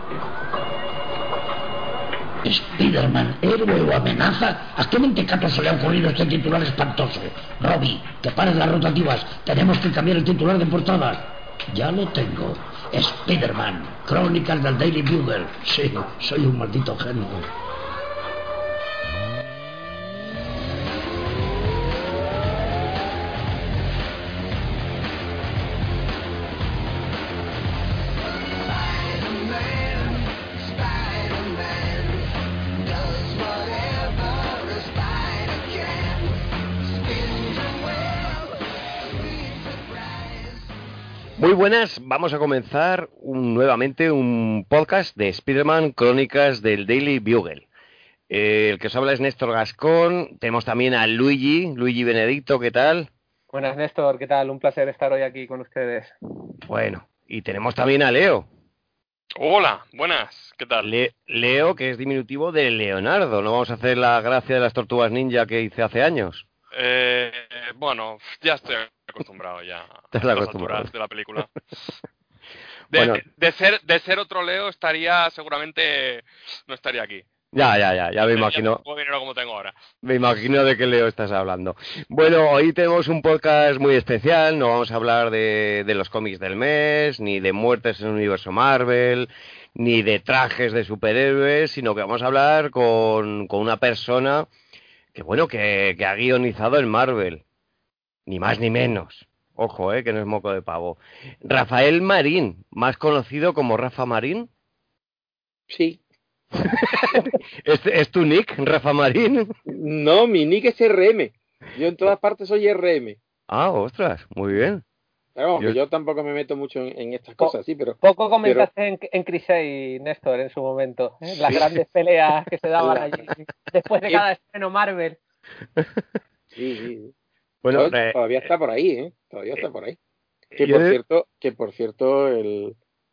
Spider-Man, héroe o amenaza. ¿A qué mentecato se le ha ocurrido este titular espantoso? Robbie, que pares las rotativas. Tenemos que cambiar el titular de portada. Ya lo tengo. Spider-Man, crónicas del Daily Bugle. Sí, soy un maldito genio. Muy buenas, vamos a comenzar nuevamente un podcast de Spider-Man Crónicas del Daily Bugle. El que os habla es Néstor Gascón, tenemos también a Luigi Benedicto, ¿qué tal? Buenas, Néstor, ¿qué tal? Un placer estar hoy aquí con ustedes. Bueno, y tenemos también a Leo. Hola, buenas, ¿qué tal? Leo, que es diminutivo de Leonardo, no vamos a hacer la gracia de las tortugas ninja que hice hace años. Bueno, ya estoy acostumbrado ya Estás a las acostumbrado. alturas de la película. Bueno. De ser otro Leo seguramente no estaría aquí. Ya me imagino. Ya tengo dinero como tengo ahora. Me imagino de qué Leo estás hablando. Bueno, hoy tenemos un podcast muy especial, no vamos a hablar de los cómics del mes, ni de muertes en el universo Marvel, ni de trajes de superhéroes, sino que vamos a hablar con una persona que ha guionizado el Marvel, ni más ni menos. Ojo, que no es moco de pavo. Rafael Marín, más conocido como Rafa Marín. Sí. ¿Es tu nick, Rafa Marín? No, mi nick es RM. Yo en todas partes soy RM. Ah, ostras, muy bien. Pero vamos, que yo tampoco me meto mucho en estas cosas, sí, pero... Poco comentaste en Crusade, Néstor, en su momento. Las grandes peleas que se daban allí después de cada estreno Marvel. Sí. Bueno, todavía está por ahí, ¿eh? Todavía está por ahí. Que por cierto, el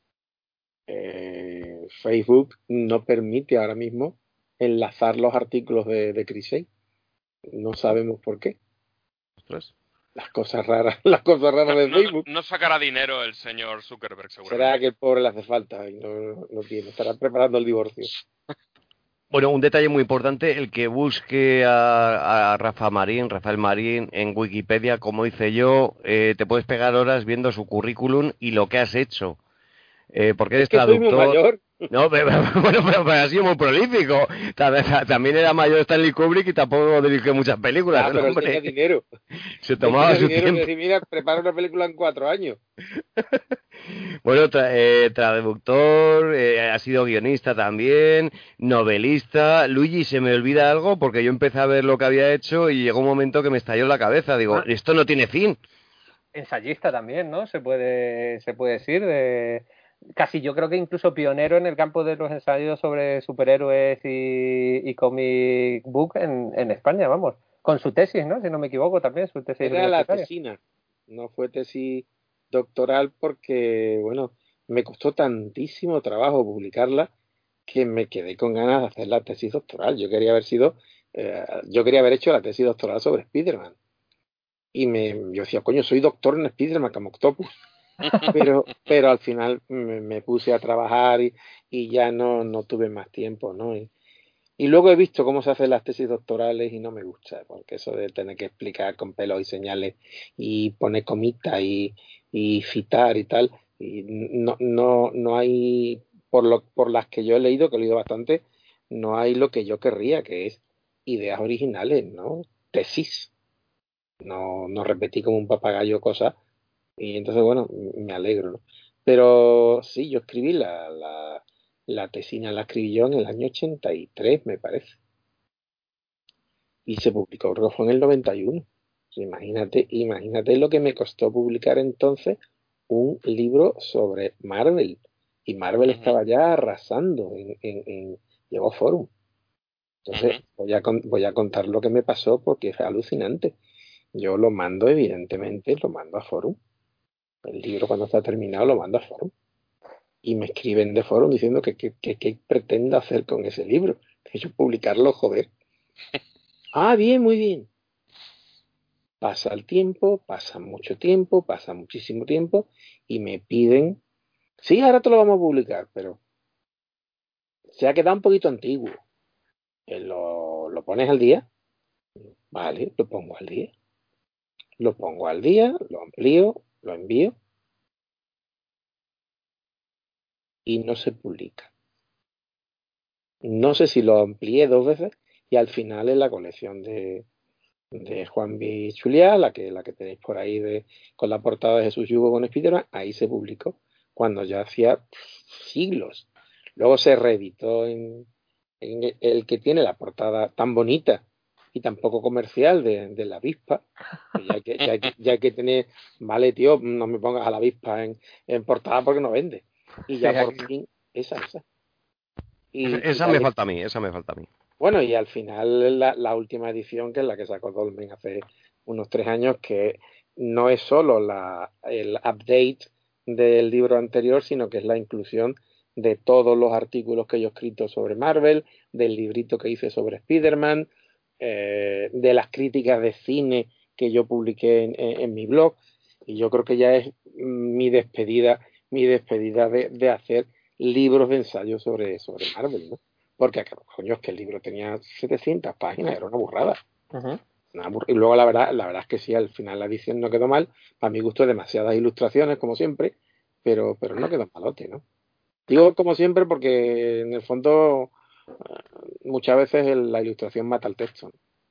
Facebook no permite ahora mismo enlazar los artículos de Crusade. No sabemos por qué. Ostras. Las cosas raras de Facebook. No sacará dinero el señor Zuckerberg, seguramente. Será que el pobre le hace falta y no tiene. Estará preparando el divorcio. Bueno, un detalle muy importante, el que busque a Rafael Marín en Wikipedia, como hice yo, te puedes pegar horas viendo su currículum y lo que has hecho. Porque eres traductor. Soy muy mayor. No, pero ha sido muy prolífico. También era mayor Stanley Kubrick y tampoco dirigió muchas películas. Pero él tenía dinero. Se tomaba su tiempo. Y decir, mira, prepara una película en 4 años. Bueno, traductor, ha sido guionista también, novelista. Luigi, ¿se me olvida algo? Porque yo empecé a ver lo que había hecho y llegó un momento que me estalló la cabeza. Digo, esto no tiene fin. Ensayista también, ¿no? Se puede decir. Casi yo creo que incluso pionero en el campo de los ensayos sobre superhéroes y comic book en España, vamos. Con su tesis, ¿no? Si no me equivoco también, su tesis. Era la tesina, no fue tesis doctoral porque, bueno, me costó tantísimo trabajo publicarla que me quedé con ganas de hacer la tesis doctoral. Yo quería haber hecho la tesis doctoral sobre Spider-Man. Y yo decía, coño, soy doctor en Spider-Man como Octopus. Pero al final me puse a trabajar y ya no tuve más tiempo, ¿no? Y luego he visto cómo se hacen las tesis doctorales y no me gusta, porque eso de tener que explicar con pelos y señales y poner comitas y citar y tal, y no hay, por las que yo he leído, que he leído bastante, no hay lo que yo querría, que es ideas originales, ¿no? Tesis. No repetí como un papagayo cosas. Y entonces, bueno, me alegro, ¿no? Pero sí, yo escribí la tesina, la escribí yo en el año 83, me parece. Y se publicó, creo que fue en el 91. Imagínate lo que me costó publicar entonces un libro sobre Marvel. Y Marvel estaba ya arrasando llegó a Forum. Entonces, voy a contar lo que me pasó porque es alucinante. Yo lo mando, evidentemente, lo mando a Forum. El libro cuando está terminado lo mando a Forum. Y me escriben de Forum diciendo que pretendo hacer con ese libro. Que yo publicarlo, joder. Bien, muy bien. Pasa el tiempo, pasa mucho tiempo, pasa muchísimo tiempo y me piden, sí, ahora te lo vamos a publicar, pero se ha quedado un poquito antiguo. ¿Lo pones al día? Vale, lo pongo al día. Lo pongo al día, lo amplío, lo envío y no se publica. No sé si lo amplié 2 veces y al final en la colección de Juan B. Chuliá, la que tenéis por ahí con la portada de Jesús Yugo con Spiderman, ahí se publicó cuando ya hacía siglos. Luego se reeditó en el que tiene la portada tan bonita y tan poco comercial de la avispa. Ya hay que tener, vale, tío, no me pongas a la avispa en portada porque no vende. Y ya por fin, esa. Esa me falta a mí. Bueno, y al final la última edición, que es la que sacó Dolmen hace unos 3 años, que no es solo el update del libro anterior, sino que es la inclusión de todos los artículos que yo he escrito sobre Marvel, del librito que hice sobre Spider-Man, de las críticas de cine que yo publiqué en mi blog. Y yo creo que ya es mi despedida de hacer libros de ensayo sobre Marvel, ¿no? Porque, coño, es que el libro tenía 700 páginas, era una burrada. Uh-huh. Y luego la verdad es que sí, al final la edición no quedó mal. Para mi gusto, demasiadas ilustraciones, como siempre, pero no quedó malote, ¿no? Digo como siempre porque en el fondo muchas veces la ilustración mata el texto, ¿no?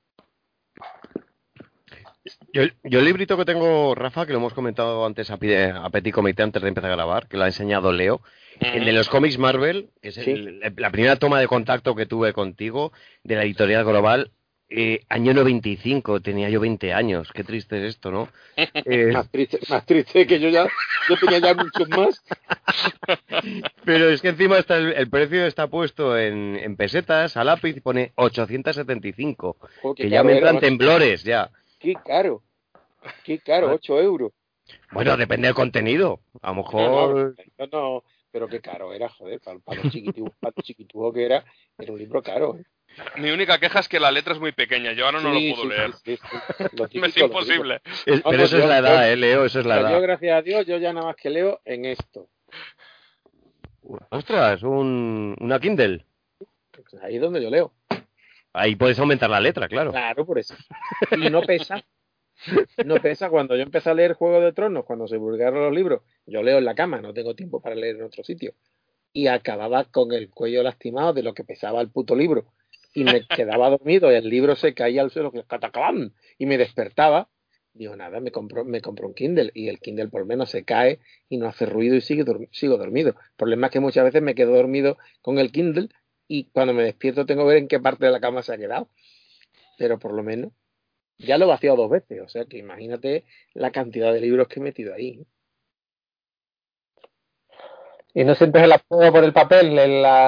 Yo el librito que tengo, Rafa, que lo hemos comentado antes a Petit Comité antes de empezar a grabar, que lo ha enseñado Leo, el de los cómics Marvel, que es la primera toma de contacto que tuve contigo de la editorial global, año 95, tenía yo 20 años, qué triste es esto, ¿no? Más triste que yo tenía ya muchos más. Pero es que encima está el precio está puesto en pesetas, a lápiz, y pone 875, que ya me entran temblores, ya. Qué caro, 8 euros. Bueno, depende del contenido. A lo mejor. No, pero qué caro era, joder, para los chiquitubos que era un libro caro. Mi única queja es que la letra es muy pequeña, yo ahora no lo puedo leer. Sí. Me es imposible. Pero eso es la edad, Leo, eso es la edad. Yo, gracias a Dios, yo ya nada más que leo en esto. Ostras, una Kindle. Ahí es donde yo leo. Ahí puedes aumentar la letra, claro. Claro, por eso. Y no pesa. No pesa. Cuando yo empecé a leer Juego de Tronos, cuando se publicaron los libros, yo leo en la cama, no tengo tiempo para leer en otro sitio. Y acababa con el cuello lastimado de lo que pesaba el puto libro. Y me quedaba dormido y el libro se caía al suelo, cataclán, y me despertaba. Digo, nada, me compro un Kindle, y el Kindle por lo menos se cae y no hace ruido y sigo dormido. El problema es que muchas veces me quedo dormido con el Kindle y cuando me despierto tengo que ver en qué parte de la cama se ha quedado. Pero por lo menos ya lo he vaciado 2 veces, o sea que imagínate la cantidad de libros que he metido ahí. ¿Y no sientes el apego por el papel?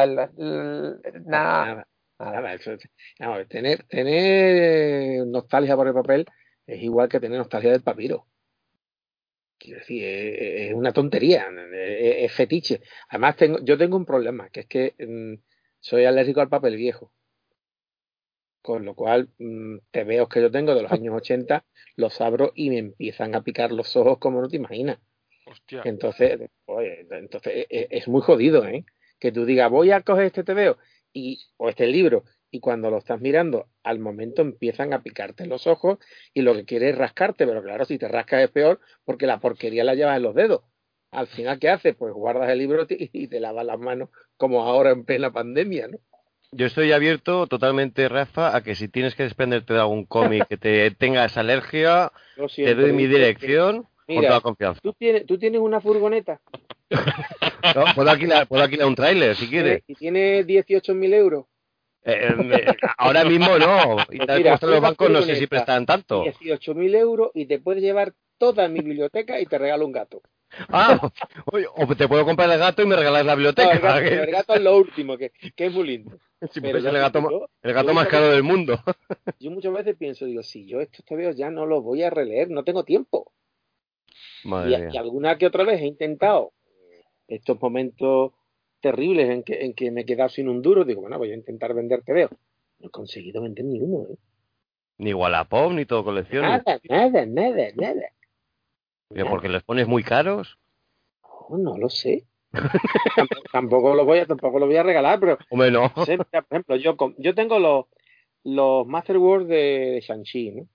Nada. Eso, tener nostalgia por el papel es igual que tener nostalgia del papiro. Quiero decir, es una tontería, es fetiche. Además, yo tengo un problema, que es que soy alérgico al papel viejo. Con lo cual, tebeos que yo tengo de los años 80, los abro y me empiezan a picar los ojos como no te imaginas. Hostia. Entonces, es muy jodido, ¿eh? Que tú digas, voy a coger este tebeo o este libro, y cuando lo estás mirando, al momento empiezan a picarte los ojos y lo que quieres es rascarte, pero claro, si te rascas es peor porque la porquería la llevas en los dedos. Al final, ¿qué haces? Pues guardas el libro y te lavas las manos como ahora en plena pandemia, ¿no? Yo estoy abierto totalmente, Rafa, a que si tienes que desprenderte de algún cómic que te tengas alergia, te doy mi dirección con toda confianza. ¿Tú tienes una furgoneta? No, puedo alquilar un tráiler si quieres. ¿Y tiene 18.000 euros? Ahora mismo no. Y Pues tal mira, como están los bancos, no sé si prestan tanto. 18.000 euros y te puedes llevar toda mi biblioteca y te regalo un gato. O te puedo comprar el gato y me regalas la biblioteca. No, el gato es lo último, que es muy lindo. Sí, pero es el gato más caro del mundo. Yo muchas veces pienso, digo, si yo estos tebeos ya no los voy a releer, no tengo tiempo. Y alguna que otra vez he intentado estos momentos terribles en que me he quedado sin un duro, digo, bueno, voy a intentar vender tebeos. No he conseguido vender ni uno, ¿eh? Ni Wallapop, ni todo colecciones. Nada. ¿Pero porque les pones muy caros? No lo sé. Tampoco lo voy a regalar, pero Hombre, no. no sé, mira, por ejemplo, yo tengo los Masterworks de Shang-Chi, ¿no?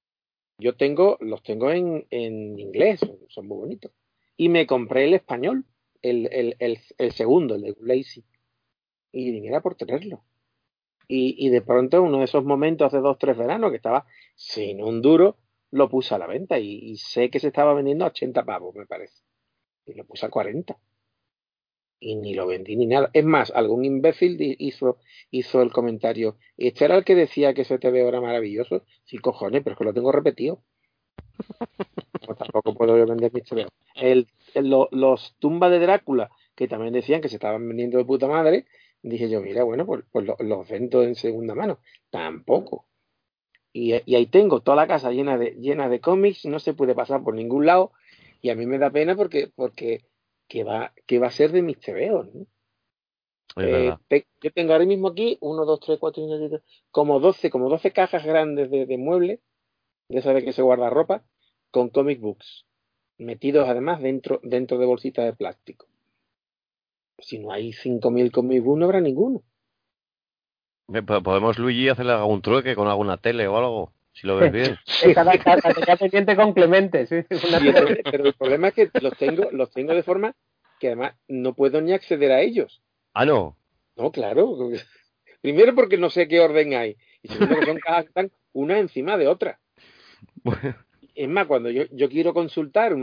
Los tengo en inglés, son muy bonitos. Y me compré el español, el segundo, el de Lazy. Y viniera por tenerlo. Y de pronto, uno de esos momentos hace 2, 3 veranos que estaba sin un duro, lo puse a la venta y sé que se estaba vendiendo a 80 pavos, me parece. Y lo puse a 40. Y ni lo vendí ni nada. Es más, algún imbécil hizo el comentario. ¿Este era el que decía que ese TVO era maravilloso? Sí, cojones, pero es que lo tengo repetido. Pues tampoco puedo yo vender mis TVO. Los tumbas de Drácula, que también decían que se estaban vendiendo de puta madre, dije yo, mira, bueno, pues los vendo en segunda mano. Tampoco. Y ahí tengo toda la casa llena de cómics, no se puede pasar por ningún lado, y a mí me da pena porque ¿qué va a ser de mis TVOs, ¿no? Es verdad. Yo tengo ahora mismo aquí 1, 2, 3, 4, 5, 6, 7, como doce cajas grandes de muebles, de esas de que se guarda ropa, con comic books, metidos además dentro de bolsitas de plástico. Si no hay 5.000 comic books, no habrá ninguno. Podemos, Luigi, hacerle algún trueque con alguna tele o algo, si lo ves bien. Cada tenía pendiente con Clemente, sí. Pero el problema es que los tengo de forma que además no puedo ni acceder a ellos. Ah, no. No, claro. Primero porque no sé qué orden hay. Y segundo que son cajas que están una encima de otra. Es más, cuando yo quiero consultar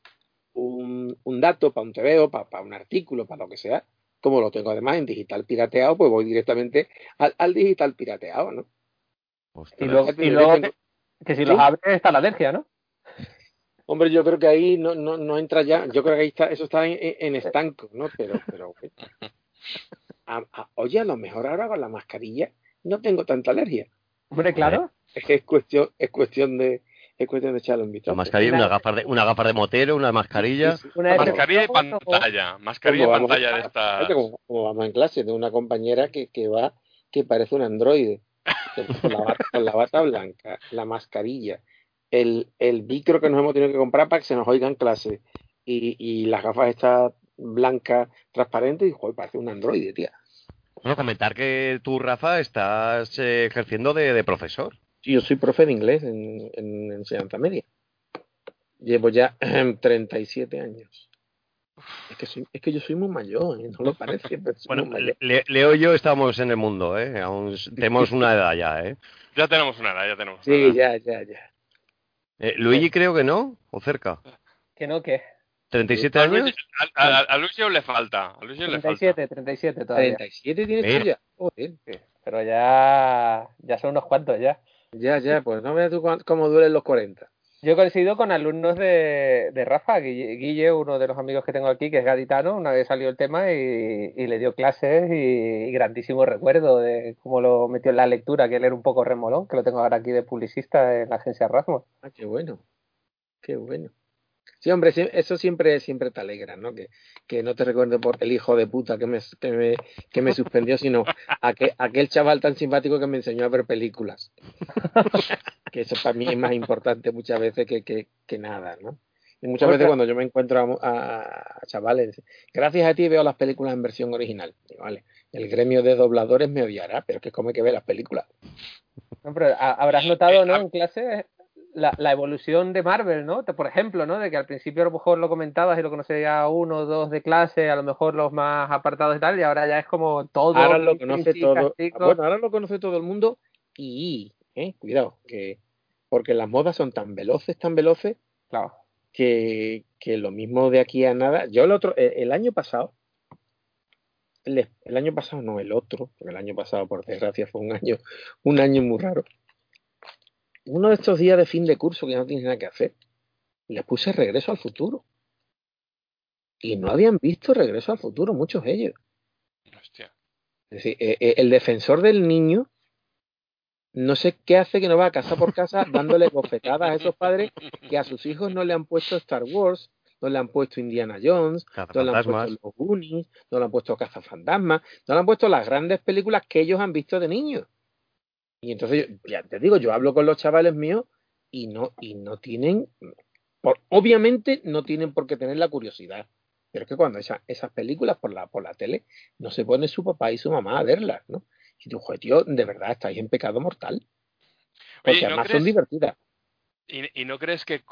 un dato para un TVO, para un artículo, para lo que sea, como lo tengo además en digital pirateado, pues voy directamente al digital pirateado, ¿no? Y Ostras. luego Tengo- que si ¿Sí? los abres está la alergia, ¿no? Hombre, yo creo que ahí no entra ya, yo creo que ahí eso está en estanco, ¿no? Pero bueno. Oye, a lo mejor ahora con la mascarilla no tengo tanta alergia. Hombre, Hombre, claro. Es cuestión de echarle un la vistazo. mascarilla, unas gafas de motero, una Sí, mascarilla. sí. Una Mascarilla de excepción pantalla. Mascarilla Como de vamos, pantalla de fíjate, estas. como vamos en clase, de una compañera que parece un androide, con la bata blanca, la mascarilla, el micro que nos hemos tenido que comprar para que se nos oiga en clase, y las gafas estas blancas transparentes, y joder, parece un androide, tía. Bueno, comentar que tú, Rafa, estás ejerciendo de profesor. Sí, yo soy profe de inglés en enseñanza media. Llevo ya 37 años. Es que yo soy muy mayor, ¿eh? No lo parece, pero soy Bueno, muy mayor. Leo y yo estamos en el mundo, ¿eh? Aún tenemos una edad ya, ¿eh? Ya tenemos una edad, ya tenemos una Sí, edad. ya. Luigi creo que no, o cerca. Que no, que ¿37 A Luis, años? a Luis le falta. A Luis le falta. 37 todavía. 37 tienes tú Eh, ya. Joder. Sí, pero ya son unos cuantos ya. Ya, pues no veas tú cómo duelen los 40. Yo he coincidido con alumnos de Rafa, Guille, uno de los amigos que tengo aquí, que es gaditano, una vez salió el tema y le dio clases y grandísimo recuerdo de cómo lo metió en la lectura, que él era un poco remolón, que lo tengo ahora aquí de publicista en la agencia Rasmus. Ah, qué bueno, qué bueno. Sí, hombre, eso siempre te alegra, ¿no? Que no te recuerde por el hijo de puta que me suspendió, sino aquel chaval tan simpático que me enseñó a ver películas. Que eso para mí es más importante muchas veces que nada, ¿no? Y muchas veces cuando yo me encuentro a chavales, gracias a ti veo las películas en versión original. Digo, vale, el gremio de dobladores me odiará, pero es que como hay que ver las películas. No, pero habrás notado, ¿no? En clase la evolución de Marvel, ¿no? Por ejemplo, ¿no? De que al principio a lo mejor lo comentabas y lo conocía uno o dos de clase, a lo mejor los más apartados y tal, y ahora ya es como todo, Ahora lo conoce todo, chicos. bueno, ahora lo conoce todo el mundo cuidado, porque las modas son tan veloces, Claro. que lo mismo de aquí a nada. Yo el año pasado, el año pasado no, el otro, porque el año pasado por desgracia fue un año muy raro. Uno de estos días de fin de curso que no tienes nada que hacer, les puse Regreso al Futuro. Y no habían visto Regreso al Futuro, muchos de ellos. Hostia. Es decir, el defensor del niño, no sé qué hace que no va casa por casa dándole bofetadas a esos padres que a sus hijos no le han puesto Star Wars, no le han puesto Indiana Jones, no le han puesto Cazafantasmas. Los Goonies, no le han puesto Cazafantasmas, no le han puesto las grandes películas que ellos han visto de niños. Y entonces, ya te digo, yo hablo con los chavales míos y no tienen, obviamente no tienen por qué tener la curiosidad. pero es que cuando esas películas por la tele no se pone su papá y su mamá a verlas, ¿no? Y tú, joder, tío, de verdad estáis en pecado mortal. Porque Oye, ¿no además son crees, divertidas. y no crees que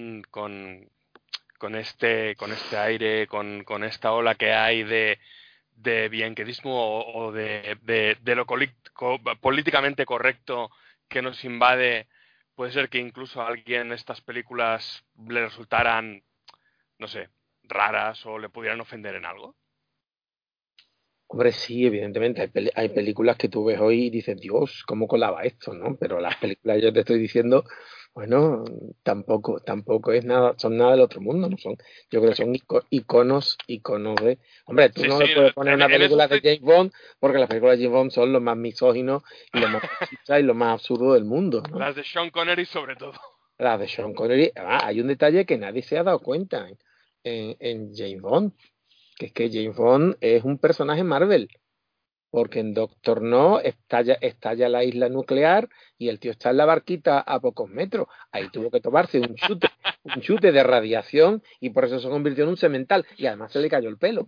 con este aire, con esta ola que hay de bienquedismo o de lo políticamente correcto que nos invade, puede ser que incluso a alguien estas películas le resultaran, no sé, raras o le pudieran ofender en algo? Hombre, sí, evidentemente, hay películas que tú ves hoy y dices, Dios, ¿cómo colaba esto, no? Pero las películas, yo te estoy diciendo, bueno, tampoco es nada, son nada del otro mundo, no son, yo creo que son iconos de... Hombre, tú Sí, no sí, le puedes poner una en eso película de estoy... James Bond, porque las películas de James Bond son los más misóginos y los más machistas y los más absurdos del mundo, ¿no? Las de Sean Connery sobre todo. Las de Sean Connery, hay un detalle que nadie se ha dado cuenta en James Bond, que es que James Bond es un personaje Marvel. Porque en Doctor No estalla la isla nuclear y el tío está en la barquita a pocos metros. Ahí tuvo que tomarse un chute de radiación y por eso se convirtió en un semental. Y además se le cayó el pelo.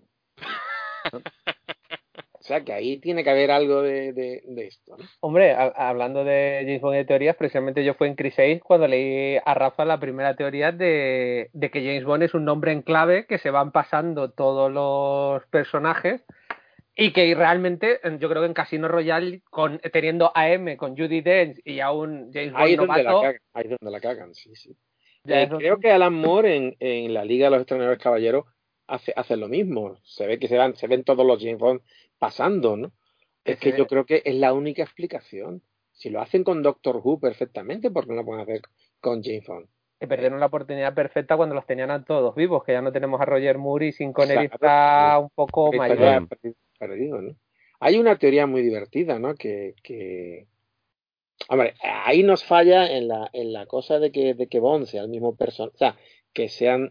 O sea que ahí tiene que haber algo de esto, ¿no? Hombre, hablando de James Bond y de teorías, precisamente yo fui en Crisis cuando leí a Rafa la primera teoría de que James Bond es un nombre en clave que se van pasando todos los personajes y que realmente yo creo que en Casino Royale, teniendo a M con Judi Dench y a un James Ahí Bond es donde la novato, cagan, ahí es donde la cagan, sí, sí. ya es Creo que Alan Moore en la Liga de los Extraordinarios Caballeros hace lo mismo. Se ve que se ven todos los James Bond pasando, ¿no? Es que yo creo que es la única explicación. Si lo hacen con Doctor Who perfectamente, ¿por qué no lo pueden hacer con James Bond? que perdieron la oportunidad perfecta cuando los tenían a todos vivos, que ya no tenemos a Roger Moore y sin Connery Claro, está un poco la mayor. historia perdido, ¿no? Hay una teoría muy divertida, ¿no? Hombre, ahí nos falla en la cosa de que Bond sea el mismo personaje, o sea, que sean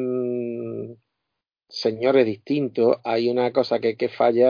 señores distintos. Hay una cosa que falla,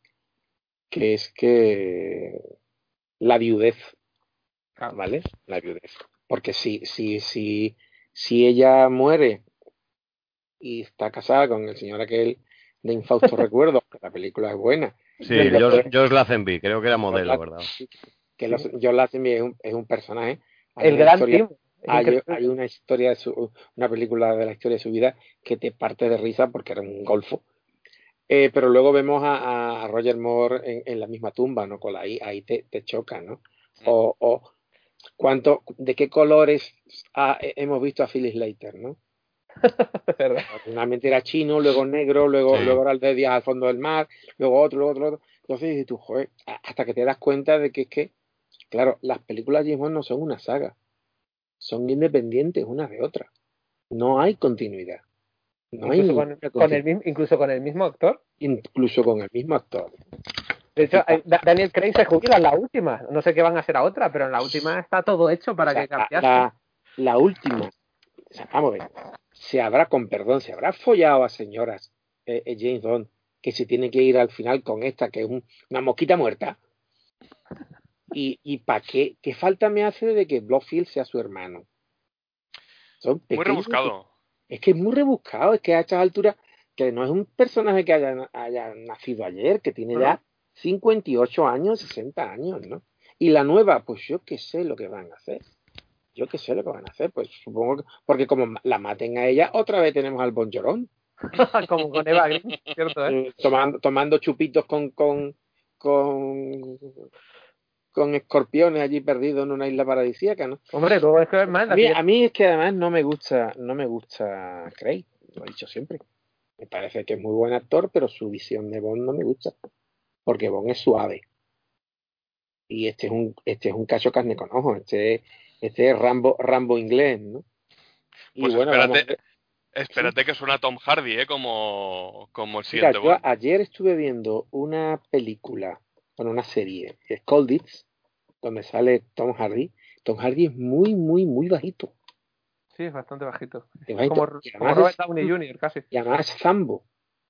que es la viudez, Claro. ¿vale? La viudez. Porque si ella muere y está casada con el señor aquel de infausto recuerdo, que la película es buena. Sí, y después Josh Lazenby, creo que era modelo, ¿verdad? que John Lazenby es un personaje, hay El una gran historia, team. Es hay increíble. una historia una película de la historia de su vida que te parte de risa porque era un golfo. Pero luego vemos a Roger Moore en la misma tumba, ¿no? Ahí te choca, ¿no? O de qué colores hemos visto a Phyllis Later, ¿no? ¿Verdad? Originalmente era chino, luego negro, luego Sí. era el de Días al fondo del mar, luego otro. Entonces dices tú, joder, hasta que te das cuenta de que es que, claro, las películas de James Bond no son una saga, son independientes unas de otras. No hay continuidad. No hay Incluso ninguna continuidad, incluso con el mismo actor. incluso con el mismo actor. De hecho, Daniel Craig se jubila en la última. No sé qué van a hacer a otra, pero en la última está todo hecho para O sea, que cambiase. la última, o sea, vamos a ver, se habrá follado a señoras James Bond que se tiene que ir al final con esta, que es una mosquita muerta. ¿Y para qué falta me hace de que Blofeld sea su hermano? Son Muy pequeños. rebuscado. Es que es muy rebuscado, es que a estas alturas, que no es un personaje que haya nacido ayer, que tiene ya 58 años, 60 años, ¿no? Y la nueva, pues yo qué sé lo que van a hacer. Yo qué sé lo que van a hacer, pues supongo que, porque como la maten a ella, otra vez tenemos al Bonchorón, Como con Eva Green, ¿cierto? tomando chupitos con, con escorpiones allí perdidos en una isla paradisíaca, ¿no? Hombre, luego es que es más. A mí es que además no me gusta Craig, lo he dicho siempre. Me parece que es muy buen actor, pero su visión de Bond no me gusta, porque Bond es suave. Y este es un cacho carne con ojo, este es Rambo inglés, ¿no? Y Pues bueno, vamos a ver. espérate que suena Tom Hardy, como el Mira, siguiente yo Bond. ayer estuve viendo una película, bueno, una serie, que es Cold It, donde sale Tom Hardy. Tom Hardy es muy, muy, muy bajito. Sí, es bastante bajito. Es bajito. Como Robert Downey Jr., casi. Y además es Zambo.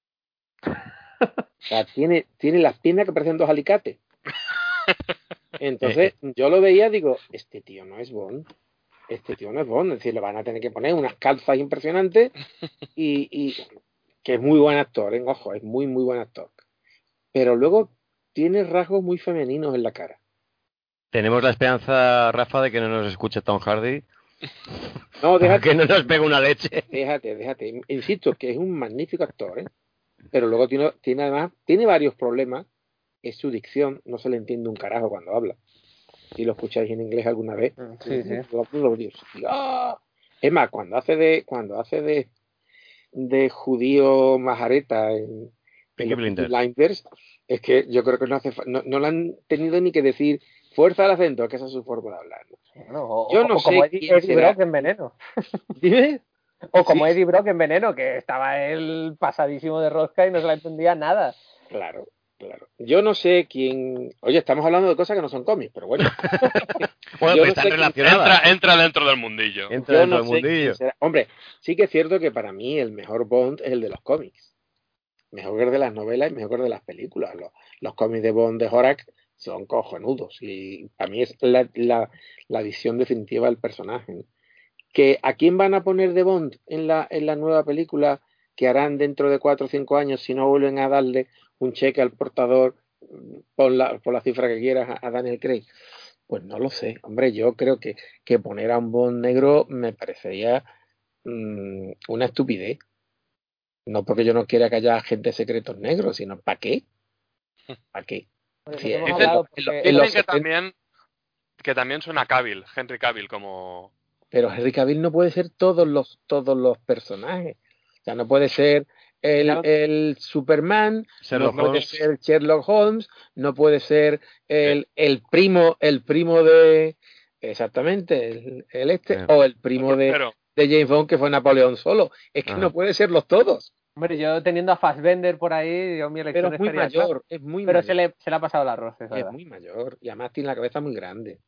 O sea, tiene las piernas que parecen dos alicates. Entonces, yo lo veía, digo, este tío no es Bond. Este tío no es Bond. Es decir, le van a tener que poner unas calzas impresionantes y que es muy buen actor, ojo, es muy, muy buen actor. Pero luego tiene rasgos muy femeninos en la cara. Tenemos la esperanza, Rafa, de que no nos escuche Tom Hardy. No, Para que no nos pegue una leche. Déjate. Insisto, que es un magnífico actor, ¿eh? Pero luego tiene varios problemas. Es su dicción, no se le entiende un carajo cuando habla. Si lo escucháis en inglés alguna vez. Sí. ¡Ah! Es más, cuando hace de judío majareta en Peaky los Blinders. Blinders, es que yo creo que no le han tenido ni que decir fuerza al acento, que esa es su forma de hablar, ¿no? Bueno, Yo no como sé quién Eddie será. Brock en Veneno. Dime. O como Sí, Eddie Brock en Veneno, que estaba él pasadísimo de rosca y no se le entendía nada. claro. Yo no sé quién. Oye, estamos hablando de cosas que no son cómics, pero bueno. Bueno, Yo pero no están sé relacionadas. Entra dentro del mundillo. Entra Yo dentro no del sé quién mundillo. será. Hombre, sí que es cierto que para mí el mejor Bond es el de los cómics. Mejor que el de las novelas y mejor que el de las películas. Los cómics de Bond de Horak son cojonudos y para mí es la visión definitiva del personaje, ¿no? Que ¿a quién van a poner de Bond en la nueva película que harán dentro de 4 o 5 años si no vuelven a darle un cheque al portador por la cifra que quieras a Daniel Craig? Pues no lo sé. Hombre, yo creo que poner a un Bond negro me parecería una estupidez. No porque yo no quiera que haya agentes secretos negros, sino ¿para qué? ¿Para qué? Por eso Sí, que hemos Dicen, hablado, porque en los dicen 70, que también suena Cavill, Henry Cavill, como... pero Henry Cavill no puede ser todos los personajes. O sea, no puede ser el Superman, no Sherlock puede Holmes. ser Sherlock Holmes, no puede ser Eh, el primo de exactamente, o el primo pero, de James Bond que fue Napoleón solo. Es que no Ajá. puede ser los todos. hombre, yo teniendo a Fassbender por ahí, yo mi Pero elección es muy estaría clara. mayor, es muy Pero mayor. se le ha pasado el arroz, es Es verdad. muy mayor y además tiene la cabeza muy grande.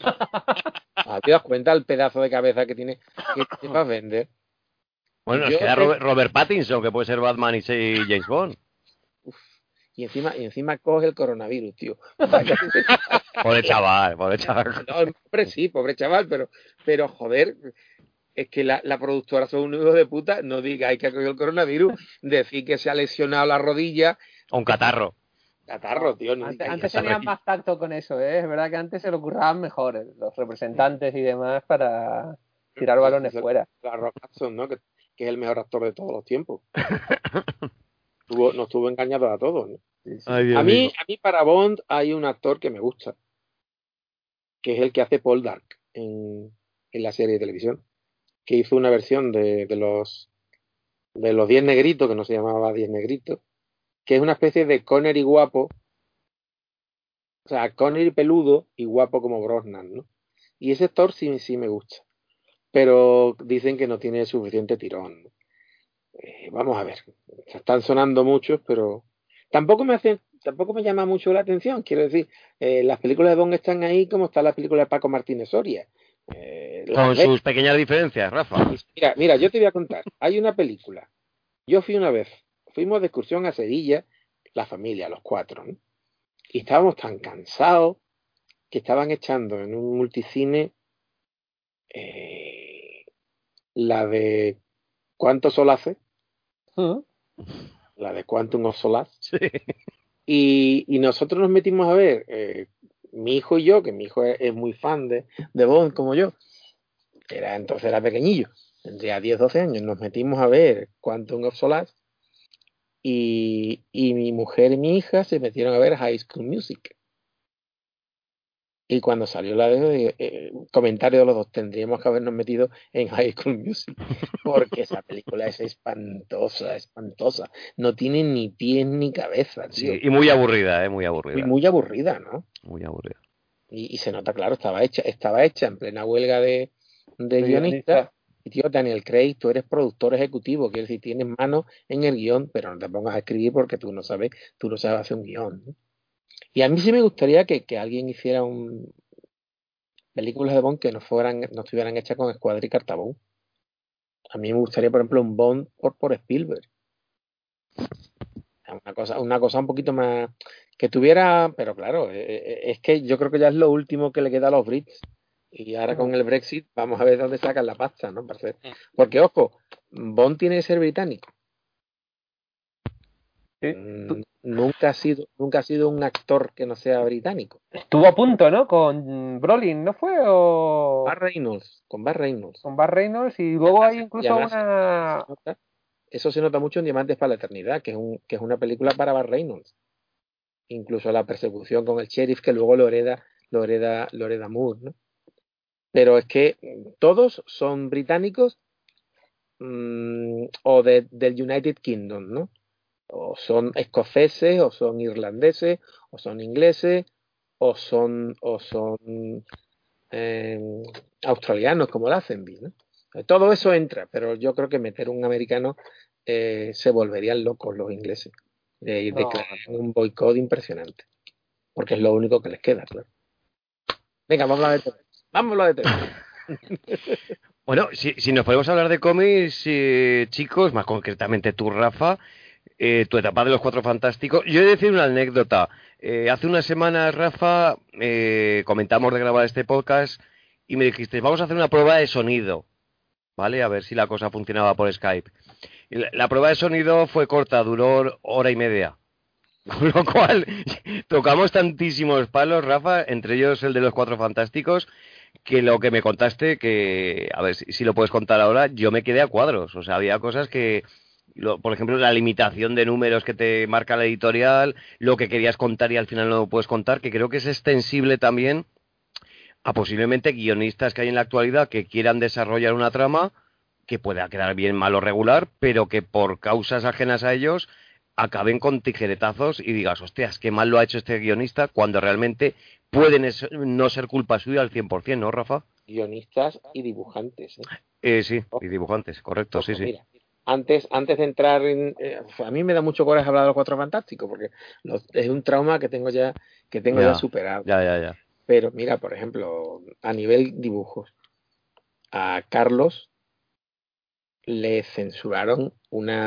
¿Te das cuenta el pedazo de cabeza que tiene para vender? Y Bueno, nos yo queda Robert Pattinson, que puede ser Batman y James Bond. y encima coge el coronavirus, tío. Vaya. Pobre chaval, pobre chaval. No, hombre, sí, pobre chaval, pero joder, es que la productora son un hijo de puta, no digáis que ha cogido el coronavirus, decir que se ha lesionado la rodilla, O un catarro. catarro, tío, no Antes, digáis antes eso. tenían más tacto con eso, ¿eh? Es verdad que antes se lo curraban mejor, los representantes y demás, para tirar balones fuera. La Rock Hudson, ¿no? Que es el mejor actor de todos los tiempos. Nos tuvo engañados a todos, ¿no? Sí, sí. Ay, Dios A mío. mí para Bond hay un actor que me gusta, que es el que hace Paul Dark en la serie de televisión, que hizo una versión de los 10 negritos, que no se llamaba 10 negritos, que es una especie de Connery guapo, o sea, Connery peludo y guapo como Brosnan, ¿no? Y ese actor sí me gusta, pero dicen que no tiene suficiente tirón, ¿no? Vamos a ver, están sonando muchos, pero tampoco me llama mucho la atención. Quiero decir, las películas de Bond están ahí como está la película de Paco Martínez Soria. Con sus pequeñas diferencias, Rafa. Mira, yo te voy a contar. Hay una película. Yo fui una vez, fuimos de excursión a Sevilla, la familia, los cuatro, ¿no? Y estábamos tan cansados que estaban echando en un multicine la de ¿Cuánto sol hace? La de Quantum of Solace. Sí. Y nosotros nos metimos a ver, mi hijo y yo, que mi hijo es muy fan de Bond como yo, entonces era pequeñillo, tendría 10 12 años, nos metimos a ver Quantum of Solace y mi mujer y mi hija se metieron a ver High School Music. Y cuando salió la de comentario de los dos, tendríamos que habernos metido en High School Music, porque esa película es espantosa. No tiene ni pies ni cabeza, tío. Sí, y muy aburrida, muy aburrida. Muy aburrida, ¿no? Muy aburrida. Y se nota, claro, estaba hecha en plena huelga de guionistas. Y tío, Daniel Craig, tú eres productor ejecutivo, quiere decir, tienes mano en el guión, pero no te pongas a escribir porque tú no sabes hacer un guión, ¿no? Y a mí sí me gustaría que alguien hiciera películas de Bond que no estuvieran hechas con Escuadra y Cartabón. A mí me gustaría, por ejemplo, un Bond por Spielberg. Una cosa un poquito más que tuviera, pero claro, es que yo creo que ya es lo último que le queda a los Brits. Y ahora con el Brexit vamos a ver dónde sacan la pasta, ¿no? Porque, ojo, Bond tiene que ser británico. Sí. Nunca ha sido un actor que no sea británico. Estuvo a punto, ¿no? Con Brolin, ¿no fue? O Con Burt Reynolds. con Burt Reynolds y luego hay incluso además, una... eso se nota mucho en Diamantes para la Eternidad, que es una película para Burt Reynolds. Incluso la persecución con el sheriff, que luego lo hereda Moore, ¿no? Pero es que todos son británicos o del United Kingdom, ¿no? O son escoceses, o son irlandeses, o son ingleses, o son eh, australianos como Lazenby, ¿no? Todo eso entra, pero yo creo que meter un americano se volverían locos los ingleses y No, declararían un boicot impresionante, porque es lo único que les queda, claro. Venga, vamos a hablar de TV. Vamos a hablar de TV. Bueno, si nos podemos hablar de cómics, chicos, más concretamente tú, Rafa, tu etapa de los Cuatro Fantásticos. Yo he de decir una anécdota. Hace unas semanas, Rafa, comentamos de grabar este podcast y me dijiste, vamos a hacer una prueba de sonido, ¿vale? A ver si la cosa funcionaba por Skype. Y la prueba de sonido fue corta, duró hora y media. Con lo cual, tocamos tantísimos palos, Rafa, entre ellos el de los Cuatro Fantásticos, que lo que me contaste, que, a ver si lo puedes contar ahora, yo me quedé a cuadros. O sea, había cosas que, por ejemplo, la limitación de números que te marca la editorial, lo que querías contar y al final no lo puedes contar, que creo que es extensible también a posiblemente guionistas que hay en la actualidad que quieran desarrollar una trama que pueda quedar bien, mal o regular, pero que por causas ajenas a ellos acaben con tijeretazos y digas, hostias, qué mal lo ha hecho este guionista, cuando realmente pueden no ser culpa suya al 100%, ¿no, Rafa? Guionistas y dibujantes. Sí, y dibujantes, correcto, sí, sí. Mira, antes de entrar en... a mí me da mucho coraje hablar de los Cuatro Fantásticos, porque es un trauma que tengo ya superado. Ya. Pero mira, por ejemplo, a nivel dibujos, a Carlos le censuraron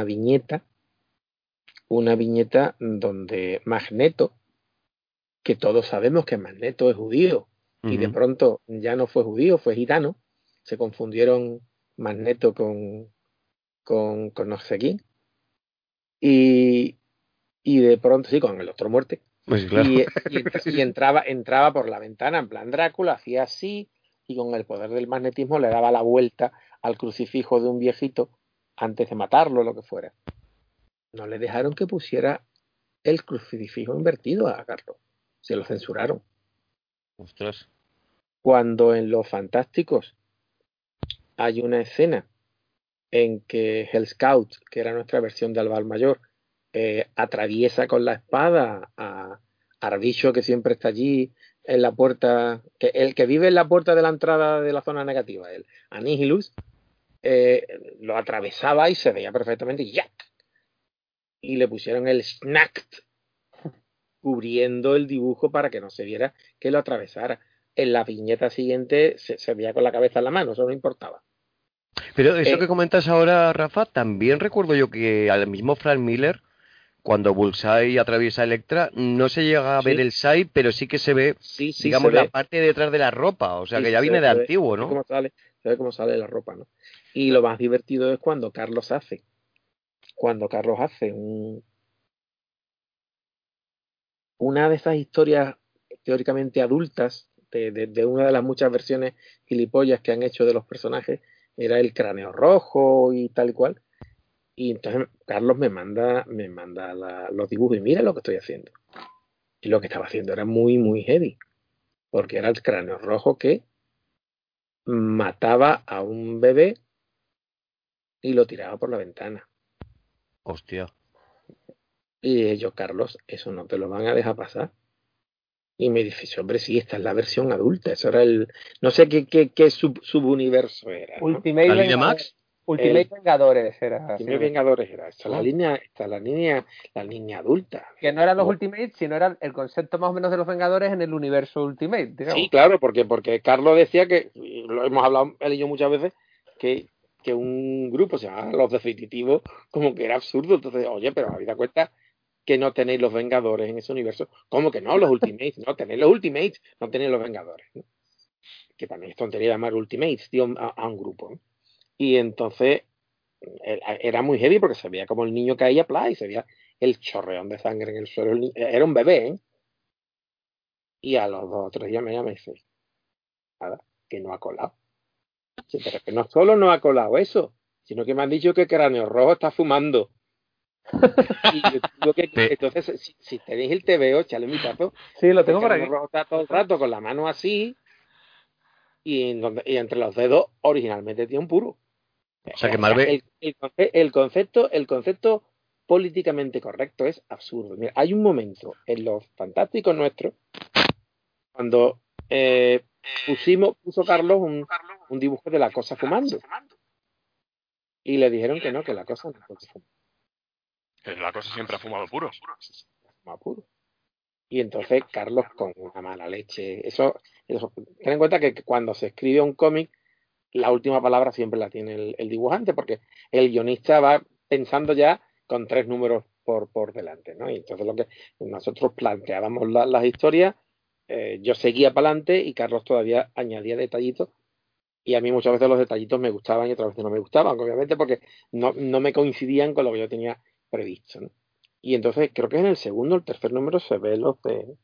una viñeta donde Magneto, que todos sabemos que Magneto es judío, y de pronto ya no fue judío, fue gitano, se confundieron Magneto con no sé quién, y, y de pronto, sí, con el Doctor Muerte, Pues claro. y entraba por la ventana en plan Drácula, hacía así, y con el poder del magnetismo le daba la vuelta al crucifijo de un viejito antes de matarlo, lo que fuera. No le dejaron que pusiera el crucifijo invertido a Carlos. Se lo censuraron. Ostras. Cuando en Los Fantásticos hay una escena en que Hell Scout, que era nuestra versión de Alvar Mayor, atraviesa con la espada a Arbicho, que siempre está allí en la puerta, el que vive en la puerta de la entrada de la zona negativa, el Anihilus, lo atravesaba y se veía perfectamente y le pusieron el Snacked cubriendo el dibujo para que no se viera que lo atravesara. En la viñeta siguiente se veía con la cabeza en la mano, eso no importaba. Pero eso que comentas ahora, Rafa, también recuerdo yo que al mismo Frank Miller, cuando Bullseye atraviesa Electra, no se llega a ver el Sai, pero sí que se ve, sí, digamos, se la ve. parte de detrás de la ropa, o sea Sí, que ya viene de antiguo, se ve ¿no? cómo sale la ropa, ¿no? Y lo más divertido es cuando Carlos hace una de esas historias teóricamente adultas de una de las muchas versiones gilipollas que han hecho de los personajes, era el cráneo rojo y tal y cual. Y entonces Carlos me manda los dibujos y mira lo que estoy haciendo. Y lo que estaba haciendo era muy, muy heavy, porque era el cráneo rojo que mataba a un bebé y lo tiraba por la ventana. Hostia. Y ellos, Carlos, eso no te lo van a dejar pasar. Y me dice, hombre, sí, esta es la versión adulta. Eso era no sé qué subuniverso era, ¿no? Ultimate ¿La línea Vengadores. Max? Ultimate Vengadores era. Ultimate Vengadores era. Esta es la línea adulta. Que no eran los Ultimates, sino era el concepto más o menos de los Vengadores en el universo Ultimate, digamos. Sí, claro, porque Carlos decía que, lo hemos hablado él y yo muchas veces, que un grupo se llama Los Definitivos, como que era absurdo. Entonces, oye, pero habéis dado cuenta que no tenéis los Vengadores en ese universo. ¿Cómo que no? Los Ultimates, no tenéis los Ultimates, no tenéis los Vengadores, ¿no? Que también es tontería llamar Ultimates, tío, a un grupo, ¿no? Y entonces era muy heavy porque se veía como el niño caía y se veía el chorreón de sangre en el suelo. Era un bebé, ¿eh? Y a los 2 o 3 días me llama y dice, nada, que no ha colado. Sí, pero que no solo no ha colado eso, sino que me han dicho que Cráneo Rojo está fumando. Y yo digo que, entonces, si tenéis el TVO, échale un vistazo. Sí, lo tengo por Cráneo aquí. Rojo está todo el rato con la mano así y entre los dedos originalmente tiene un puro. O sea que Marvel... El concepto políticamente correcto es absurdo. Mira, hay un momento en Los Fantásticos Nuestros cuando puso Carlos un dibujo de la cosa fumando y le dijeron que no, que la cosa no puede fumar. La cosa siempre ha fumado puro. Fuma puro. Y entonces Carlos con una mala leche. Eso ten en cuenta que cuando se escribe un cómic, la última palabra siempre la tiene el dibujante, porque el guionista va pensando ya con 3 números por delante, ¿no? Y entonces lo que nosotros planteábamos las historias, yo seguía para adelante y Carlos todavía añadía detallitos. Y a mí muchas veces los detallitos me gustaban y otras veces no me gustaban, obviamente, porque no me coincidían con lo que yo tenía previsto, ¿no? Y entonces creo que en el segundo o el tercer número se ve los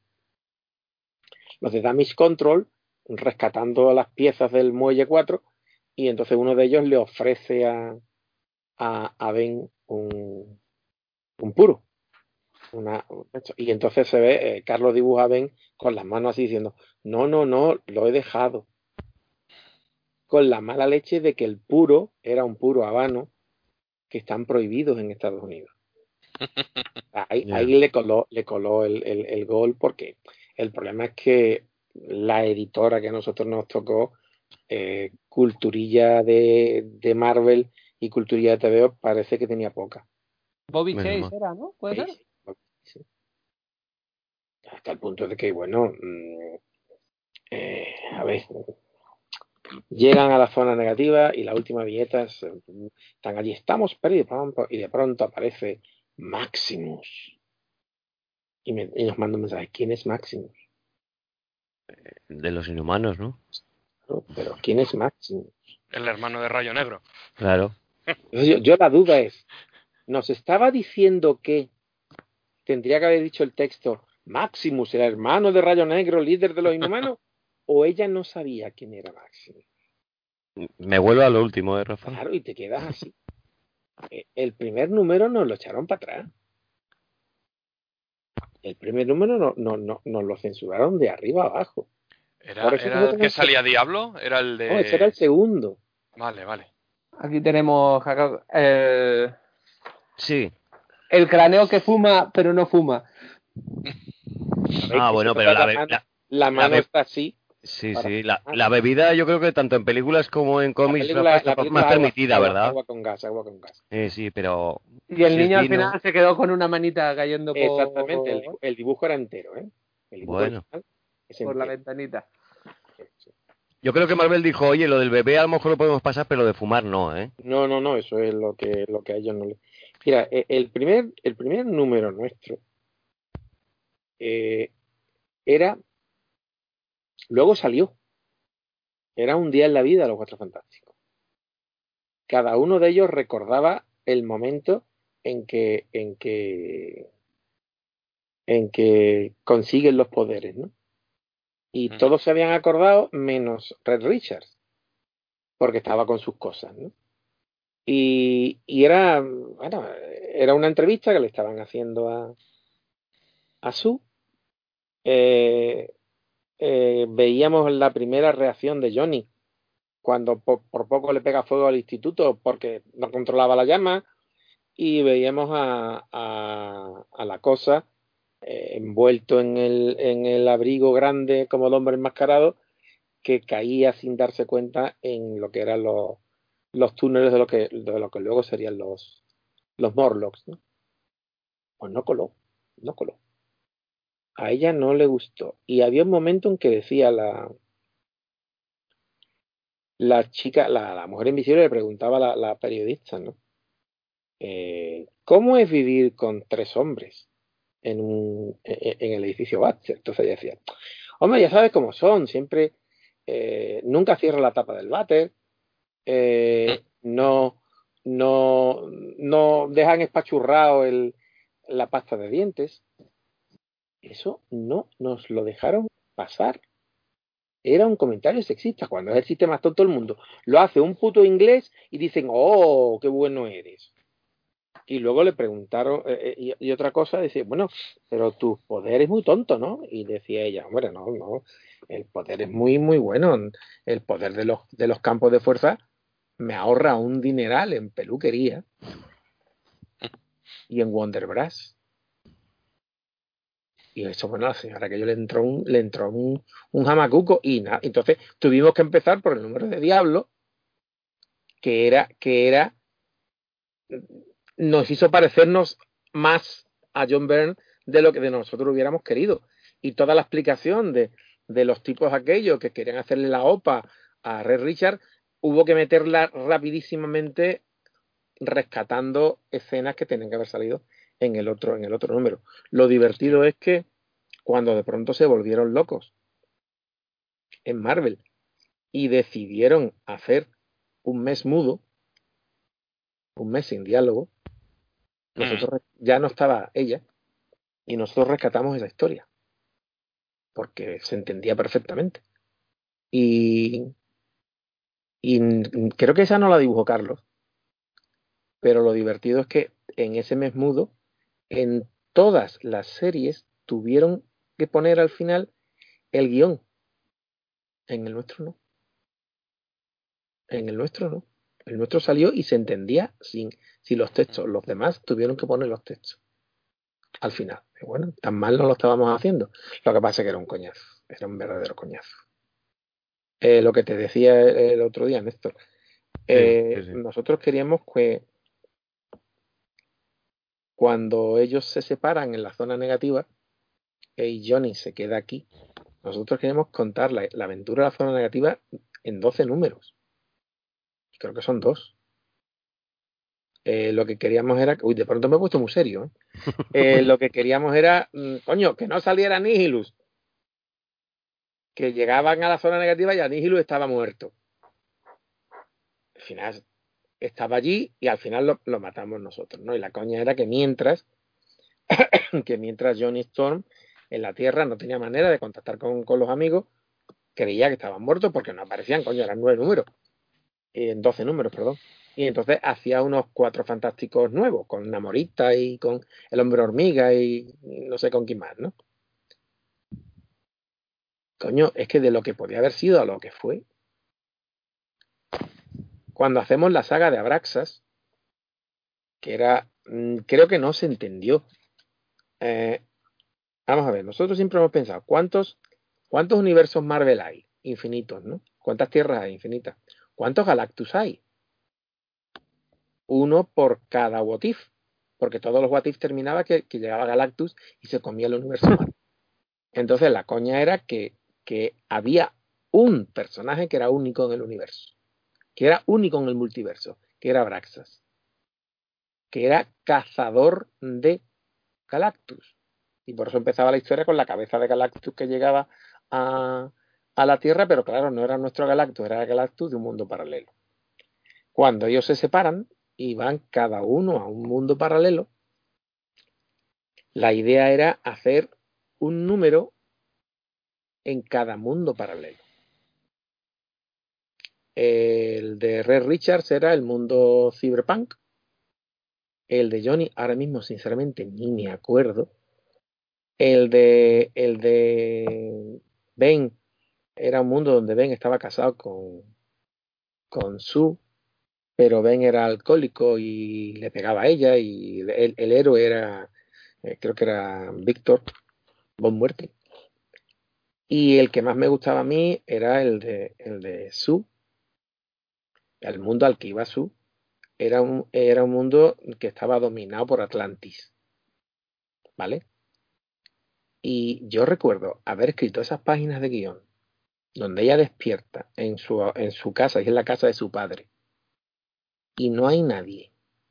de Damage Control rescatando las piezas del Muelle 4 y entonces uno de ellos le ofrece a Ben un puro. Y entonces se ve, Carlos dibuja a Ben con las manos así diciendo, no, lo he dejado. Con la mala leche de que el puro era un puro habano que están prohibidos en Estados Unidos. Ahí le coló el gol, porque el problema es que la editora que a nosotros nos tocó, culturilla de Marvel y culturilla de TVO, parece que tenía poca. Bobby Chase era, ¿no? ¿Puede ser? Sí. Hasta el punto de que, bueno, a ver, llegan a la zona negativa y la última viñeta están allí, estamos perdidos, y de pronto aparece Maximus. Y nos manda un mensaje, ¿quién es Maximus? De los Inhumanos, ¿no? Pero ¿quién es Maximus? El hermano de Rayo Negro. Claro. Entonces yo la duda es, ¿nos estaba diciendo que tendría que haber dicho el texto Maximus, el hermano de Rayo Negro, líder de los Inhumanos? ¿O ella no sabía quién era Maximus? Me vuelvo a lo último, Rafa. Claro, y te quedas así. El primer número nos lo echaron para atrás. El primer número nos lo censuraron de arriba a abajo. ¿Era el que salía Diablo? Era el de... No, ese era el segundo. Vale. Aquí tenemos Sí. el cráneo que fuma, pero no fuma. Bueno, pero la mano está así. Sí. La bebida yo creo que tanto en películas como en cómics la más permitida, ¿verdad? Agua con gas. Sí, pero... Y el niño al final se quedó con una manita cayendo por... Exactamente, el dibujo era entero, ¿eh? El dibujo bueno. Por la ventanita. Yo creo que Marvel dijo, oye, lo del bebé a lo mejor lo podemos pasar, pero lo de fumar no, ¿eh? No, eso es lo que a ellos no les... Mira, el primer número nuestro era... Luego salió. Era un día en la vida de los Cuatro Fantásticos. Cada uno de ellos recordaba el momento en que consiguen los poderes, ¿no? Y todos se habían acordado menos Red Richards, porque estaba con sus cosas, ¿no? Y era una entrevista que le estaban haciendo a Sue. Veíamos la primera reacción de Johnny cuando por poco le pega fuego al instituto porque no controlaba la llama, y veíamos a la cosa envuelto en el abrigo grande como el hombre enmascarado, que caía sin darse cuenta en lo que eran los túneles de lo que luego serían los Morlocks, ¿no? Pues no coló. A ella no le gustó. Y había un momento en que decía la chica, la mujer invisible, le preguntaba a la periodista, ¿no? ¿Cómo es vivir con 3 hombres en el edificio Baxter? Entonces ella decía, hombre, ya sabes cómo son, siempre nunca cierra la tapa del váter, no dejan espachurrado la pasta de dientes. Eso no nos lo dejaron pasar. Era un comentario sexista, cuando es el sistema todo el mundo. Lo hace un puto inglés y dicen, oh, qué bueno eres. Y luego le preguntaron, y otra cosa, decía, bueno, pero tu poder es muy tonto, ¿no? Y decía ella, hombre, no, el poder es muy, muy bueno. El poder de los campos de fuerza me ahorra un dineral en peluquería y en Wonder Brass. Y eso, bueno, a la señora que yo le entró un jamacuco y nada. Entonces tuvimos que empezar por el número de Diablo, que era, nos hizo parecernos más a John Byrne de lo que de nosotros hubiéramos querido. Y toda la explicación de los tipos aquellos que querían hacerle la OPA a Red Richard, hubo que meterla rapidísimamente rescatando escenas que tenían que haber salido en el otro número. Lo divertido es que cuando de pronto se volvieron locos en Marvel y decidieron hacer un mes mudo, un mes sin diálogo, nosotros ya no estaba ella y nosotros rescatamos esa historia porque se entendía perfectamente. Y creo que esa no la dibujó Carlos, pero lo divertido es que en ese mes mudo, en todas las series tuvieron que poner al final el guión. En el nuestro no. En el nuestro no. El nuestro salió y se entendía sin los textos. Los demás tuvieron que poner los textos al final. Bueno, tan mal no lo estábamos haciendo. Lo que pasa es que era un coñazo. Era un verdadero coñazo. Lo que te decía el otro día, Néstor. Sí. Nosotros queríamos que cuando ellos se separan en la zona negativa y Johnny se queda aquí, nosotros queremos contar la aventura de la zona negativa en 12 números. Creo que son 2. Lo que queríamos era... Uy, de pronto me he puesto muy serio. Lo que queríamos era, coño, que no saliera Nihilus. Que llegaban a la zona negativa y Nihilus estaba muerto. Al final estaba allí y al final lo matamos nosotros, ¿no? Y la coña era que mientras Johnny Storm en la Tierra no tenía manera de contactar con los amigos, creía que estaban muertos porque no aparecían, coño, eran 9 números. 12 números, perdón. Y entonces hacía unos 4 fantásticos nuevos, con Namorita y con el Hombre Hormiga y no sé con quién más, ¿no? Coño, es que de lo que podía haber sido a lo que fue. Cuando hacemos la saga de Abraxas, que era, creo que no se entendió. Vamos a ver, nosotros siempre hemos pensado, ¿cuántos universos Marvel hay? Infinitos, ¿no? ¿Cuántas tierras hay? Infinitas. ¿Cuántos Galactus hay? Uno por cada What If, porque todos los What If terminaba que llegaba Galactus y se comía el universo Marvel. Entonces la coña era que había un personaje que era único en el universo, que era único en el multiverso, que era Abraxas, que era cazador de Galactus. Y por eso empezaba la historia con la cabeza de Galactus que llegaba a la Tierra, pero claro, no era nuestro Galactus, era el Galactus de un mundo paralelo. Cuando ellos se separan y van cada uno a un mundo paralelo, la idea era hacer un número en cada mundo paralelo. El de Red Richards era el mundo cyberpunk. El de Johnny, ahora mismo sinceramente ni me acuerdo. El de Ben era un mundo donde Ben estaba casado con Sue, pero Ben era alcohólico y le pegaba a ella y el héroe era, creo que era Víctor Von Muerte. Y el que más me gustaba a mí era el de Sue, el mundo al que iba Sue. Era un mundo que estaba dominado por Atlantis, ¿vale? Y yo recuerdo haber escrito esas páginas de guión donde ella despierta en su casa, y es la casa de su padre, y no hay nadie.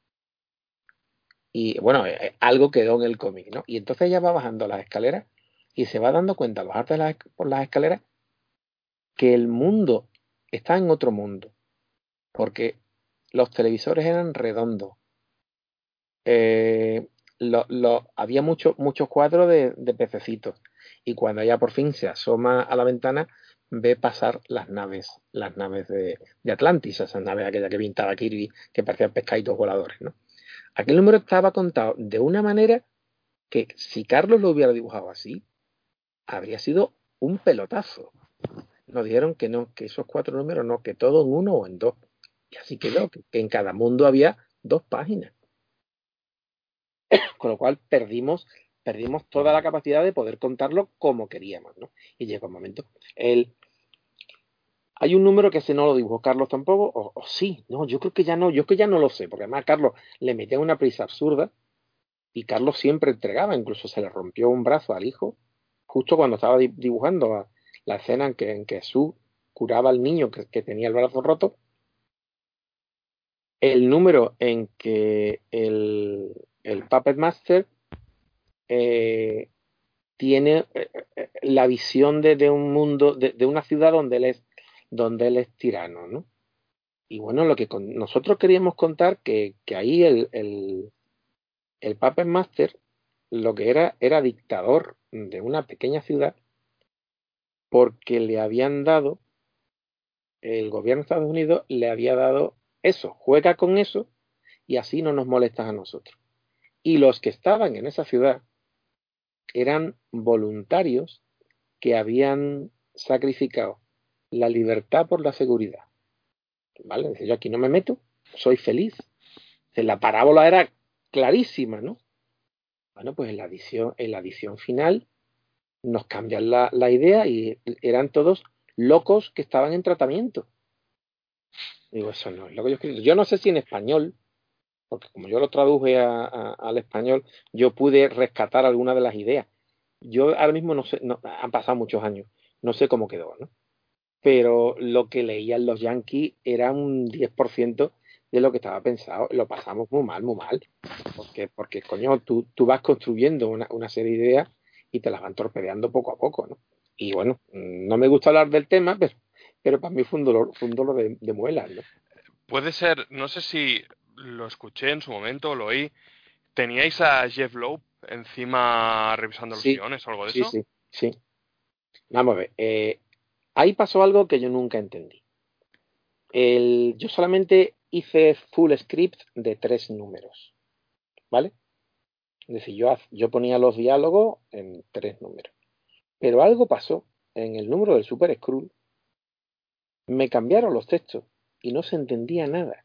Y bueno, algo quedó en el cómic, ¿no? Y entonces ella va bajando las escaleras y se va dando cuenta, al bajar por las escaleras, que el mundo está en otro mundo, porque los televisores eran redondos. había muchos cuadros de pececitos. Y cuando ella por fin se asoma a la ventana, ve pasar las naves de Atlantis, esas naves aquellas que pintaba Kirby, que parecían pescaditos voladores, ¿no? Aquel número estaba contado de una manera que si Carlos lo hubiera dibujado así, habría sido un pelotazo. Nos dijeron que no, que esos 4 números no, que todo en 1 o en 2. Y así quedó, que en cada mundo había 2 páginas. Con lo cual perdimos toda la capacidad de poder contarlo como queríamos, ¿no? Y llegó un momento. Hay un número que ese no lo dibujó Carlos tampoco, o sí, no, yo creo que ya no, lo sé, porque además a Carlos le metía una prisa absurda y Carlos siempre entregaba, incluso se le rompió un brazo al hijo, justo cuando estaba dibujando la escena en que Jesús curaba al niño que tenía el brazo roto. El número en que el Puppet Master tiene la visión de un mundo, de una ciudad donde él es tirano, ¿no? Y bueno, lo que nosotros queríamos contar que ahí el Puppet Master lo que era dictador de una pequeña ciudad porque le habían dado, el gobierno de Estados Unidos le había dado eso, juega con eso y así no nos molestas a nosotros. Y los que estaban en esa ciudad eran voluntarios que habían sacrificado la libertad por la seguridad. ¿Vale? Dice, yo aquí no me meto, soy feliz. La parábola era clarísima, ¿no? Bueno, pues en la edición final nos cambian la idea y eran todos locos que estaban en tratamiento. Digo, eso no es lo que yo escribo. Yo no sé si en español, porque como yo lo traduje al español, yo pude rescatar alguna de las ideas. Yo ahora mismo no sé, han pasado muchos años, no sé cómo quedó, ¿no? Pero lo que leían los yankees era un 10% de lo que estaba pensado. Lo pasamos muy mal, porque coño, tú vas construyendo una serie de ideas y te las van torpedeando poco a poco, ¿no? Y bueno, no me gusta hablar del tema, pero para mí fue un dolor de muelas, ¿no? Puede ser, no sé si lo escuché en su momento o lo oí, ¿teníais a Jeff Loeb encima revisando los Sí, guiones o algo de sí, eso? sí. Vamos a ver, ahí pasó algo que yo nunca entendí. Yo solamente hice full script de 3 números, ¿vale? Es decir, yo ponía los diálogos en 3 números. Pero algo pasó en el número del Super Skrull, me cambiaron los textos y no se entendía nada.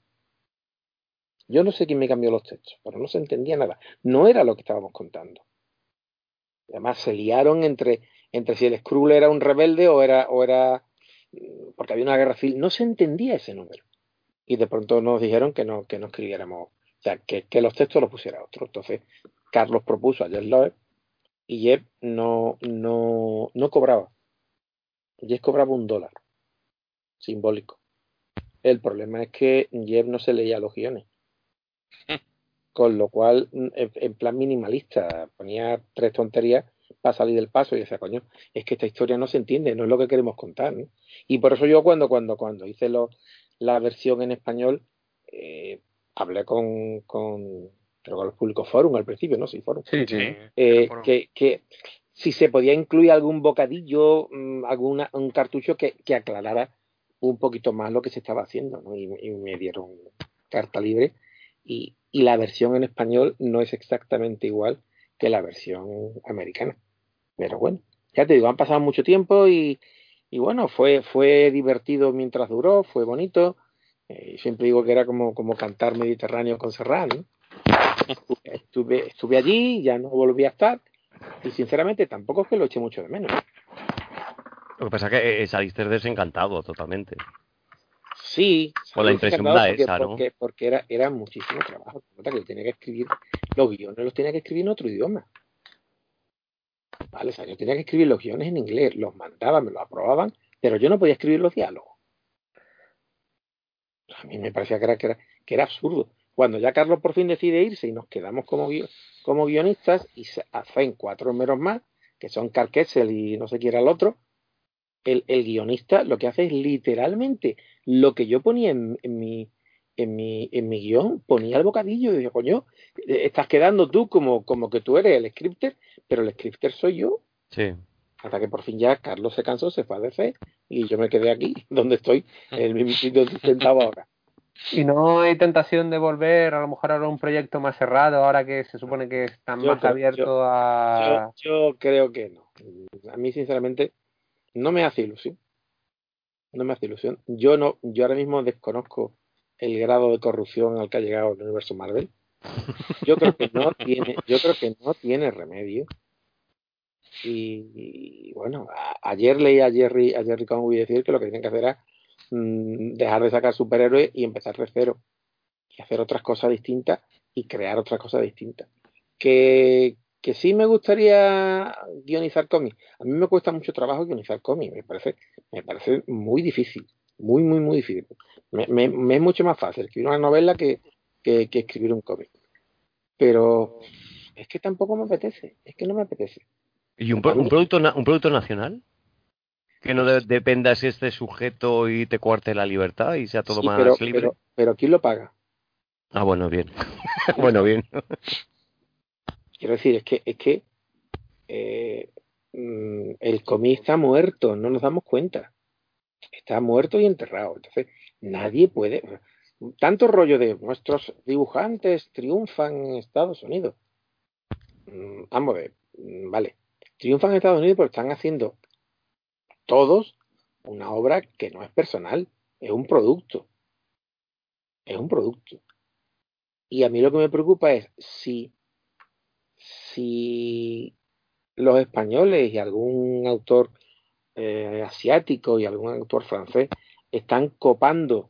Yo no sé quién me cambió los textos, pero no se entendía nada. No era lo que estábamos contando. Además, se liaron entre si el Skrull era un rebelde o era porque había una guerra civil. No se entendía ese número. Y de pronto nos dijeron que no escribiéramos, o sea, que los textos los pusiera otro. Entonces, Carlos propuso a Jeff Loeb y Jeff no cobraba. Jeff cobraba $1 simbólico. El problema es que Jeff no se leía los guiones. Con lo cual, en plan minimalista, ponía 3 tonterías para salir del paso y decía, coño, es que esta historia no se entiende, no es lo que queremos contar, ¿no? Y por eso yo cuando hice la versión en español, hablé creo que los públicos Forum al principio, ¿no? Sí, Forum. Sí, Que si se podía incluir algún bocadillo, un cartucho que aclarara un poquito más lo que se estaba haciendo, ¿no? Y me dieron carta libre y la versión en español no es exactamente igual que la versión americana. Pero bueno, ya te digo, han pasado mucho tiempo y bueno, fue divertido mientras duró, fue bonito. Siempre digo que era como cantar Mediterráneo con Serrat, ¿no? Estuve allí, ya no volví a estar y sinceramente tampoco es que lo eche mucho de menos. Lo que pasa es que saliste desencantado totalmente. Sí, Por la impresión da esa, ¿no? porque era muchísimo trabajo. Que yo tenía que escribir los guiones, los tenía que escribir en otro idioma. ¿Vale? O sea, yo tenía que escribir los guiones en inglés, los mandaban, me los aprobaban, pero yo no podía escribir los diálogos. A mí me parecía que era absurdo. Cuando ya Carlos por fin decide irse y nos quedamos como guionistas y se hacen 4 números más, que son Carl Kessel y no sé quién era el otro, el guionista lo que hace es literalmente lo que yo ponía en en mi guión ponía el bocadillo y decía, coño, estás quedando tú como que tú eres el scripter, pero el scripter soy yo. Sí. Hasta que por fin ya Carlos se cansó, se fue a DC y yo me quedé aquí, donde estoy, en el mismo sitio donde estoy sentado ahora. ¿Y no hay tentación de volver a lo mejor a un proyecto más cerrado, ahora que se supone que están más abiertos a...? Yo creo que no. A mí, sinceramente, no me hace ilusión. No me hace ilusión. Yo ahora mismo desconozco el grado de corrupción al que ha llegado el universo Marvel. Yo creo que no tiene remedio. Y bueno, ayer leí a Jerry Conway decir que lo que tienen que hacer es dejar de sacar superhéroes y empezar de cero y hacer otras cosas distintas y crear otras cosas distintas. Que sí me gustaría guionizar cómics. A mí me cuesta mucho trabajo guionizar cómics, me parece muy difícil, muy, muy, muy difícil. Me es mucho más fácil escribir una novela que escribir un cómic. Pero es que tampoco me apetece, es que no me apetece. ¿Y un producto nacional? Que no dependa si esté sujeto y te cuarte la libertad y sea todo Sí, más libre. pero ¿quién lo paga? Ah, bueno, bien. Bueno, bien. Quiero decir, es que el cómic está muerto, no nos damos cuenta. Está muerto y enterrado. Entonces, nadie puede. Tanto rollo de nuestros dibujantes triunfan en Estados Unidos. Vamos a ver, vale. Triunfan en Estados Unidos porque están haciendo todos una obra que no es personal, es un producto. Es un producto. Y a mí lo que me preocupa es si los españoles y algún autor asiático y algún autor francés están copando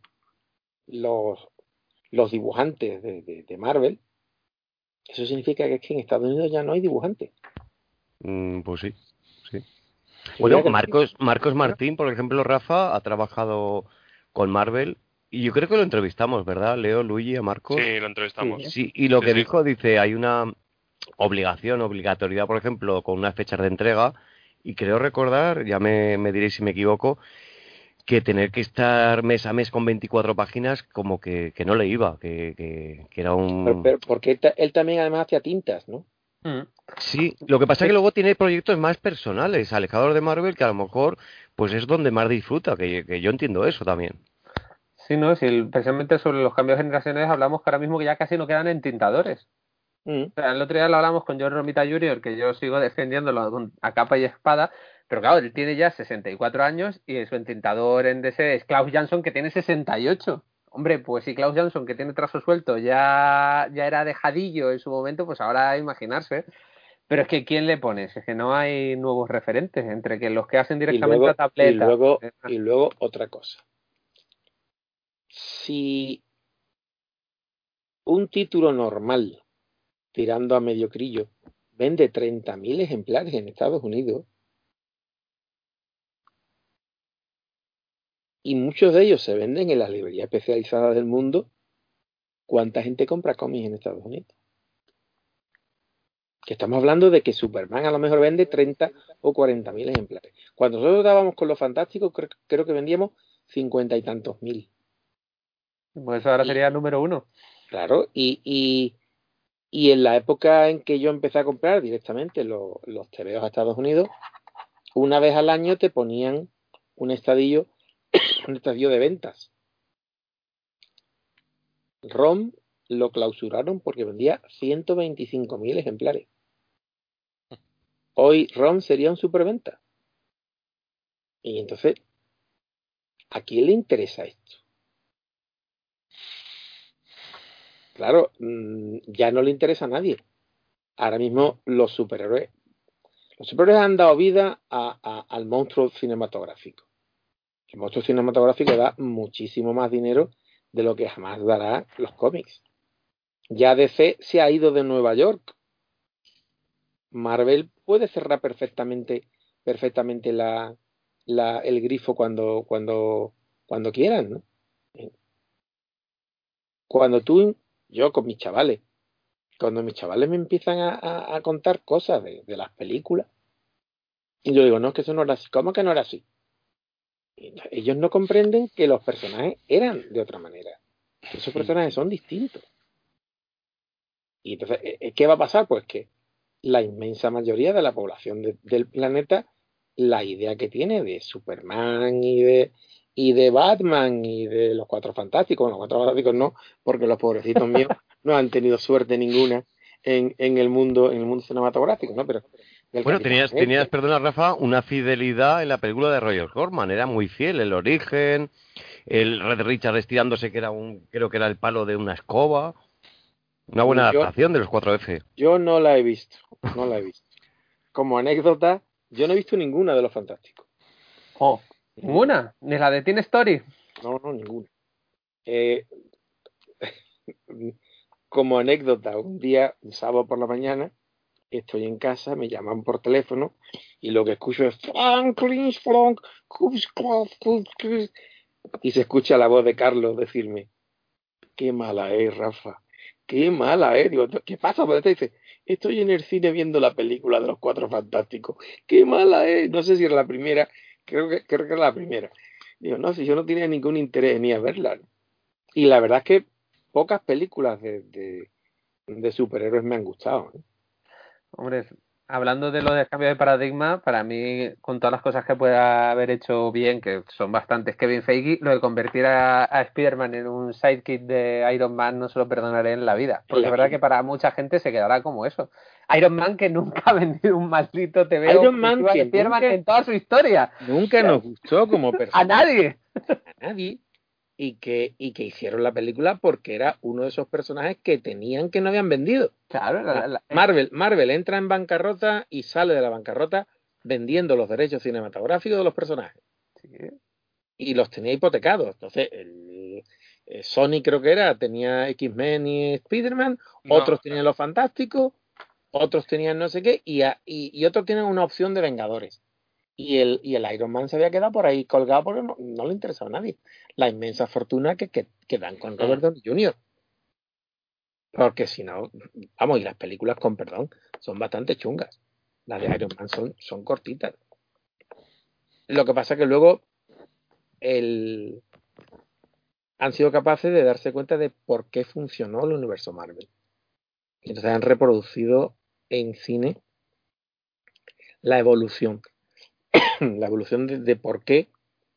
los dibujantes de Marvel, eso significa que es que en Estados Unidos ya no hay dibujantes. Pues sí, sí. Significa Bueno, que Marcos Martín, por ejemplo, Rafa, ha trabajado con Marvel y yo creo que lo entrevistamos, ¿verdad? Leo, Luigi, a Marcos. Sí, lo entrevistamos. Sí, y lo Sí, que sí. dice, hay una obligatoriedad, por ejemplo, con unas fechas de entrega y creo recordar, ya me diréis si me equivoco, que tener que estar mes a mes con 24 páginas como que no le iba, que era un... pero porque él también además hacía tintas, ¿no? Sí, lo que pasa es que luego tiene proyectos más personales, alejados de Marvel, que a lo mejor pues es donde más disfruta, que yo entiendo eso también. Sí, no, si precisamente sobre los cambios generacionales hablamos que ahora mismo que ya casi no quedan entintadores. Mm. O sea, el otro día lo hablamos con John Romita Jr., que yo sigo defendiéndolo a capa y espada, pero claro, él tiene ya 64 años y su entintador en DC es Klaus Jansson, que tiene 68. Hombre, pues si Klaus Jansson, que tiene trazo suelto, ya era dejadillo en su momento, pues ahora a imaginarse. Pero es que ¿quién le pones? Es que no hay nuevos referentes entre que los que hacen Y directamente a luego, y tableta. luego, y luego otra cosa. Si un título normal, tirando a mediocrillo, vende 30.000 ejemplares en Estados Unidos, y muchos de ellos se venden en las librerías especializadas del mundo, ¿cuánta gente compra cómics en Estados Unidos? Que estamos hablando de que Superman a lo mejor vende 30 o 40.000 ejemplares. Cuando nosotros estábamos con los Fantásticos, creo que vendíamos 50 y tantos mil. Pues eso ahora sería el número uno. Claro, y en la época en que yo empecé a comprar directamente los tebeos a Estados Unidos, una vez al año te ponían un estadio de ventas. ROM lo clausuraron porque vendía 125.000 ejemplares. Hoy ROM sería un superventa. Y entonces, ¿a quién le interesa esto? Claro, ya no le interesa a nadie. Ahora mismo los superhéroes han dado vida al monstruo cinematográfico. El monstruo cinematográfico da muchísimo más dinero de lo que jamás dará los cómics. Ya DC se ha ido de Nueva York. Marvel puede cerrar perfectamente el grifo cuando quieran, ¿no? Yo con mis chavales, cuando mis chavales me empiezan a contar cosas de las películas, y yo digo, no, es que eso no era así. ¿Cómo que no era así? Ellos no comprenden que los personajes eran de otra manera. Esos personajes son distintos. Y entonces, ¿qué va a pasar? Pues que la inmensa mayoría de la población del planeta, la idea que tiene de Superman y de Batman y de los Cuatro Fantásticos, bueno, los Cuatro Fantásticos no, porque los pobrecitos míos no han tenido suerte ninguna en el mundo cinematográfico, ¿no? Pero Bueno, tenías, perdona Rafa, una fidelidad en la película de Roger Corman, era muy fiel, el origen, el Red Richard estirándose que creo que era el palo de una escoba, una buena adaptación de los 4F. Yo no la he visto. Como anécdota, yo no he visto ninguna de los Fantásticos. Oh, ¿ninguna? ¿Ni la de Teen Story? No, ninguna. Como anécdota, un día, un sábado por la mañana, estoy en casa, me llaman por teléfono y lo que escucho es Franklin, y se escucha la voz de Carlos decirme: qué mala es, Rafa, qué mala es. Digo, ¿qué pasa? Pues te dice: estoy en el cine viendo la película de los Cuatro Fantásticos, qué mala es. No sé si era la primera, creo que era la primera. Digo, no, si yo no tenía ningún interés ni a verla. Y la verdad es que pocas películas de superhéroes me han gustado, ¿eh? Hombre, hablando de lo del cambio de paradigma, para mí, con todas las cosas que pueda haber hecho bien, que son bastantes Kevin Feige, lo de convertir a Spider-Man en un sidekick de Iron Man no se lo perdonaré en la vida. Porque es verdad que para mucha gente se quedará como eso. Iron Man que nunca ha vendido un maldito TVO Iron Man que Spider-Man en toda su historia. Nunca nos gustó como personaje. A nadie. A nadie. Y que hicieron la película porque era uno de esos personajes que tenían que no habían vendido. Claro, Marvel entra en bancarrota y sale de la bancarrota vendiendo los derechos cinematográficos de los personajes. Sí. Y los tenía hipotecados. Entonces, Sony creo que tenía X-Men y Spider-Man, otros tenían los Fantásticos, otros tenían no sé qué, y otros tienen una opción de Vengadores. Y el Iron Man se había quedado por ahí colgado porque no le interesaba a nadie. La inmensa fortuna que dan con Robert Downey Jr. Porque si no, vamos, y las películas, con perdón, son bastante chungas. Las de Iron Man son cortitas. Lo que pasa que luego han sido capaces de darse cuenta de por qué funcionó el universo Marvel. Entonces han reproducido en cine la evolución. La evolución de por qué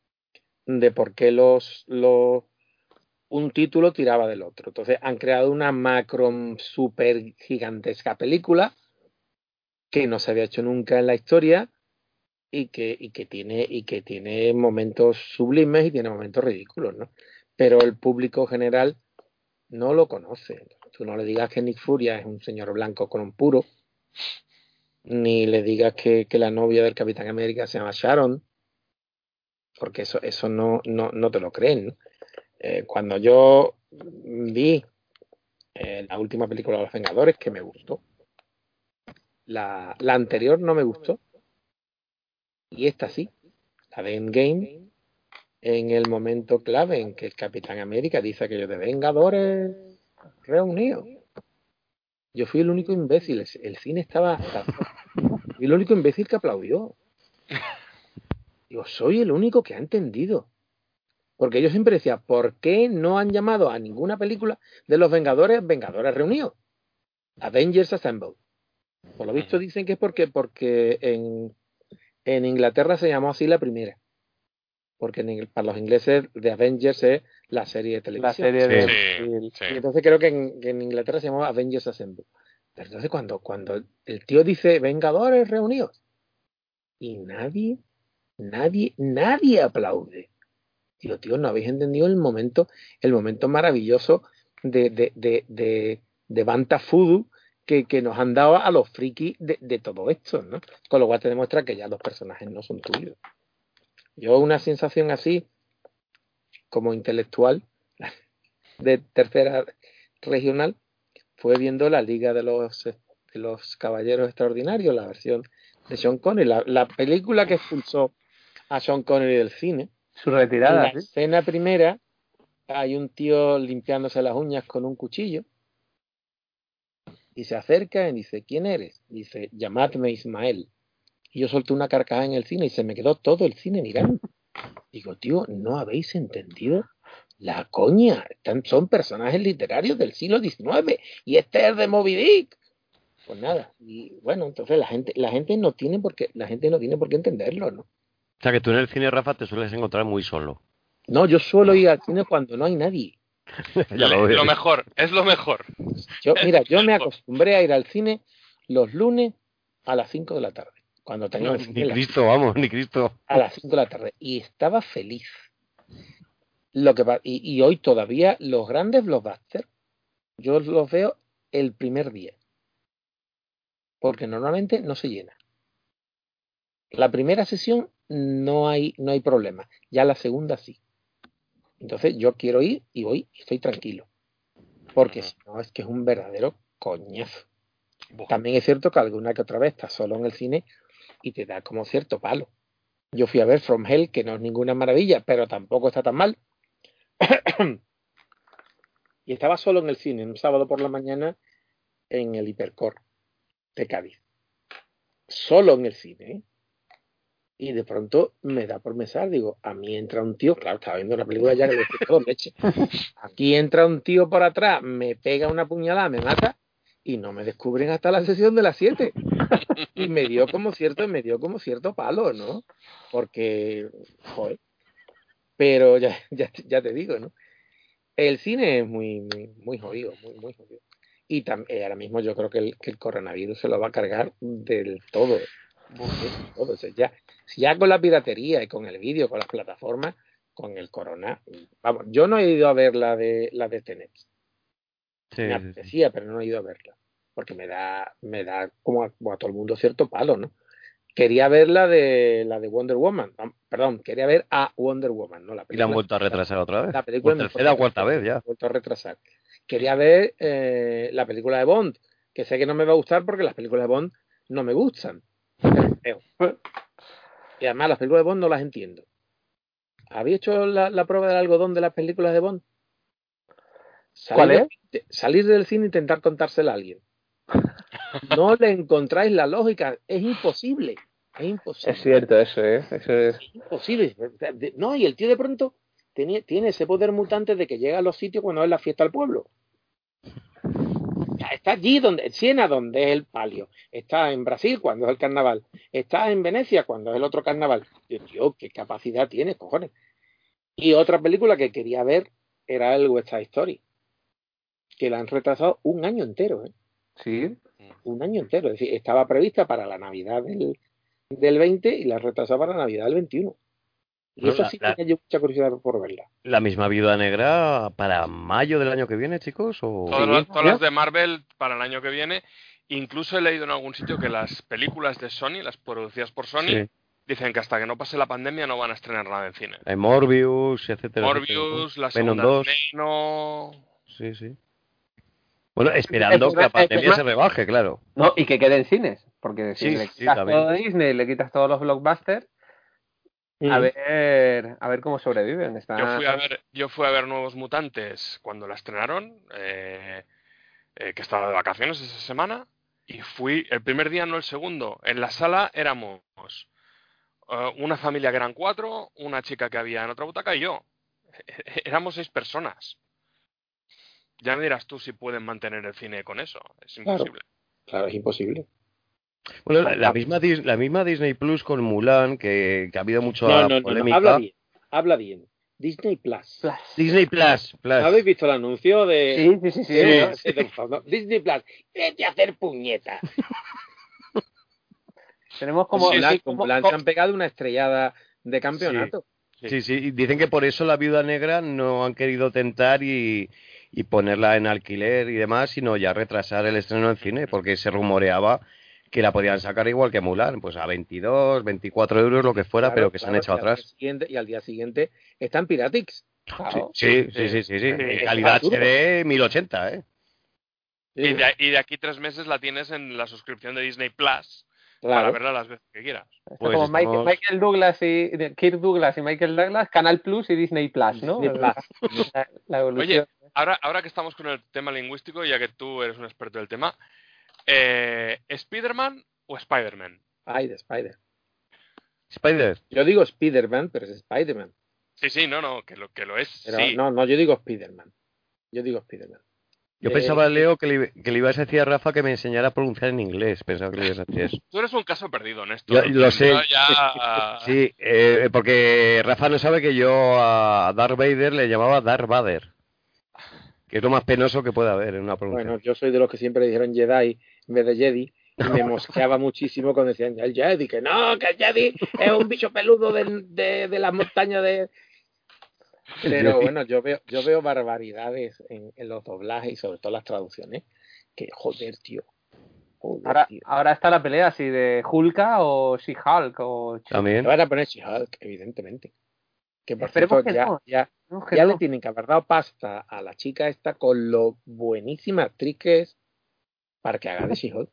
un título tiraba del otro. Entonces han creado una macro super gigantesca película que no se había hecho nunca en la historia y que tiene momentos sublimes y tiene momentos ridículos, ¿no? Pero el público general no lo conoce. Tú no le digas que Nick Furia es un señor blanco con un puro, ni le digas que la novia del Capitán América se llama Sharon, porque eso no te lo creen, ¿no? Cuando yo vi la última película de los Vengadores, que me gustó, la anterior no me gustó, y esta sí, la de Endgame, en el momento clave en que el Capitán América dice aquello de Vengadores reunidos. Yo fui el único imbécil, el cine estaba fui el único imbécil que aplaudió. Digo, soy el único que ha entendido. Porque yo siempre decía, ¿por qué no han llamado a ninguna película de los Vengadores reunidos? Avengers Assemble. Por lo visto dicen que es porque en Inglaterra se llamó así la primera. Porque para los ingleses de Avengers es la serie de televisión. Sí. Y entonces creo que en Inglaterra se llamó Avengers Assemble. Pero entonces cuando el tío dice Vengadores reunidos y nadie aplaude. Digo, tío, no habéis entendido el momento maravilloso de Banta Fudu que nos han dado a los frikis de todo esto, ¿no? Con lo cual te demuestra que ya los personajes no son tuyos. Yo una sensación así, como intelectual, de tercera regional, fue viendo la Liga de los Caballeros Extraordinarios, la versión de Sean Connery, la película que expulsó a Sean Connery del cine. Su retirada. En la escena primera hay un tío limpiándose las uñas con un cuchillo y se acerca y dice, ¿quién eres? Dice, llamadme Ismael. Y yo solté una carcajada en el cine y se me quedó todo el cine mirando. Digo, tío, ¿no habéis entendido La coña, son personajes literarios del siglo XIX y este es de Moby Dick. Pues nada, y bueno, entonces la gente no tiene por qué entenderlo, ¿no? O sea, que tú en el cine, Rafa, te sueles encontrar muy solo. No, yo suelo ir al cine cuando no hay nadie. Ya lo veo. Lo mejor, es lo mejor. Yo me acostumbré a ir al cine los lunes a las 5 de la tarde. Cuando tenía No, el cine ni Cristo, vamos, ni Cristo. a las 5 de la tarde. Y estaba feliz. Y hoy todavía los grandes blockbusters, yo los veo el primer día. Porque normalmente no se llena. La primera sesión no hay problema. Ya la segunda sí. Entonces yo quiero ir y voy y estoy tranquilo. Porque si no, es que es un verdadero coñazo. También es cierto que alguna que otra vez estás solo en el cine y te da como cierto palo. Yo fui a ver From Hell, que no es ninguna maravilla, pero tampoco está tan mal. Y estaba solo en el cine, un sábado por la mañana, en el Hipercor de Cádiz. Solo en el cine, ¿eh? Y de pronto me da por pensar, digo, a mí entra un tío, claro, estaba viendo una película ya que le estoy todo leche. Aquí entra un tío por atrás, me pega una puñalada, me mata, y no me descubren hasta la sesión de las 7. Y me dio como cierto palo, ¿no? Porque, joder. Pero ya te digo, ¿no? El cine es muy, muy, muy jodido, muy, muy jodido. Y ahora mismo yo creo que el coronavirus se lo va a cargar del todo. Todo. O sea, ya con la piratería y con el vídeo, con las plataformas, con el corona. Vamos, yo no he ido a ver la de Tenet. Sí, Me apetecía, pero no he ido a verla. Porque me da como a todo el mundo cierto palo, ¿no? Quería ver la de Wonder Woman. Perdón, quería ver a Wonder Woman, ¿no? La y la han película. vuelto a retrasar otra vez. La película Por tercera o cuarta vez ya. vuelto a retrasar. Quería ver la película de Bond, que sé que no me va a gustar porque las películas de Bond no me gustan. Y además las películas de Bond no las entiendo. ¿Habéis hecho la prueba del algodón de las películas de Bond? ¿Cuál es? Salir del cine e intentar contársela a alguien. No le encontráis la lógica. Es imposible. Es imposible. Es cierto, eso es. Es imposible. No, y el tío de pronto tiene ese poder mutante de que llega a los sitios cuando es la fiesta del pueblo. Está allí en Siena, donde es el palio. Está en Brasil, cuando es el carnaval. Está en Venecia, cuando es el otro carnaval. Yo, tío, qué capacidad tiene, cojones. Y otra película que quería ver era el West Side Story, que la han retrasado un año entero, ¿eh? Sí. Un año entero. Es decir, estaba prevista para la Navidad del 20 y la han retrasado para la Navidad del 21. Y eso sí tenía yo mucha curiosidad por verla. ¿La misma Viuda Negra para mayo del año que viene, chicos? ¿O? Todas las de Marvel para el año que viene. Incluso he leído en algún sitio que las películas de Sony, las producidas por Sony, dicen que hasta que no pase la pandemia no van a estrenar nada en cine. Hay Morbius, etcétera. Morbius, etcétera. la Venom segunda 2. Venom... Sí. Bueno, esperando que la pandemia se rebaje, claro. No, y que quede en cines, porque si le quitas también. todo Disney, le quitas todos los blockbusters, a ver cómo sobreviven. Yo fui a ver Nuevos Mutantes cuando la estrenaron, que estaba de vacaciones esa semana, y fui el primer día, no el segundo. En la sala éramos una familia que eran 4, una chica que había en otra butaca y yo. Éramos 6 personas. Ya me dirás tú si pueden mantener el cine con eso. Es imposible. Claro, es imposible. Bueno, la misma Disney Plus con Mulan, que ha habido mucha polémica. No, habla bien. Disney Plus. Disney Plus. ¿Habéis visto el anuncio de...? Sí. Disney Plus. Vete a hacer puñeta. Tenemos como... Mulan se han pegado una estrellada de campeonato. Sí. Dicen que por eso la Viuda Negra no han querido tentar y ponerla en alquiler y demás, sino ya retrasar el estreno en cine, porque se rumoreaba que la podían sacar igual que Mulan, pues a 22, 24 euros, lo que fuera, pero que se han echado atrás. Y al día siguiente está en Piratix. Claro. Sí. Calidad HD 1080, ¿eh? Sí. Y de aquí 3 meses la tienes en la suscripción de Disney Plus para verla las veces que quieras. Pues como Michael Douglas Kirk Douglas y Michael Douglas, Canal Plus y Disney Plus, ¿no? La evolución. Oye, ahora que estamos con el tema lingüístico, ya que tú eres un experto del tema, ¿Spider-Man o Spider-Man? Ay, de Spider. Spider. Yo digo Spider-Man, pero es Spider-Man. Sí, no, que lo es, Pero sí. no, yo digo Spider-Man. Yo pensaba, Leo, que le ibas a decir a Rafa que me enseñara a pronunciar en inglés. Pensaba que le ibas a decir eso. Tú eres un caso perdido, Néstor. Lo sé. Yo ya... Sí, porque Rafa no sabe que yo a Darth Vader le llamaba Darth Vader, que es lo más penoso que puede haber en una pronunciación. Bueno, yo soy de los que siempre dijeron Jedi en vez de Jedi y me mosqueaba muchísimo cuando decían el Jedi, que no, que el Jedi es un bicho peludo de las montañas de... Pero bueno, yo veo barbaridades en los doblajes y sobre todo las traducciones, que joder, tío. Ahora está la pelea si de Hulka o She-Hulk o... También. Le van a poner She-Hulk, evidentemente. Que por Esperemos cierto, que ya le tienen que haber dado pasta a la chica esta con lo buenísima actriz que es para que haga de She-Hulk.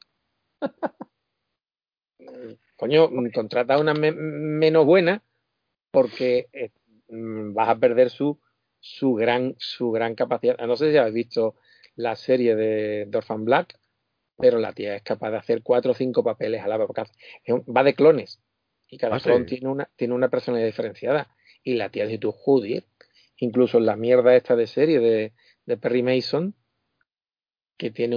Coño, contrata a una menos buena porque vas a perder su gran capacidad. No sé si habéis visto la serie de Orphan Black, pero la tía es capaz de hacer 4 o 5 papeles a la vez. Va de clones y cada clon tiene una personalidad diferenciada. Y la tía dice tú, joder, incluso en la mierda esta de serie de Perry Mason, que tiene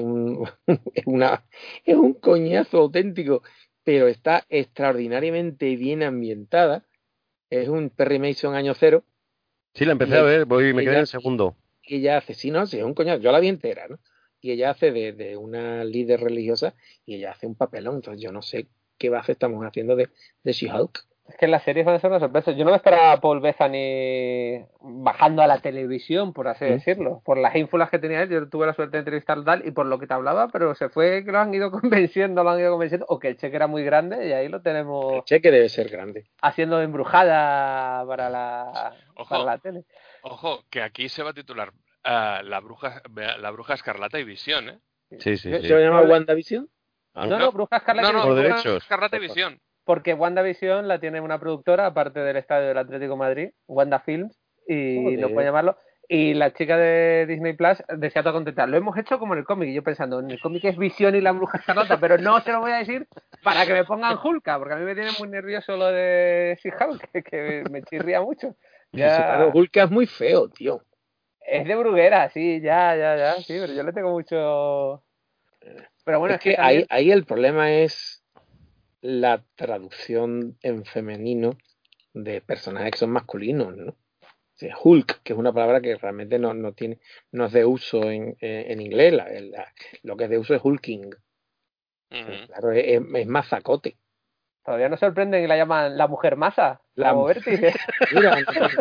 es un coñazo auténtico, pero está extraordinariamente bien ambientada. Es un Perry Mason año cero. Sí, la empecé a ver, me quedé en el segundo. Y ella hace, sí, es un coñazo, yo la vi entera, ¿no? Y ella hace de una líder religiosa y ella hace un papelón, entonces yo no sé qué base estamos haciendo de She-Hulk. Es que en las series van a ser una sorpresa. Yo no me esperaba a Paul Bettany bajando a la televisión, por así decirlo. Por las ínfulas que tenía él, yo tuve la suerte de entrevistarlo tal y por lo que te hablaba, pero se fue que lo han ido convenciendo, o que el cheque era muy grande y ahí lo tenemos. El cheque debe ser grande. Haciendo de embrujada para la tele. Ojo, que aquí se va a titular la bruja escarlata y Visión, ¿eh? Sí. ¿Se va a llamar WandaVision? No, Bruja Escarlata. No, por Bruja derechos. Escarlata y Visión. Porque WandaVision la tiene una productora, aparte del estadio del Atlético de Madrid, Wanda Films, y no puede llamarlo. Y la chica de Disney Plus decía todo contenta. Lo hemos hecho como en el cómic. Y yo pensando, en el cómic es Visión y la Bruja Escarlata, pero no se lo voy a decir para que me pongan Hulka, porque a mí me tiene muy nervioso lo de She-Hulk, que me chirría mucho. Claro, Hulka es muy feo, tío. Es de Bruguera, sí, ya, sí, pero yo le tengo mucho... Pero bueno, es que también... ahí el problema es la traducción en femenino de personajes que son masculinos, ¿no? O sea, Hulk, que es una palabra que realmente no es de uso en inglés, lo que es de uso es hulking. Claro, es mazacote. Todavía no sorprenden y la llaman la mujer masa. Como Vértice. Mira,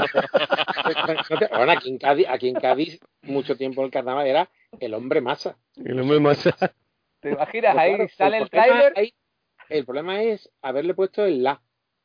bueno, aquí en Cádiz mucho tiempo el carnaval era el hombre masa. El hombre masa. ¿Te imaginas? Pero ahí claro, sale el tráiler. El problema es haberle puesto el la.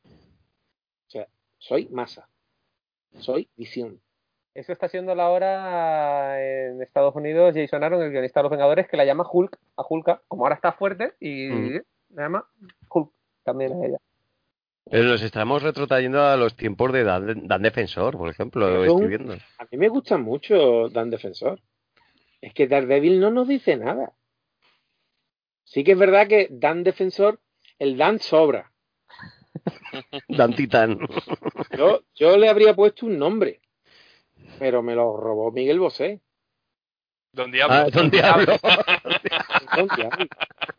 O sea, soy masa. Soy visión. Eso está siendo la hora en Estados Unidos. Jason Aaron, el guionista de Los Vengadores, que la llama Hulk, a Hulka, como ahora está fuerte, y le llama Hulk también a ella. Pero nos estamos retrotrayendo a los tiempos de Dan Defensor, por ejemplo, lo estoy viendo. A mí me gusta mucho Dan Defensor. Es que Daredevil no nos dice nada. Sí que es verdad que Dan Defensor, el Dan sobra. Dan Titán. Yo le habría puesto un nombre, pero me lo robó Miguel Bosé. Don Diablo. Don Diablo. Don Diablo.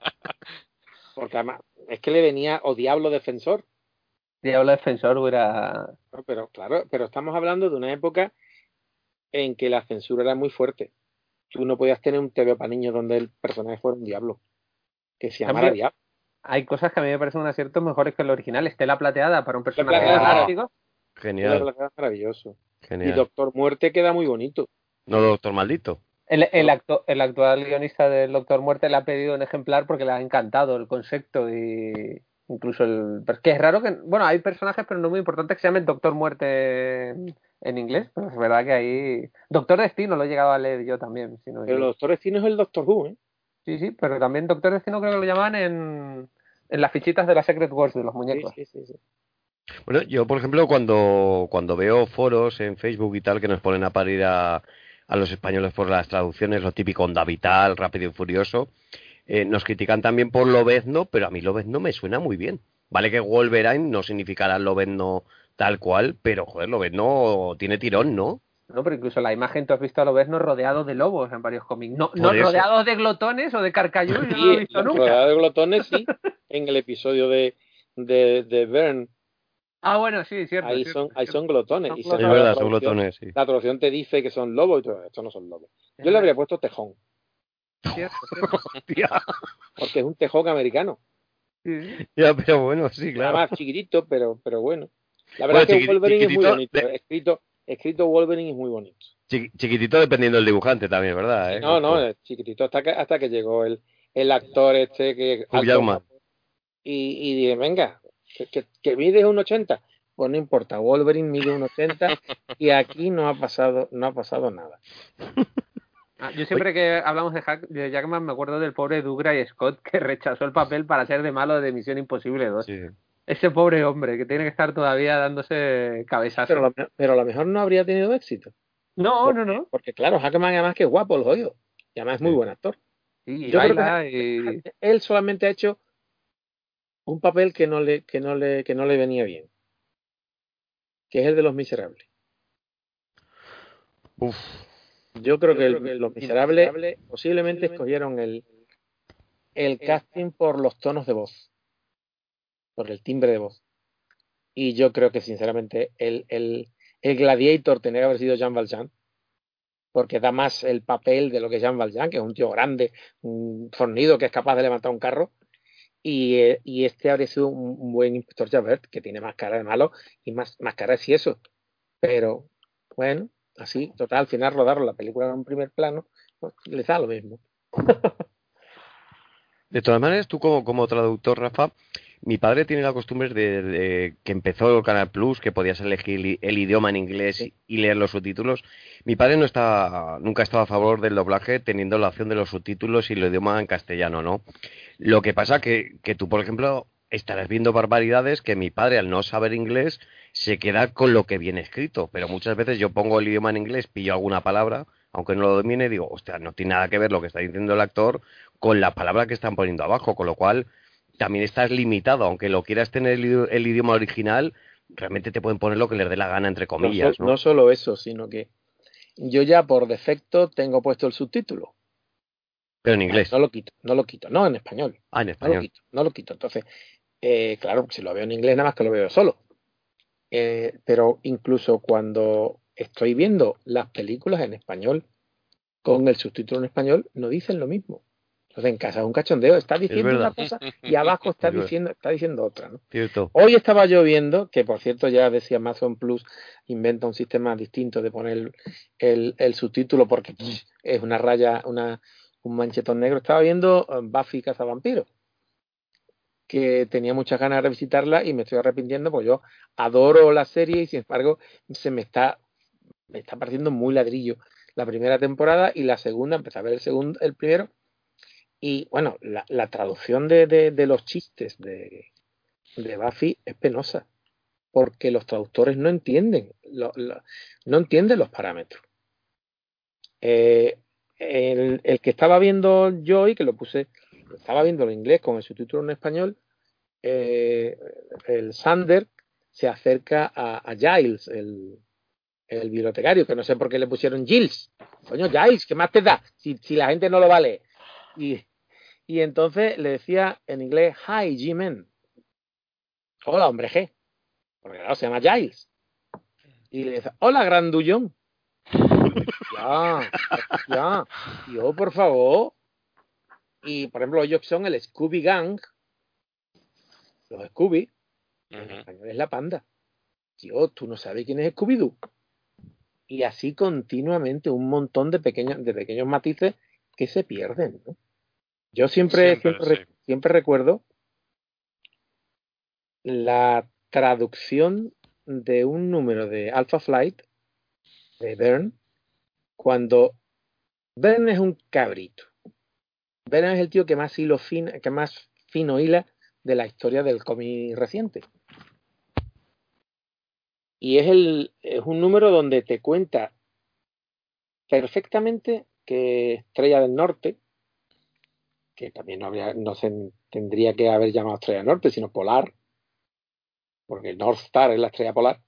Porque además es que le venía o Diablo Defensor. Diablo Defensor hubiera... Pero claro, pero estamos hablando de una época en que la censura era muy fuerte. Tú no podías tener un TV para niños donde el personaje fuera un diablo, que se llamara Diablo. Hay cosas que a mí me parecen un acierto mejores que el original. Estela Plateada para un personaje dramático. Genial. Estela Plateada maravilloso. Genial. Y Doctor Muerte queda muy bonito. No, Doctor Maldito. El actual guionista del Doctor Muerte le ha pedido un ejemplar porque le ha encantado el concepto y incluso pero es que es raro que... Bueno, hay personajes pero no muy importantes que se llamen Doctor Muerte en inglés, pero es verdad que ahí... Doctor Destino lo he llegado a leer yo también. Pero el Doctor Destino es el Doctor Who, ¿eh? Sí, pero también Doctor Destino creo que lo llamaban en las fichitas de la Secret Wars de los muñecos. Sí. Bueno, yo por ejemplo cuando veo foros en Facebook y tal que nos ponen a parir a los españoles por las traducciones, lo típico Onda Vital, Rápido y Furioso, nos critican también por Lobezno, pero a mí Lobezno me suena muy bien. Vale que Wolverine no significará Lobezno tal cual, pero joder, lo ves, no tiene tirón, ¿no? No, pero incluso la imagen, tú has visto a Lobezno rodeado de lobos en varios cómics. No, no Por eso. rodeados de glotones o de carcayús, yo no lo he Y visto los nunca. rodados de glotones, sí, en el episodio de Verne, Ah, bueno, sí, cierto. ahí cierto, ahí cierto. son glotones. Son Y Es según glotones. la verdad, son traducción, glotones, sí. la traducción te dice que son lobos y todo. Estos no son lobos. Es Yo le verdad, habría puesto tejón, cierto, cierto. Hostia. porque es un tejón americano. Sí, sí. Ya, pero bueno, sí, Nada claro. más chiquitito, pero bueno. La verdad Bueno, es que Wolverine es muy chiquitito, bonito. Escrito Wolverine es muy bonito. chiquitito dependiendo del dibujante también, ¿verdad? Sí, no, Ojo. es chiquitito hasta que llegó el actor este que es Hugh alto, Jackman. guapo. Y dije, venga, que mide 1,80. Pues no importa, Wolverine mide 1,80 y aquí no ha pasado nada. Yo siempre que hablamos de Jackman me acuerdo del pobre Dougray Scott que rechazó el papel para ser de malo de Misión Imposible 2. Sí. Ese pobre hombre que tiene que estar todavía dándose cabezazos. Pero a lo mejor no habría tenido éxito. No, no, no. Porque claro, Hackman además que es guapo, el jodido. Y además es muy Sí. buen actor. Y Yo creo baila que y... él solamente ha hecho un papel que no le venía bien, que es el de Los Miserables. Uf. Yo creo que Los Miserables posiblemente escogieron el casting por los tonos de voz, por el timbre de voz. Y yo creo que sinceramente el Gladiator tenía que haber sido Jean Valjean, porque da más el papel de lo que es Jean Valjean, que es un tío grande, un fornido que es capaz de levantar un carro. Y este habría sido un buen inspector Javert, que tiene más cara de malo y más cara de eso. Pero bueno, así, total, al final rodaron la película en un primer plano, pues, les da lo mismo. De todas maneras, tú como traductor, Rafa, mi padre tiene la costumbre de que empezó el Canal Plus, que podías elegir el idioma en inglés Sí. y leer los subtítulos. Mi padre nunca estaba a favor del doblaje teniendo la opción de los subtítulos y el idioma en castellano, ¿no? Lo que pasa que tú, por ejemplo, estarás viendo barbaridades que mi padre, al no saber inglés, se queda con lo que viene escrito. Pero muchas veces yo pongo el idioma en inglés, pillo alguna palabra, aunque no lo domine, digo, hostia, no tiene nada que ver lo que está diciendo el actor con la palabra que están poniendo abajo, con lo cual también estás limitado, aunque lo quieras tener el idioma original, realmente te pueden poner lo que les dé la gana, entre comillas, ¿no? No solo eso, sino que yo ya por defecto tengo puesto el subtítulo. Pero en inglés. No lo quito, no, en español. Ah, en No lo español. quito, no lo quito. Entonces, claro, si lo veo en inglés, nada más que lo veo solo. Pero incluso cuando estoy viendo las películas en español, con el subtítulo en español, no dicen lo mismo. Entonces, en casa es un cachondeo, está Es diciendo una verdad. cosa y abajo está Es verdad. diciendo otra, ¿no? Cierto. Hoy estaba yo viendo, que por cierto ya decía Amazon Plus, inventa un sistema distinto de poner el subtítulo porque es una raya, un manchetón negro. Estaba viendo Buffy Cazavampiros, que tenía muchas ganas de revisitarla y me estoy arrepintiendo porque yo adoro la serie y sin embargo me está pareciendo muy ladrillo la primera temporada y la segunda, empecé a ver el primero y bueno, la traducción de los chistes de Buffy es penosa porque los traductores no entienden no entienden los parámetros. El que estaba viendo yo y que estaba viendo en inglés con el subtítulo en español, el Sander se acerca a Giles, el bibliotecario, que no sé por qué le pusieron Giles. Coño, Giles, ¿qué más te da? Si la gente no lo vale. Y entonces le decía en inglés, hi, G-Man. Hola, hombre G. Porque claro, se llama Giles. Y le dice, hola, grandullón. Ya. Yo, por favor. Y, por ejemplo, ellos son el Scooby Gang. Los Scooby. En español es la panda. Tío, tú no sabes quién es Scooby-Doo. Y así continuamente un montón de pequeños matices que se pierden, ¿no? Yo siempre recuerdo la traducción de un número de Alpha Flight de Verne, cuando Verne es un cabrito. Verne es el tío que más fino hila de la historia del cómic reciente. Y es un número donde te cuenta perfectamente que Estrella del Norte, que también no se tendría que haber llamado Estrella del Norte, sino Polar, porque North Star es la estrella polar,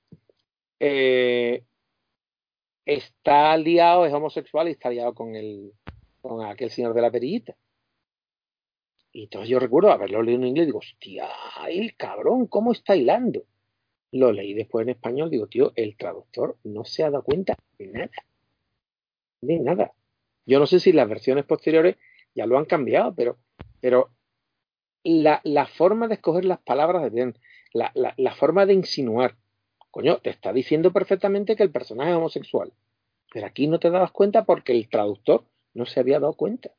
está liado, es homosexual y está liado con aquel señor de la perillita. Y entonces yo recuerdo haberlo leído en inglés y digo, hostia, el cabrón, ¿cómo está hilando? Lo leí después en español, digo, tío, el traductor no se ha dado cuenta de nada. De nada. Yo no sé si las versiones posteriores ya lo han cambiado, pero la forma de escoger las palabras, la forma de insinuar, coño, te está diciendo perfectamente que el personaje es homosexual. Pero aquí no te dabas cuenta porque el traductor no se había dado cuenta.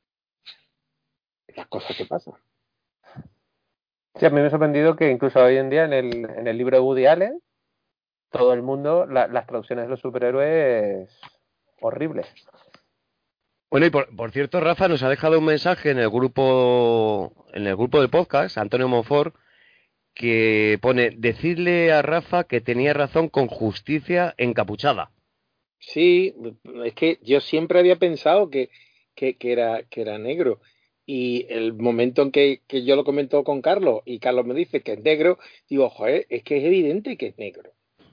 Las cosas que pasan. Sí, a mí me ha sorprendido que incluso hoy en día en el libro de Woody Allen, todo el mundo, las traducciones de los superhéroes horribles. Bueno, y por cierto, Rafa nos ha dejado un mensaje en el grupo del podcast, Antonio Monfort, que pone, decirle a Rafa que tenía razón con Justicia encapuchada. Sí, es que yo siempre había pensado que era negro. Y el momento en que yo lo comento con Carlos y Carlos me dice que es negro, digo, joder, es que es evidente que es negro.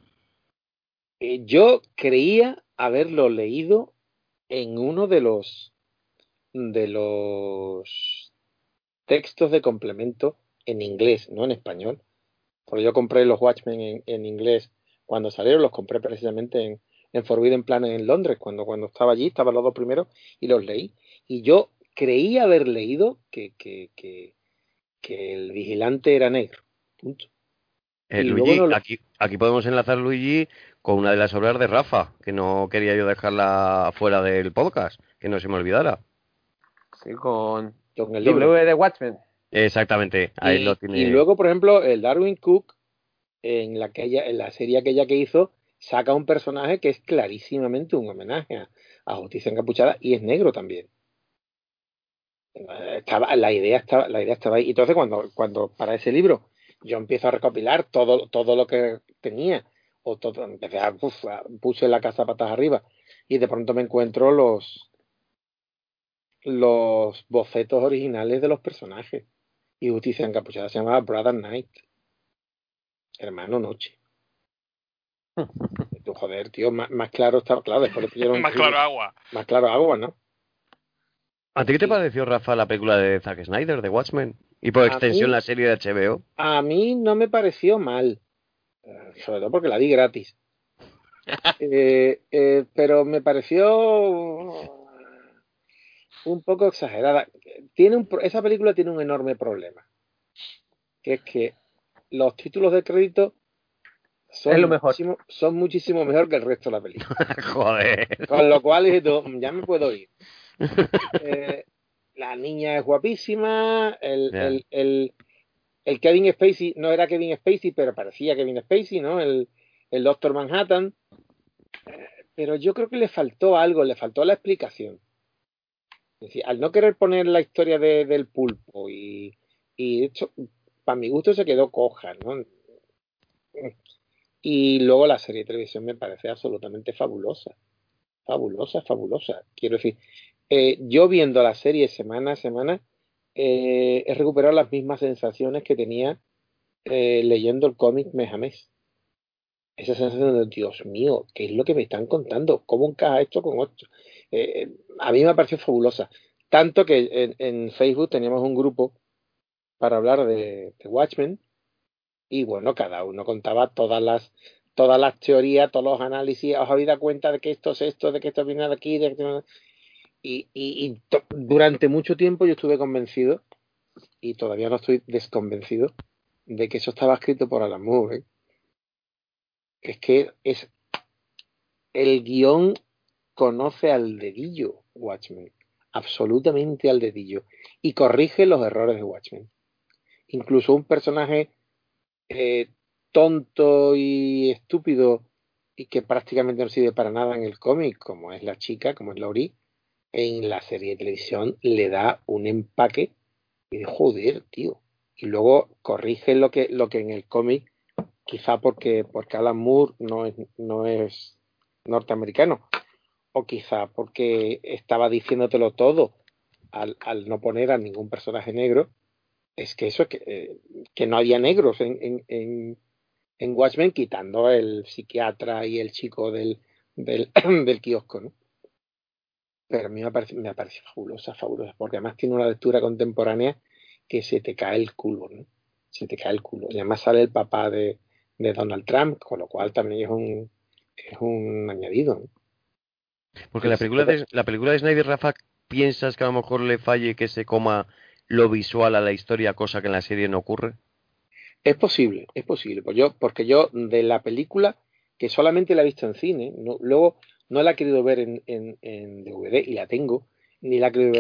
Yo creía haberlo leído en uno de los textos de complemento en inglés, no en español. Porque yo compré los Watchmen en inglés cuando salieron, los compré precisamente en Forbidden Planet en Londres, cuando estaba allí, estaban los dos primeros y los leí. Y yo creí haber leído que el vigilante era negro. Punto. Y luego Luigi, no lo... aquí podemos enlazar, Luigi, con una de las obras de Rafa, que no quería yo dejarla fuera del podcast, que no se me olvidara. Sí, con con el libro. W de Watchmen. Exactamente, ahí lo Y tiene. luego, por ejemplo, el Darwin Cook, en la serie aquella que hizo, saca un personaje que es clarísimamente un homenaje a Justicia Encapuchada y es negro también. La idea estaba ahí. Y entonces cuando para ese libro yo empiezo a recopilar todo lo que tenía, puse la casa patas arriba y de pronto me encuentro los bocetos originales de los personajes. Y Justicia Encapuchada se llamaba Brother Knight, hermano noche. Tú, joder, tío, más claro estaba, claro, después le pusieron Más claro agua. más claro agua, ¿no? ¿A ti qué te pareció, Rafa, la película de Zack Snyder, de Watchmen? Y por A extensión mí, la serie de HBO. a mí no me pareció mal, sobre todo porque la vi gratis. Pero me pareció un poco exagerada. Esa película tiene un enorme problema, que es que los títulos de crédito Es lo mejor. son muchísimo mejor que el resto de la película. Joder. Con lo cual dije, ya me puedo ir. La niña es guapísima, Ya. el Kevin Spacey no era Kevin Spacey, pero parecía Kevin Spacey, ¿no? El Doctor Manhattan. Pero yo creo que le faltó algo, le faltó la explicación. Es decir, al no querer poner la historia del pulpo y de hecho, para mi gusto se quedó coja, ¿no? Y luego la serie de televisión me parece absolutamente fabulosa. Fabulosa, fabulosa. Quiero decir, yo viendo la serie semana a semana, he recuperado las mismas sensaciones que tenía leyendo el cómic mes a mes. Esa sensación de, Dios mío, ¿qué es lo que me están contando? ¿Cómo encaja esto con esto? A mí me pareció fabulosa. Tanto que en Facebook teníamos un grupo para hablar de Watchmen y bueno, cada uno contaba todas las teorías, todos los análisis. ¿Os habéis dado cuenta de que esto es esto, de que esto viene de aquí? Durante mucho tiempo yo estuve convencido, y todavía no estoy desconvencido, de que eso estaba escrito por Alan Moore. Es que el guión conoce al dedillo Watchmen, absolutamente al dedillo, y corrige los errores de Watchmen. Incluso un personaje eh, tonto y estúpido y que prácticamente no sirve para nada en el cómic, como es la chica, como es Laurie, en la serie de televisión le da un empaque y de joder, tío. Y luego corrige lo que en el cómic, quizá porque Alan Moore no es norteamericano, o quizá porque estaba diciéndotelo todo al no poner a ningún personaje negro, es que eso, que no había negros en Watchmen, quitando el psiquiatra y el chico del kiosco, ¿no? Pero a mí me parece fabulosa, porque además tiene una lectura contemporánea que se te cae el culo, ¿no? Se te cae el culo. Y además sale el papá de Donald Trump, con lo cual también es un añadido, ¿no? Porque la película de Snyder, Rafa, ¿piensas que a lo mejor le falle que se coma lo visual a la historia, cosa que en la serie no ocurre? Es posible. Porque yo de la película, que solamente la he visto en cine, luego no la he querido ver en DVD y la tengo, ni la he querido ver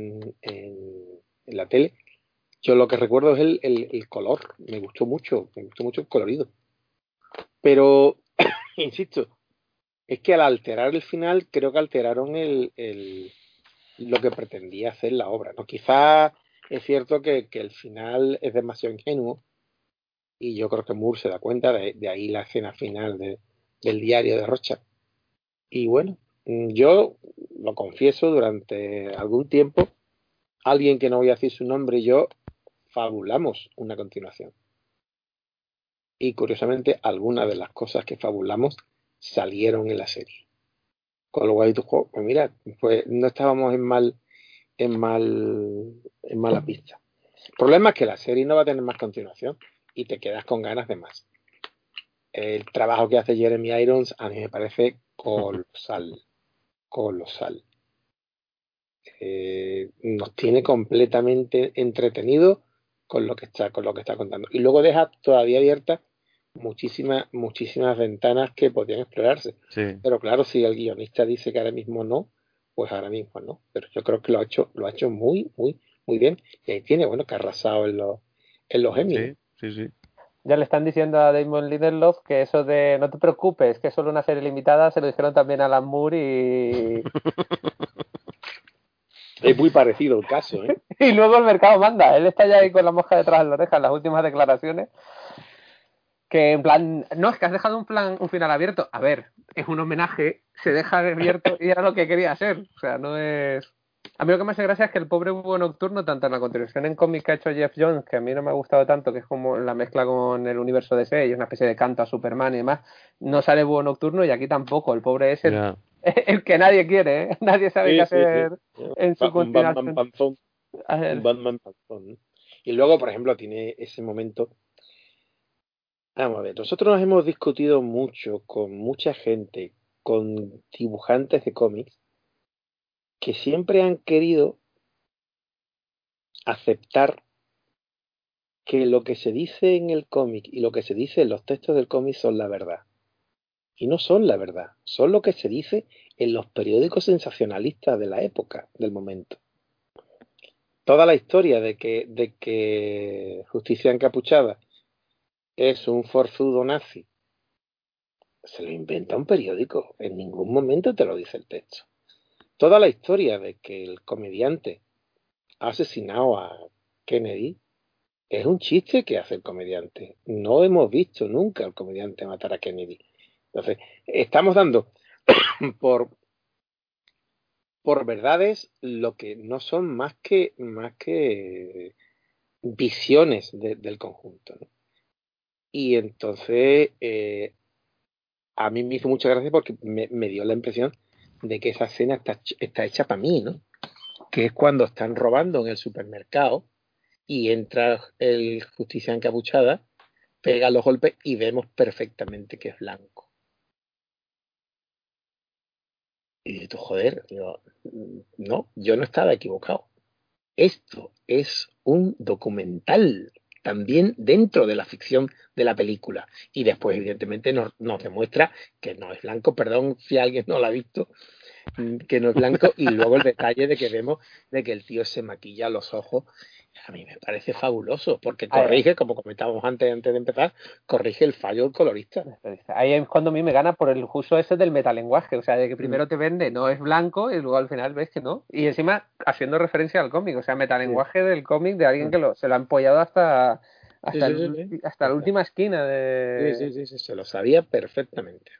en la tele. Yo lo que recuerdo es el color, me gustó mucho el colorido. Pero, insisto, es que al alterar el final, creo que alteraron lo que pretendía hacer la obra, ¿no? Quizás es cierto que el final es demasiado ingenuo, y yo creo que Moore se da cuenta, de ahí la escena final del diario de Rorschach. Y bueno, yo lo confieso, durante algún tiempo, alguien que no voy a decir su nombre y yo fabulamos una continuación. Y curiosamente, algunas de las cosas que fabulamos salieron en la serie. Con lo cual, pues mira, pues no estábamos en mala pista. El problema es que la serie no va a tener más continuación y te quedas con ganas de más. El trabajo que hace Jeremy Irons a mí me parece colosal. Nos tiene completamente entretenido con lo que está contando. Y luego deja todavía abiertas muchísimas ventanas que podrían explorarse. Sí. Pero claro, si el guionista dice que ahora mismo no, pues ahora mismo no. Pero yo creo que lo ha hecho muy, muy, muy bien. Y ahí tiene, bueno, que ha arrasado en los Emmy. Sí. Ya le están diciendo a Damon Lindelof que eso de no te preocupes, que es solo una serie limitada, se lo dijeron también a Alan Moore y... Es muy parecido el caso, ¿eh? y luego el mercado manda. Él está ya ahí con la mosca detrás de la oreja en las últimas declaraciones. Que en plan, no, es que has dejado un final abierto. A ver, es un homenaje, se deja abierto y era lo que quería hacer. O sea, no es... A mí lo que me hace gracia es que el pobre Búho Nocturno, tanto en la continuación en cómic que ha hecho Jeff Jones, que a mí no me ha gustado tanto, que es como la mezcla con el universo de DC y es una especie de canto a Superman y demás, no sale Búho Nocturno y aquí tampoco. El pobre es el que nadie quiere, ¿eh? Nadie sabe qué hacer en su continuación. Un Batman panzón, ¿no? Y luego, por ejemplo, tiene ese momento. Vamos a ver, nosotros nos hemos discutido mucho con mucha gente, con dibujantes de cómics, que siempre han querido aceptar que lo que se dice en el cómic y lo que se dice en los textos del cómic son la verdad. Y no son la verdad, son lo que se dice en los periódicos sensacionalistas de la época, del momento. Toda la historia de que Justicia Encapuchada es un forzudo nazi, se lo inventa un periódico, en ningún momento te lo dice el texto. Toda la historia de que el comediante ha asesinado a Kennedy es un chiste que hace el comediante. No hemos visto nunca al comediante matar a Kennedy. Entonces, estamos dando por verdades lo que no son más que visiones del conjunto, ¿no? Y entonces a mí me hizo mucha gracia porque me dio la impresión de que esa escena está hecha para mí, ¿no? Que es cuando están robando en el supermercado y entra el Justicia Encapuchada, pega los golpes y vemos perfectamente que es blanco. Y tú, joder, no, yo no estaba equivocado. Esto es un documental también dentro de la ficción de la película. Y después, evidentemente, nos demuestra que no es blanco. Perdón si alguien no lo ha visto, que no es blanco. Y luego el detalle de que vemos de que el tío se maquilla los ojos. A mí me parece fabuloso, porque corrige, como comentábamos antes de empezar, corrige el fallo del colorista. Ahí es cuando a mí me gana por el uso ese del metalenguaje, o sea, de que primero te vende no es blanco y luego al final ves que no. Y encima haciendo referencia al cómic, o sea, metalenguaje del cómic de alguien que se lo ha empollado hasta la última esquina de... Sí, se lo sabía perfectamente.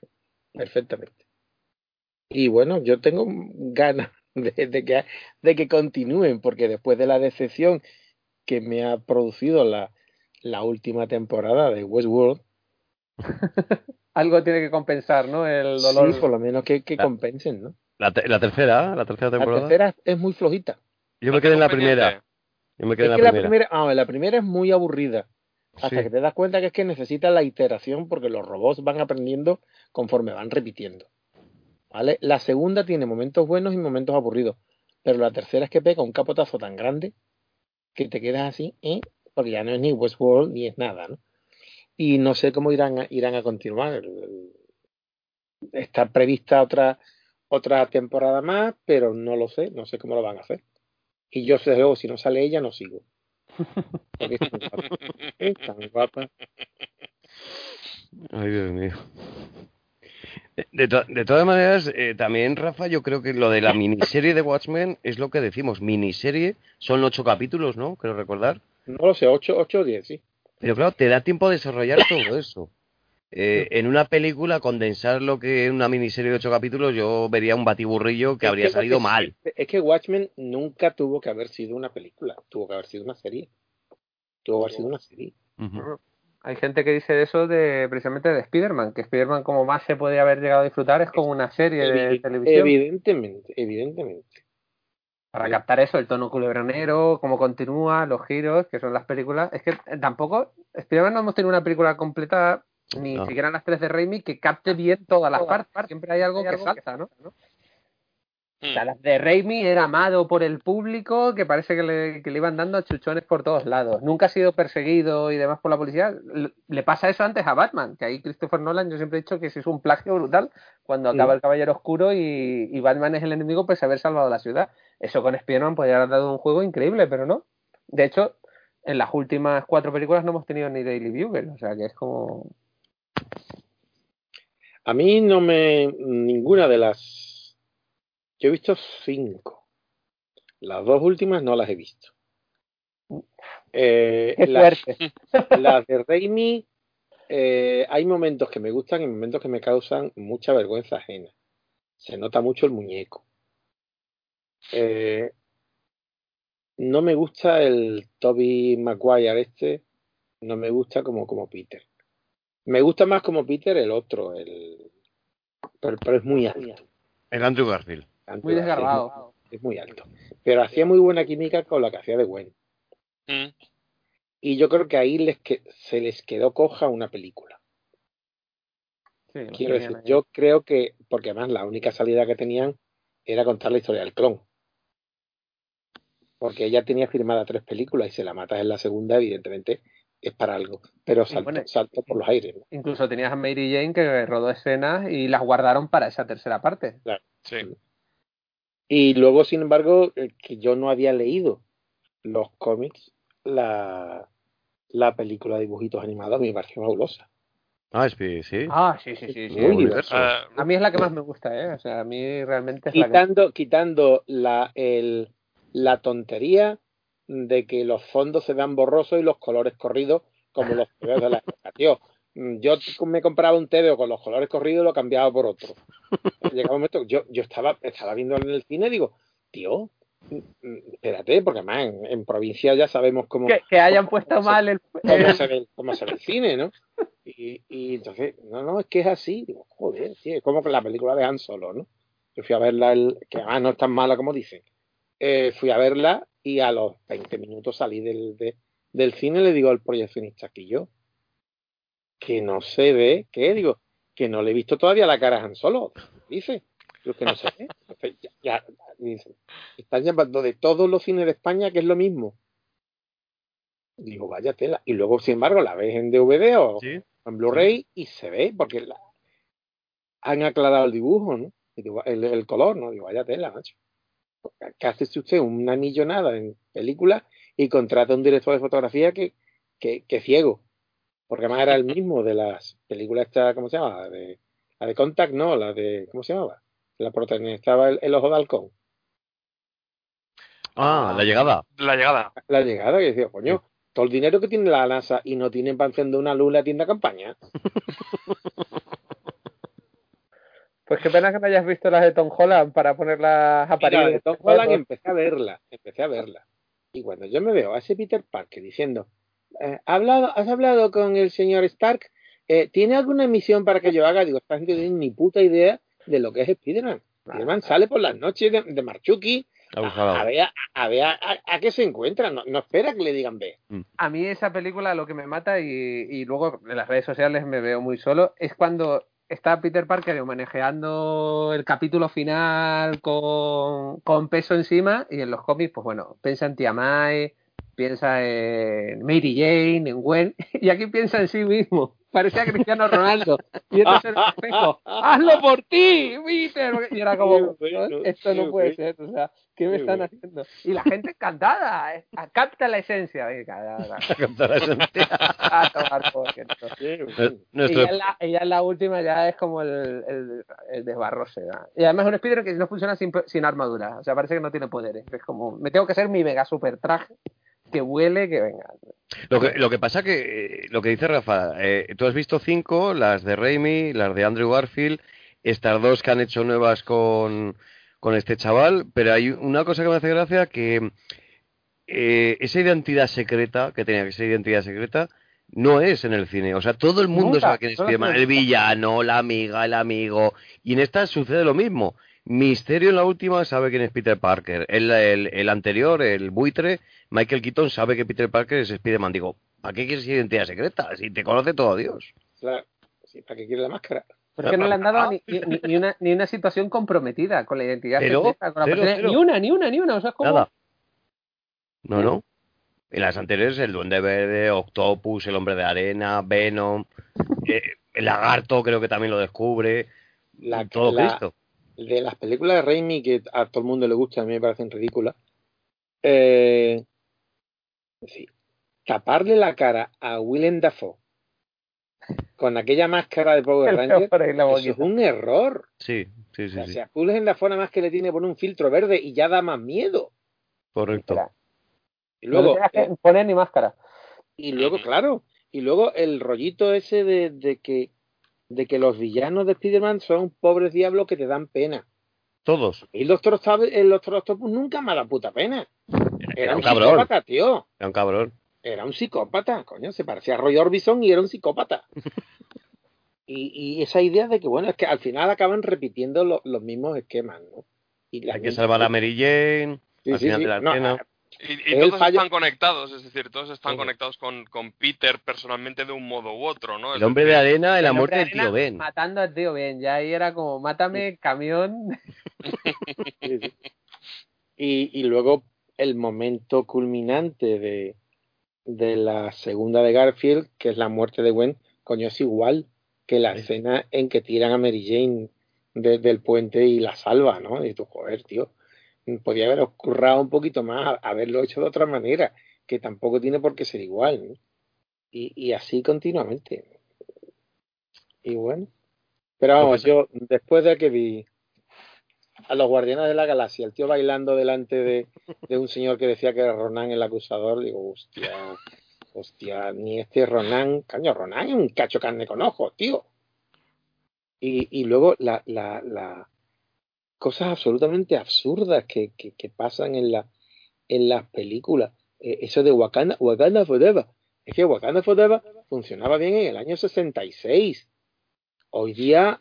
Y bueno, yo tengo ganas de que continúen, porque después de la decepción que me ha producido la última temporada de Westworld, Algo tiene que compensar, ¿no? El dolor. Sí, por lo menos que compensen, ¿no? La tercera La temporada. tercera es muy flojita. Yo me quedé en la primera. Es que la primera es muy aburrida. Hasta Sí. que te das cuenta que es que necesita la iteración porque los robots van aprendiendo conforme van repitiendo. ¿Vale? La segunda tiene momentos buenos y momentos aburridos. Pero la tercera es que pega un capotazo tan grande que te quedas así, porque ya no es ni Westworld ni es nada, ¿no? Y no sé cómo irán a continuar. Está prevista otra temporada más, pero no lo sé, no sé cómo lo van a hacer. Y yo sé, luego, si no sale ella, no sigo. Porque es tan guapa. Es tan guapa. Ay, Dios mío. De todas maneras, también, Rafa, yo creo que lo de la miniserie de Watchmen es lo que decimos. Miniserie, son 8 capítulos, ¿no? Creo recordar. No lo sé, 8 o 10, sí. Pero claro, te da tiempo a desarrollar todo eso. En una película, condensar lo que en una miniserie de 8 capítulos, yo vería un batiburrillo que habría salido mal. Es que Watchmen nunca tuvo que haber sido una película, tuvo que haber sido una serie. Tuvo que haber sido una serie. Uh-huh. Hay gente que dice eso precisamente de Spider-Man, que Spider-Man como más se podría haber llegado a disfrutar es como una serie de televisión. Evidentemente. Para captar eso, el tono culebronero, cómo continúa, los giros, que son las películas. Es que tampoco, Spider-Man no hemos tenido una película completa, ni siquiera las 3 de Raimi, que capte bien todas las partes. Siempre hay algo que salta, ¿no? O sea, las de Raimi era amado por el público, que parece que le iban dando chuchones por todos lados. Nunca ha sido perseguido y demás por la policía. Le pasa eso antes a Batman, que ahí Christopher Nolan, yo siempre he dicho que sí es un plagio brutal cuando acaba el Caballero Oscuro y Batman es el enemigo, pues haber salvado la ciudad. Eso con Spider-Man podría haber dado un juego increíble, pero no. De hecho, en las últimas 4 películas no hemos tenido ni Daily Bugle, o sea que es como... A mí ninguna de las... Yo he visto 5. Las 2 últimas no las he visto. ¡Qué fuerte! Las de Raimi, hay momentos que me gustan y momentos que me causan mucha vergüenza ajena. Se nota mucho el muñeco. No me gusta el Tobey Maguire no me gusta como Peter. Me gusta más como Peter el otro, pero es muy alto. El Andrew Garfield. Muy desgarbado. Es muy alto. Pero hacía muy buena química con la que hacía de Gwen. Y yo creo que ahí se les quedó coja una película. Sí, quiero decir, yo creo que, porque además la única salida que tenían era contar la historia del clon. Porque ella tenía firmada 3 películas y se la matas en la segunda, evidentemente es para algo. Pero saltó por los aires, ¿no? Incluso tenías a Mary Jane que rodó escenas y las guardaron para esa tercera parte. Claro. Sí. Y luego, sin embargo, que yo no había leído los cómics, la película de dibujitos animados me pareció fabulosa. Sí. Sí. Muy diverso. A mí es la que más me gusta, ¿eh? O sea, a mí realmente es quitando la tontería de que los fondos se dan borrosos y los colores corridos como los tebeos de la época. Tío, yo me compraba un tebeo con los colores corridos y lo cambiaba por otro. Llegaba un momento, yo estaba viendo en el cine y digo, tío, espérate, porque además en provincia ya sabemos cómo... Que hayan puesto mal cómo se ve el cine, ¿no? Y entonces, no, es que es así. Digo, joder, tío, es como que la película de Han Solo, ¿no? Yo fui a verla, que además no es tan mala como dicen. Fui a verla y a los 20 minutos salí del cine y le digo al proyeccionista que no se ve, ¿qué? Digo, que no le he visto todavía la cara a Han Solo. Dice, pero que no se ve. Entonces, ya dice, están llamando de todos los cines de España que es lo mismo. Digo, vaya tela. Y luego, sin embargo, la ves en DVD o en Blu-ray y se ve, porque han aclarado el dibujo, ¿no? El color, ¿no? Digo, vaya tela, macho. ¿Qué hace usted una millonada en película y contrata a un director de fotografía que ciego? Porque además era el mismo de las películas esta, ¿cómo se llama? La de Contact, no, la de, ¿cómo se llamaba? La protagonizaba el Ojo de Halcón. La llegada. La llegada, que decía, coño, todo el dinero que tiene la NASA y no tienen para encender una luz en la tienda campaña. Pues qué pena que no hayas visto las de Tom Holland para ponerlas a parir. La de Tom Holland empecé a verla. Y cuando yo me veo a ese Peter Parker diciendo, ¿has hablado con el señor Stark? ¿tiene alguna emisión para que yo haga? Digo, esta gente no tiene ni puta idea de lo que es Spider-Man. Spider-Man sale por las noches de Marchuki a ver a qué se encuentra. No espera que le digan ve. A mí esa película lo que me mata, y luego en las redes sociales me veo muy solo, es cuando está Peter Parker homenajeando el capítulo final con peso encima, y en los cómics, pues bueno, piensa en Tia May, piensa en Mary Jane, en Gwen, y aquí piensa en sí mismo. Parecía Cristiano Ronaldo. Y entonces el espejo, ¡hazlo por ti, Peter! Y era como, esto no puede ser, o sea, ¿qué me están haciendo? Y la gente encantada, capta la esencia. Venga, Capta la esencia. a tomar por cierto. Y ya en la última ya es como el desbarrose. ¿verdad? Y además es un Spider que no funciona sin armadura. O sea, parece que no tiene poderes. Es como, me tengo que hacer mi mega super traje que huele, que venga. Lo que pasa que, lo que dice Rafa, tú has visto 5, las de Raimi, las de Andrew Garfield, estas 2 que han hecho nuevas con este chaval, pero hay una cosa que me hace gracia, que esa identidad secreta, que tenía que ser identidad secreta, no es en el cine. O sea, todo el mundo sabe quién es Spider-Man, el villano, la amiga, el amigo, y en esta sucede lo mismo. Misterio en la última sabe quién es Peter Parker. El anterior, el buitre, Michael Keaton sabe que Peter Parker es Spider-Man. Digo, ¿para qué quieres identidad secreta? Si te conoce todo Dios. Claro, sí, ¿para qué quiere la máscara? Pero es que no le han dado ni una situación comprometida con la identidad secreta. Con la cero. Ni una. O sea, es como... Nada. No. En las anteriores, el Duende Verde, Octopus, el Hombre de Arena, Venom, el Lagarto creo que también lo descubre. Todo Cristo. De las películas de Raimi, que a todo el mundo le gusta, a mí me parecen ridículas, sí, taparle la cara a Willem Dafoe con aquella máscara de Power Ranger, eso es un error. Sí. O sea, Willem Dafoe nada más que le tiene por un filtro verde y ya da más miedo. Correcto. Y luego, no le poner ni máscara. Y luego, claro, el rollito ese de que los villanos de Spider-Man son pobres diablos que te dan pena. Todos. Y el Doctor Octopus nunca me da puta pena. Era un cabrón. Psicópata, tío. Era un cabrón. Era un psicópata, coño, se parecía a Roy Orbison y era un psicópata. y esa idea de que, bueno, es que al final acaban repitiendo los mismos esquemas, ¿no? Hay que salvar a Mary Jane, al final de la escena. Y todos están conectados, es decir, todos están conectados con Peter personalmente de un modo u otro, ¿no? El Hombre de Arena, la muerte del tío Ben. Matando al tío Ben, ya ahí era como, mátame, camión. Y luego el momento culminante de la segunda de Garfield, que es la muerte de Gwen, coño, es igual que la escena en que tiran a Mary Jane desde el puente y la salva, ¿no? Y tú, joder, tío, podía haber currado un poquito más, haberlo hecho de otra manera, que tampoco tiene por qué ser igual, ¿no? Y así continuamente. Y bueno, pero vamos, yo después de que vi a los Guardianes de la Galaxia, el tío bailando delante de un señor que decía que era Ronan el acusador, digo, hostia, ni este Ronan, caño, Ronan es un cacho carne con ojos, tío. Y luego la cosas absolutamente absurdas que pasan en las películas. Eso de Wakanda Forever. Es que Wakanda Forever funcionaba bien en el año 66. Hoy día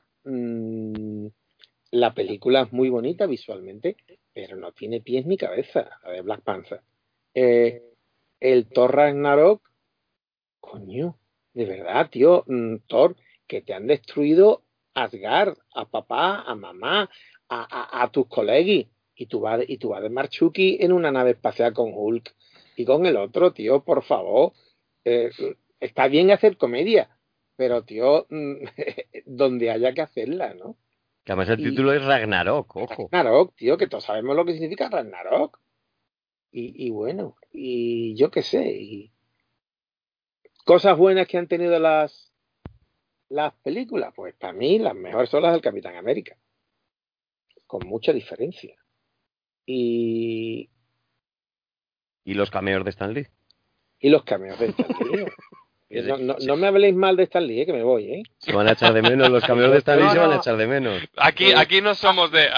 la película es muy bonita visualmente, pero no tiene pies ni cabeza, la de Black Panther. El Thor Ragnarok, coño, de verdad, tío, Thor, que te han destruido Asgard, a papá, a mamá, a tus colegis, y tú vas de Marchuki en una nave espacial con Hulk y con el otro, tío, por favor. Está bien hacer comedia, pero tío, donde haya que hacerla, ¿no? Que además el título es Ragnarok, ojo. Ragnarok, tío, que todos sabemos lo que significa Ragnarok. Y bueno, y yo qué sé, y cosas buenas que han tenido las películas, pues para mí las mejores son las del Capitán América, con mucha diferencia. Y los cameos de Stan Lee. Y los cameos de Stan Lee. No me habléis mal de Stan Lee, que me voy, Se van a echar de menos, los cameos de Stan Lee se van a echar de menos. Aquí no somos de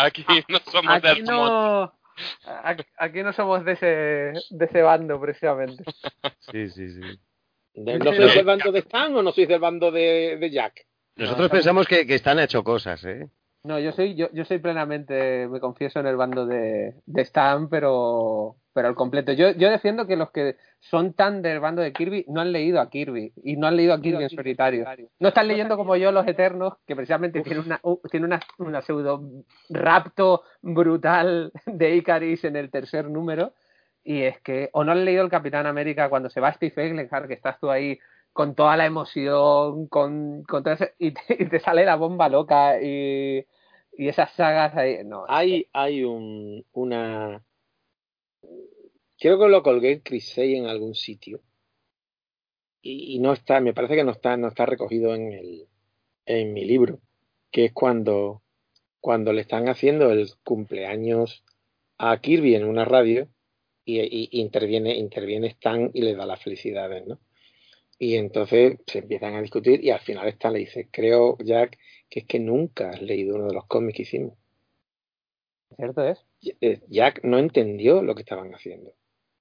aquí no somos de ese bando, precisamente. Sí. ¿No sois del bando de Stan o no sois del bando de Jack? Nosotros pensamos que Stan ha hecho cosas, ¿eh? No, yo soy plenamente, me confieso, en el bando de Stan, pero al completo. Yo defiendo que los que son tan del bando de Kirby no han leído a Kirby y no han leído a Kirby en solitario. No están leyendo como yo Los Eternos, que precisamente tiene una pseudo rapto brutal de Icaris en el tercer número. Y es que, o no han leído el Capitán América cuando se va Steve Englehart, que estás tú ahí con toda la emoción, con todo eso, y te sale la bomba loca y esas sagas ahí. No, Hay una... Creo que lo colgué en Crisei en algún sitio. Y no está, me parece que no está recogido en mi libro, que es cuando le están haciendo el cumpleaños a Kirby en una radio y interviene Stan y le da las felicidades, ¿no? Y entonces se empiezan a discutir y al final Stan le dice, creo, Jack, que es que nunca has leído uno de los cómics que hicimos. ¿Cierto es? Jack no entendió lo que estaban haciendo.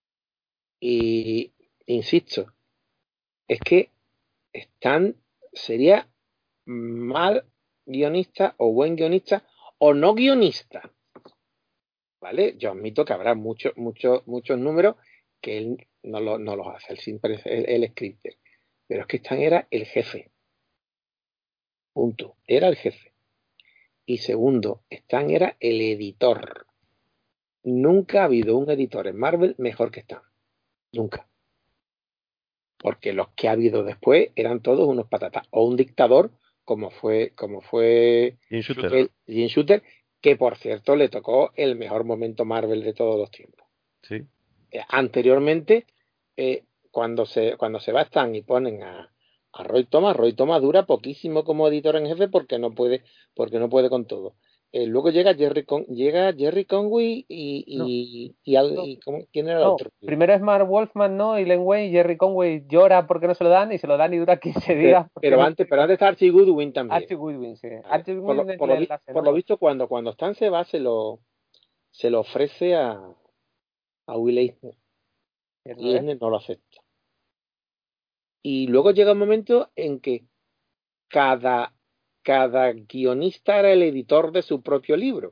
Y insisto, es que Stan sería mal guionista o buen guionista o no guionista, ¿vale? Yo admito que habrá muchos números que él no los hace, él siempre es el scripter, pero es que Stan era el jefe, punto, era el jefe. Y segundo, Stan era el editor. Nunca ha habido un editor en Marvel mejor que Stan, nunca. Porque los que ha habido después eran todos unos patatas, o un dictador como fue Jim Shooter, que por cierto le tocó el mejor momento Marvel de todos los tiempos. Sí. Anteriormente, cuando se va Stan y ponen a Roy Thomas dura poquísimo como editor en jefe porque no puede con todo. Luego llega Jerry Conway ¿quién era el otro? Primero es Mark Wolfman, ¿no? Y Len Wayne, Jerry Conway llora porque no se lo dan y se lo dan y dura 15 días. Pero antes está Archie Goodwin también. Archie Goodwin, sí. Por lo visto, cuando Stan se va, se lo ofrece a Will Eisner. Y Eisner no lo acepta. Y luego llega un momento en que cada guionista era el editor de su propio libro.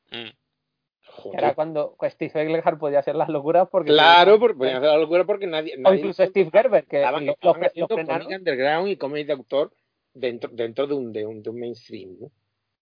Era cuando Steve Englehart podía hacer las locuras porque... Claro, podía hacer las locuras porque nadie... O incluso Steve Gerber, que estaban haciendo cómic underground y cómic de autor dentro de un mainstream, ¿no?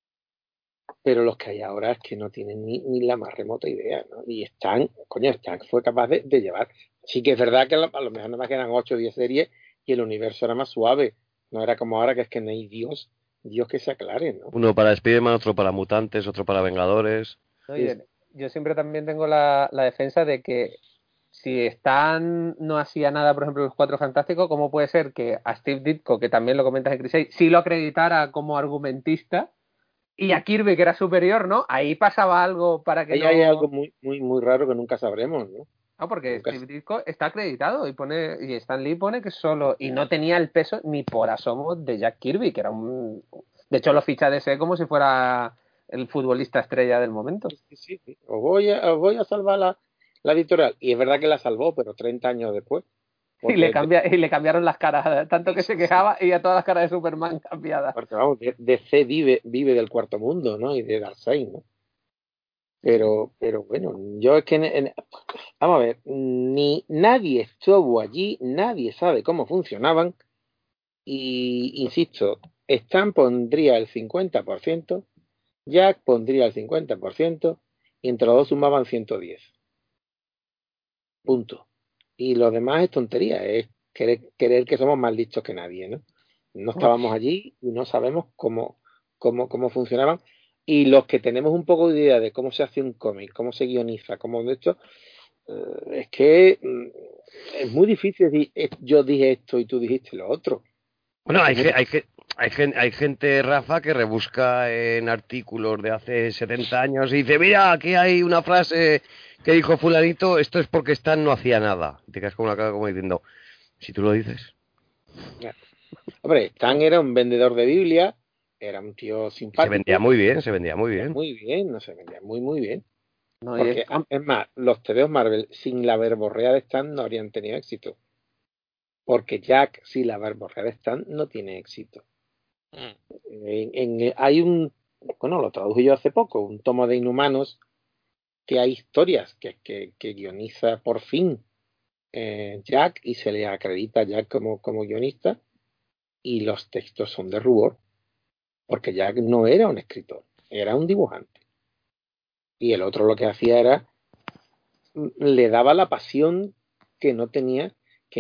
Pero los que hay ahora es que no tienen ni la más remota idea, ¿no? Y Stan fue capaz de llevar... Sí que es verdad que a lo mejor nada más que eran 8 o 10 series y el universo era más suave. No era como ahora que es que no hay Dios que se aclare, ¿no? Uno para Spider-Man, otro para Mutantes, otro para Vengadores. Oye, yo siempre también tengo la defensa de que si Stan no hacía nada, por ejemplo, los Cuatro Fantásticos, ¿cómo puede ser que a Steve Ditko, que también lo comentas en Crisei, sí lo acreditara como argumentista y a Kirby, que era superior, ¿no? Ahí pasaba algo para que ahí hay algo muy, muy, muy raro que nunca sabremos, ¿no? No, porque Steve Ditko está acreditado y Stan Lee pone que solo, y no tenía el peso ni por asomo de Jack Kirby, que era de hecho lo ficha de ese como si fuera el futbolista estrella del momento. Sí. Os voy a salvar la editorial. Y es verdad que la salvó, pero 30 años después. Y le cambiaron las caras, tanto que se quejaba y a todas las caras de Superman cambiadas. Porque vamos, DC vive del cuarto mundo, ¿no? Y de Darkseid, ¿no? Pero bueno, yo es que vamos a ver, ni nadie estuvo allí, nadie sabe cómo funcionaban y insisto, Stan pondría el 50%, Jack pondría el 50% y entre los dos sumaban 110. Punto. Y lo demás es tontería, es creer que somos más listos que nadie, ¿no? No estábamos allí y no sabemos cómo funcionaban. Y los que tenemos un poco de idea de cómo se hace un cómic, cómo se guioniza, cómo de esto, es que es muy difícil decir, yo dije esto y tú dijiste lo otro. Bueno, hay gente, Rafa, que rebusca en artículos de hace 70 años y dice, mira, aquí hay una frase que dijo fulanito, esto es porque Stan no hacía nada. Y te quedas con una cara como diciendo, si tú lo dices. Hombre, Stan era un vendedor de Biblia, era un tío simpático. Se vendía muy bien. Se vendía muy bien. No, porque, es más, los TVOs Marvel sin la verborrea de Stan no habrían tenido éxito. porque Jack, si la verborrea de Stan, no tiene éxito. Mm. Hay lo traduje yo hace poco, un tomo de Inhumanos, que hay historias que guioniza por fin Jack, y se le acredita a Jack como guionista, y los textos son de rubor, porque Jack no era un escritor, era un dibujante. Y el otro lo que hacía era, le daba la pasión que no tenía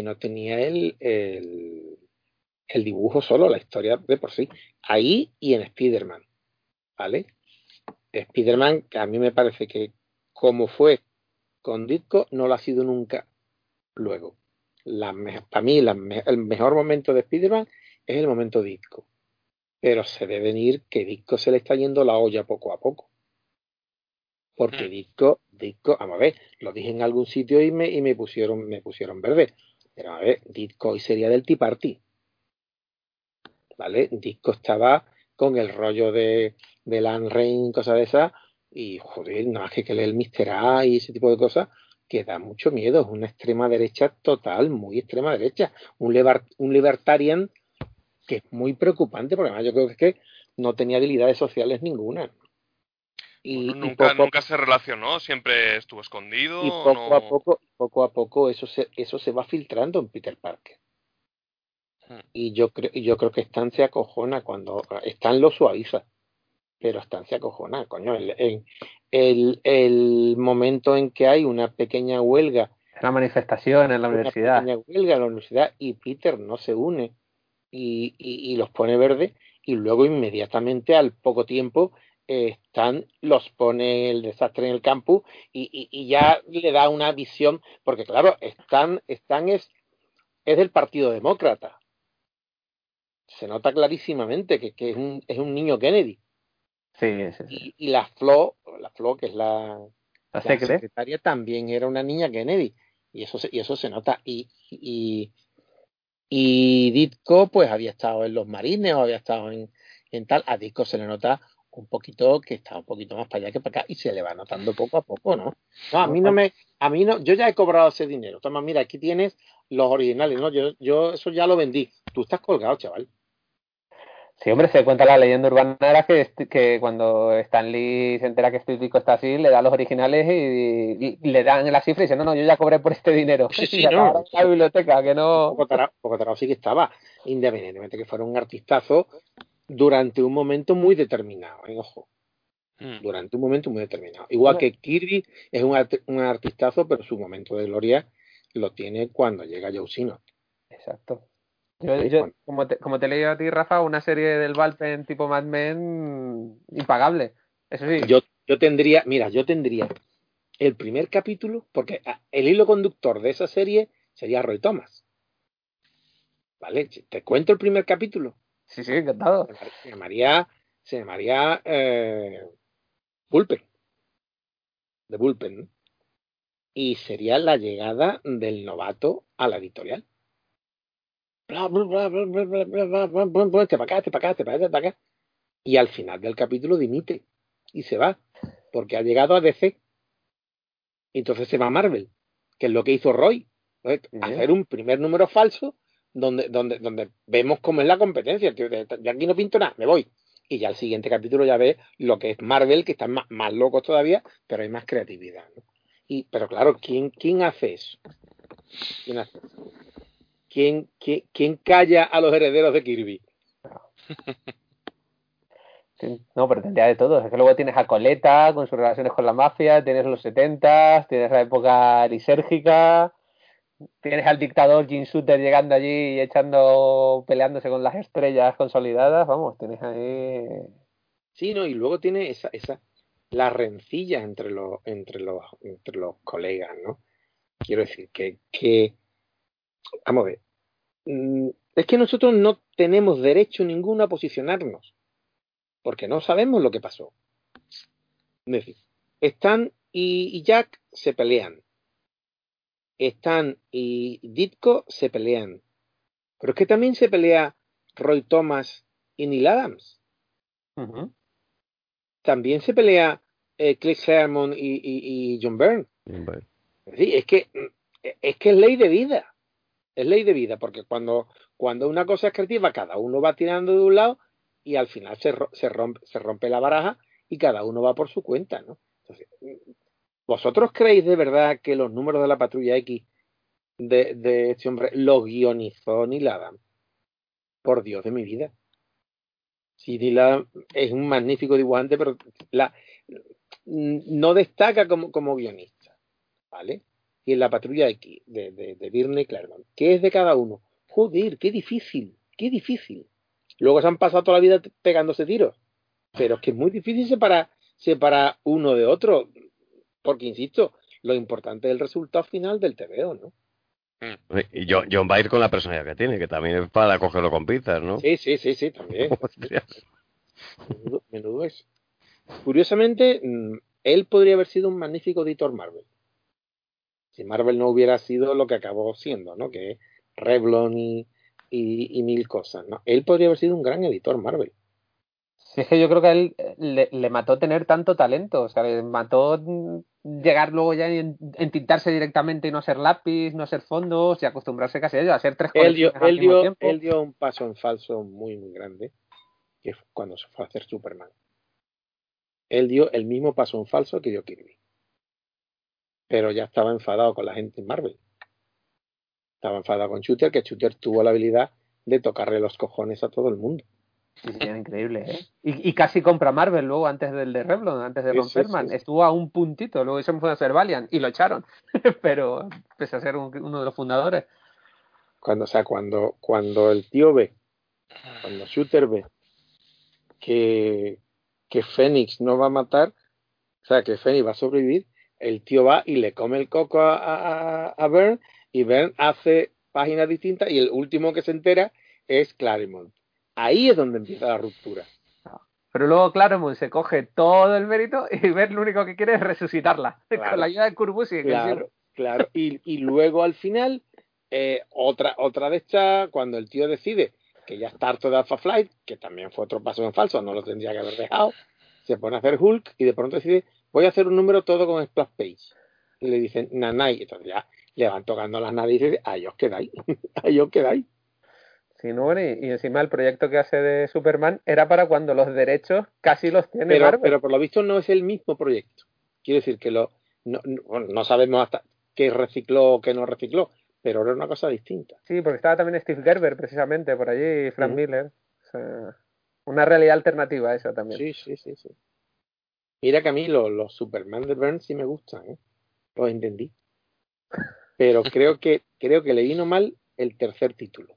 el dibujo solo, la historia de por sí. Ahí y en Spider-Man, ¿vale? Spider-Man, que a mí me parece que como fue con Ditko, no lo ha sido nunca luego. Para mí el mejor momento de Spider-Man es el momento Ditko. Pero se debe venir que Ditko se le está yendo la olla poco a poco. Porque Ditko, vamos a ver, lo dije en algún sitio y me pusieron verde. Pero a ver, Ditko hoy sería del Tea Party, ¿vale? Ditko estaba con el rollo de Alan Rain, cosas de esas, y joder, nada más que leer el Mr. A y ese tipo de cosas, que da mucho miedo. Es una extrema derecha total, muy extrema derecha. Un libertarian que es muy preocupante, porque además yo creo que es que no tenía habilidades sociales ninguna. Bueno, Y nunca se relacionó, siempre estuvo escondido, no. poco a poco eso se va filtrando en Peter Parker. Y yo creo que Stan se acojona cuando Stan lo suaviza, pero Stan se acojona, coño. El momento en que hay una pequeña huelga, una manifestación en la universidad, y Peter no se une y los pone verde, y luego inmediatamente al poco tiempo Stan los pone el desastre en el campus, y ya le da una visión, porque claro, Stan es del Partido Demócrata. Se nota clarísimamente que es un niño Kennedy. sí. Y la Flo, que es la Secret. secretaria, también era una niña Kennedy. Y eso se nota. Y Ditko, pues había estado en los Marines o había estado en tal. A Ditko se le nota un poquito que está un poquito más para allá que para acá, y se le va notando poco a poco, ¿no? No, a mí no, yo ya he cobrado ese dinero. Toma, mira, aquí tienes los originales, ¿no? Yo eso ya lo vendí. Tú estás colgado, chaval. Sí, hombre, se cuenta la leyenda urbana era que cuando Stan Lee se entera que este disco está así, le da los originales y le dan la cifra y dice, no, yo ya cobré por este dinero. Sí, Y no. en la biblioteca, que no. Poco tarado sí que estaba, independientemente que fuera un artistazo durante un momento muy determinado, ojo. Durante un momento muy determinado. Igual que Kirby es un artistazo, pero su momento de gloria lo tiene cuando llega Joe Sino. Exacto. Yo como te he leído a ti, Rafa, una serie del Valpen tipo Mad Men impagable. Eso sí. Yo tendría el primer capítulo, porque el hilo conductor de esa serie sería Roy Thomas. ¿Vale? Te cuento el primer capítulo. Sí, encantado. Se llamaría Bullpen. De Bullpen, ¿no? Y sería la llegada del novato a la editorial. Te para acá. Y al final del capítulo dimite y se va, porque ha llegado a DC. Y entonces se va a Marvel, que es lo que hizo Roy. Hacer un primer número falso donde vemos cómo es la competencia. Tío, de aquí no pinto nada, me voy. Y ya el siguiente capítulo ya ves lo que es Marvel, que están más locos todavía, pero hay más creatividad, ¿no? Pero claro, ¿quién hace eso? ¿Quién calla a los herederos de Kirby? No, pero tendría de todo. Es que luego tienes a Coleta con sus relaciones con la mafia, tienes los 70, tienes la época lisérgica, tienes al dictador Jim Shooter llegando allí y peleándose con las estrellas consolidadas. Vamos, tienes ahí. Sí, no, y luego tiene las rencillas entre los colegas, ¿no? Quiero decir que vamos a ver, es que nosotros no tenemos derecho ninguno a posicionarnos, porque no sabemos lo que pasó. Es decir, Stan y Jack se pelean, Stan y Ditko se pelean, pero es que también se pelea Roy Thomas y Neil Adams. También se pelea Cliff Claremont y John Byrne. Es decir, es que es ley de vida. Es ley de vida, porque cuando una cosa es creativa, cada uno va tirando de un lado y al final se rompe la baraja y cada uno va por su cuenta, ¿no? Entonces, ¿vosotros creéis de verdad que los números de la Patrulla X de este hombre los guionizó Neil Adams? Por Dios de mi vida. Sí, Neil Adams es un magnífico dibujante, pero no destaca como guionista, ¿vale? Y en la Patrulla X de Byrne y Claremont, ¿qué es de cada uno? Joder, qué difícil, qué difícil. Luego se han pasado toda la vida pegándose tiros, pero es que es muy difícil separar uno de otro, porque insisto, lo importante es el resultado final del TVO, ¿no? Y John Byrne con la personalidad que tiene, que también es para cogerlo con pinzas, ¿no? Sí, también. Menudo es. Curiosamente, él podría haber sido un magnífico editor Marvel. Si Marvel no hubiera sido lo que acabó siendo, ¿no? Que es Revlon y mil cosas, ¿no? Él podría haber sido un gran editor Marvel. Sí, es que yo creo que a él le mató tener tanto talento, o sea, le mató llegar luego ya y entintarse directamente y no ser lápiz, no ser fondos y acostumbrarse casi a ello, a hacer 3 colecciones al mismo tiempo. Él dio un paso en falso muy, muy grande, que fue cuando se fue a hacer Superman. Él dio el mismo paso en falso que dio Kirby. Pero ya estaba enfadado con la gente en Marvel. Estaba enfadado con Shooter, que Shooter tuvo la habilidad de tocarle los cojones a todo el mundo. Sí, era increíble, ¿eh? Y casi compra Marvel luego antes del de Revlon, antes de Ron Perlman. Sí. Estuvo a un puntito, luego se fue a hacer Valiant y lo echaron, pero pese a ser uno de los fundadores. Cuando el tío ve, cuando Shooter ve que Fénix no va a matar, o sea, que Fénix va a sobrevivir, el tío va y le come el coco a Byrne, y Byrne hace páginas distintas y el último que se entera es Claremont. Ahí es donde empieza la ruptura. Pero luego Claremont se coge todo el mérito y Byrne lo único que quiere es resucitarla, claro, con la ayuda de Kurbusi. Claro. Y luego al final, otra de estas, cuando el tío decide que ya está harto de Alpha Flight, que también fue otro paso en falso, no lo tendría que haber dejado, se pone a hacer Hulk y de pronto decide, voy a hacer un número todo con Splash Page. Y le dicen, nanay, entonces ya le van tocando las narices, ahí os quedáis, ahí os quedáis. Sí, ¿no? Y encima el proyecto que hace de Superman era para cuando los derechos casi los tiene Marvel. Pero por lo visto no es el mismo proyecto. Quiero decir que no sabemos hasta qué recicló o qué no recicló, pero era una cosa distinta. Sí, porque estaba también Steve Gerber precisamente por allí, y Frank Miller. O sea, una realidad alternativa a eso también. Sí. Mira que a mí los Superman de Byrne sí me gustan, ¿eh? Los entendí. Pero creo que le vino mal el tercer título.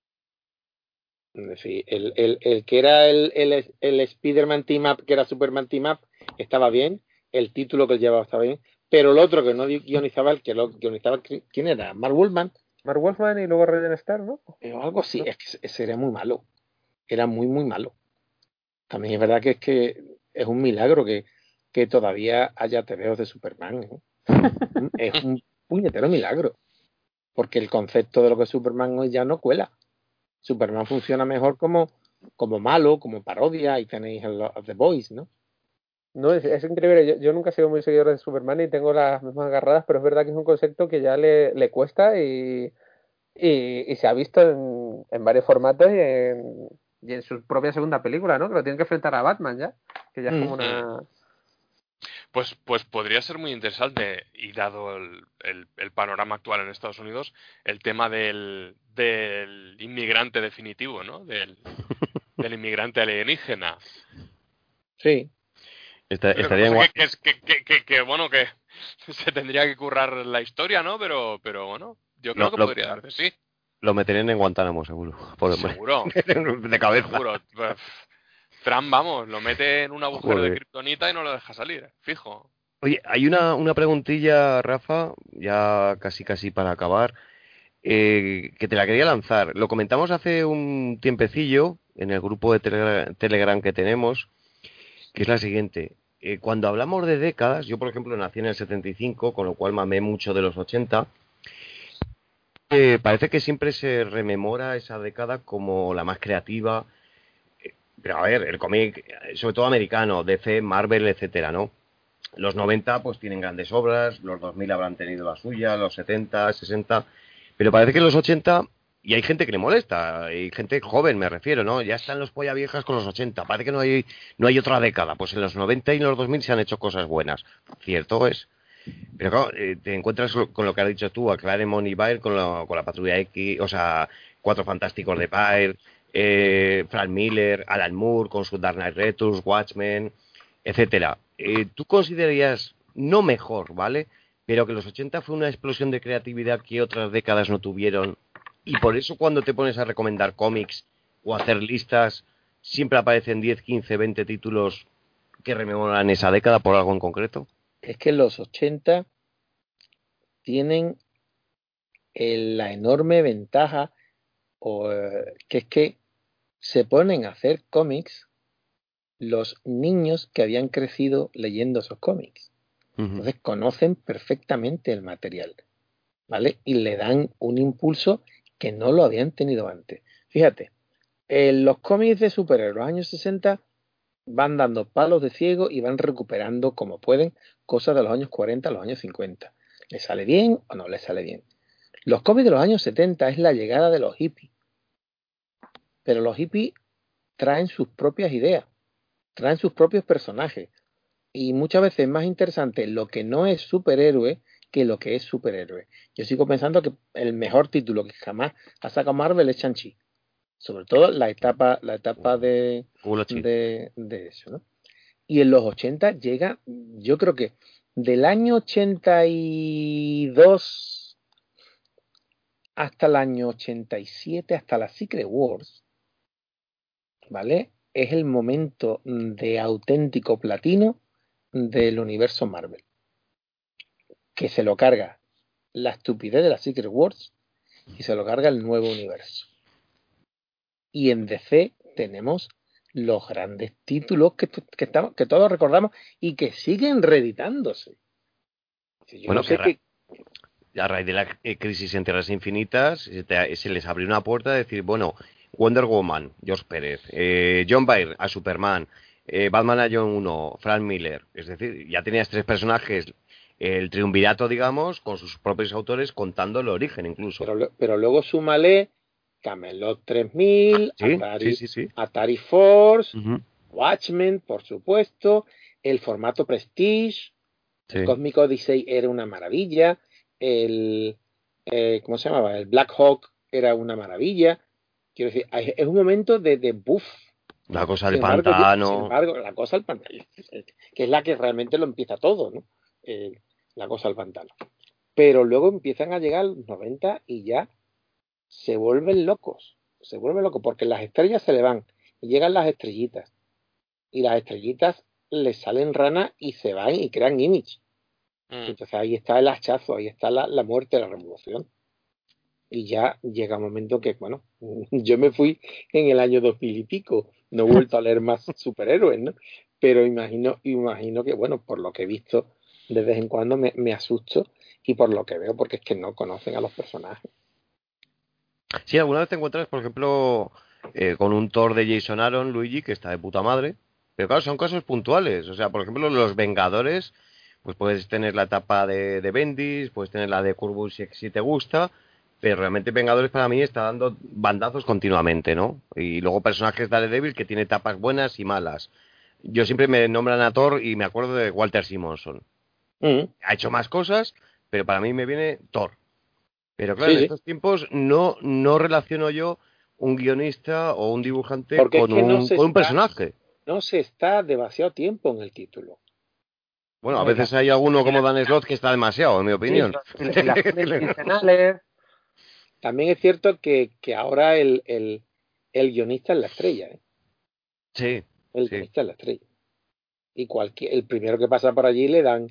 Es decir, el que era el Spider-Man Team Up, que era Superman Team Up, estaba bien. El título que él llevaba estaba bien. Pero el otro que no guionizaba, el que lo guionizaba, ¿quién era? Mark Wolfman. Mark Wolfman y luego Ryan Star, ¿no? Algo así, no. Es que ese era muy malo. Era muy, muy malo. También es verdad que es un milagro que todavía haya TVOs de Superman, ¿eh? Es un puñetero milagro. Porque el concepto de lo que es Superman hoy ya no cuela. Superman funciona mejor como malo, como parodia, y tenéis a The Boys, ¿no? No, es increíble. Yo nunca he sido muy seguidor de Superman y tengo las mismas agarradas, pero es verdad que es un concepto que ya le cuesta y se ha visto en varios formatos y en su propia segunda película, ¿no? Que lo tienen que enfrentar a Batman ya, que ya es como una... Pues podría ser muy interesante, y dado el panorama actual en Estados Unidos, el tema del inmigrante definitivo, ¿no? Del inmigrante alienígena. Sí. Estaría igual. Que bueno, que se tendría que currar la historia, ¿no? Pero bueno, yo creo que podría darse, sí. Lo meterían en Guantánamo, seguro. Seguro. De cabeza. Seguro. Trump, vamos, lo mete en un agujero de kriptonita y no lo deja salir, fijo. Oye, hay una preguntilla, Rafa, ya casi para acabar, que te la quería lanzar. Lo comentamos hace un tiempecillo en el grupo de Telegram que tenemos, que es la siguiente. Cuando hablamos de décadas, yo por ejemplo nací en el 75, con lo cual mamé mucho de los 80, parece que siempre se rememora esa década como la más creativa. Pero a ver, el cómic, sobre todo americano, DC, Marvel, etcétera, ¿no? Los 90 pues tienen grandes obras, los 2000 habrán tenido la suya, los 70, 60, Pero parece que en los 80, y hay gente que le molesta, hay gente joven me refiero, ¿no? Ya están los polla viejas con los 80, parece que no hay otra década. Pues en los 90 y en los 2000 se han hecho cosas buenas. Cierto es. Pero claro, te encuentras con lo que has dicho tú, a Claremont y Byrne con la Patrulla X, o sea, Cuatro Fantásticos de Byrne, Frank Miller, Alan Moore con su Dark Knight Returns, Watchmen, etcétera. ¿Tú considerarías, no mejor, ¿vale? Pero que los 80 fue una explosión de creatividad que otras décadas no tuvieron, y por eso cuando te pones a recomendar cómics o hacer listas, siempre aparecen 10, 15, 20 títulos que rememoran esa década por algo en concreto? Es que los 80 tienen la enorme ventaja que es que se ponen a hacer cómics los niños que habían crecido leyendo esos cómics. Entonces conocen perfectamente el material, ¿vale? Y le dan un impulso que no lo habían tenido antes. Fíjate, los cómics de superhéroes de los años 60 van dando palos de ciego y van recuperando como pueden cosas de los años 40 a los años 50. ¿Le sale bien o no le sale bien? Los cómics de los años 70 es la llegada de los hippies, pero los hippies traen sus propias ideas, traen sus propios personajes, y muchas veces es más interesante lo que no es superhéroe que lo que es superhéroe. Yo sigo pensando que el mejor título que jamás ha sacado Marvel es Shang-Chi, sobre todo la etapa de eso, ¿no? Y en los 80 llega, yo creo que del año 82 hasta el año 87, hasta la Secret Wars, ¿vale? Es el momento de auténtico platino del universo Marvel, que se lo carga la estupidez de la Secret Wars y se lo carga el nuevo universo. Y en DC tenemos los grandes títulos que todos recordamos y que siguen reeditándose. Yo Bueno, no sé a raíz de la crisis en Tierras Infinitas se les abrió una puerta de decir, bueno, Wonder Woman, George Pérez, John Byrne a Superman, Batman a John 1, Frank Miller, es decir, ya tenías tres personajes, el triunvirato, digamos, con sus propios autores contando el origen incluso. Pero luego súmale Camelot 3000, Sí, sí. Atari Force, Watchmen, por supuesto, el formato Prestige, el Cosmic Odyssey era una maravilla, ¿cómo se llamaba? El Black Hawk era una maravilla. Quiero decir, es un momento de buff. La cosa del pantano. Sin embargo, la cosa del pantano, que es la que realmente lo empieza todo, ¿no? La cosa del pantano. Pero luego empiezan a llegar los 90 y ya se vuelven locos. Se vuelven locos porque las estrellas se le van y llegan las estrellitas. Y las estrellitas les salen ranas y se van y crean Image. Entonces ahí está el hachazo, ahí está la muerte, la revolución. Y ya llega un momento que, bueno, yo me fui en el año 2000 y pico, no he vuelto a leer más superhéroes, ¿no? Pero imagino que, bueno, por lo que he visto, de vez en cuando me asusto y por lo que veo, porque es que no conocen a los personajes. Sí, alguna vez te encuentras, por ejemplo, con un Thor de Jason Aaron, Luigi, que está de puta madre, pero claro, son casos puntuales. O sea, por ejemplo, los Vengadores, pues puedes tener la etapa de Bendis, puedes tener la de Kurt Busiek si te gusta, pero realmente Vengadores para mí está dando bandazos continuamente, ¿no? Y luego personajes de Daredevil que tiene etapas buenas y malas. Yo siempre me nombran a Thor y me acuerdo de Walter Simonson. Ha hecho más cosas, pero para mí me viene Thor. Pero claro, en estos tiempos no relaciono yo un guionista o un dibujante con un personaje. No se está demasiado tiempo en el título. Bueno, a veces hay alguno como Dan Slott que está demasiado, en mi opinión. También es cierto que ahora el guionista es la estrella, ¿eh? Sí. El guionista es la estrella. Y el primero que pasa por allí le dan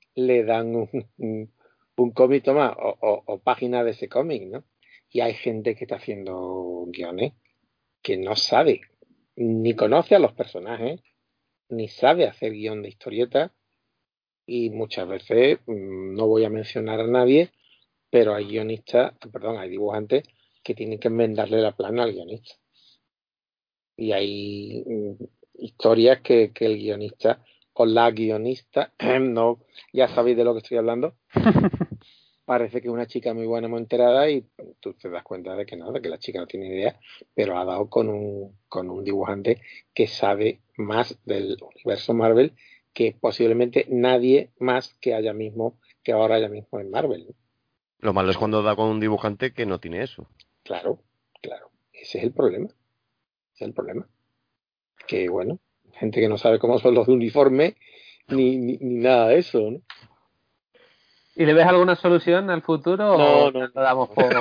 un cómic, toma, o página de ese cómic, ¿no? Y hay gente que está haciendo guiones que no sabe, ni conoce a los personajes, ni sabe hacer guión de historieta, y muchas veces, no voy a mencionar a nadie, pero hay dibujantes que tienen que enmendarle la plana al guionista. Y hay historias que el guionista o la guionista, no, ya sabéis de lo que estoy hablando, parece que es una chica muy buena, muy enterada, y tú te das cuenta de que no, de que la chica no tiene idea, pero ha dado con un dibujante que sabe más del universo Marvel que posiblemente nadie más que ahora haya mismo en Marvel, ¿no? Lo malo es cuando da con un dibujante que no tiene eso. Claro, claro. Ese es el problema. Ese es el problema. Que bueno, gente que no sabe cómo son los uniformes ni nada de eso, ¿no? ¿Y le ves alguna solución al futuro o No. lo damos por...?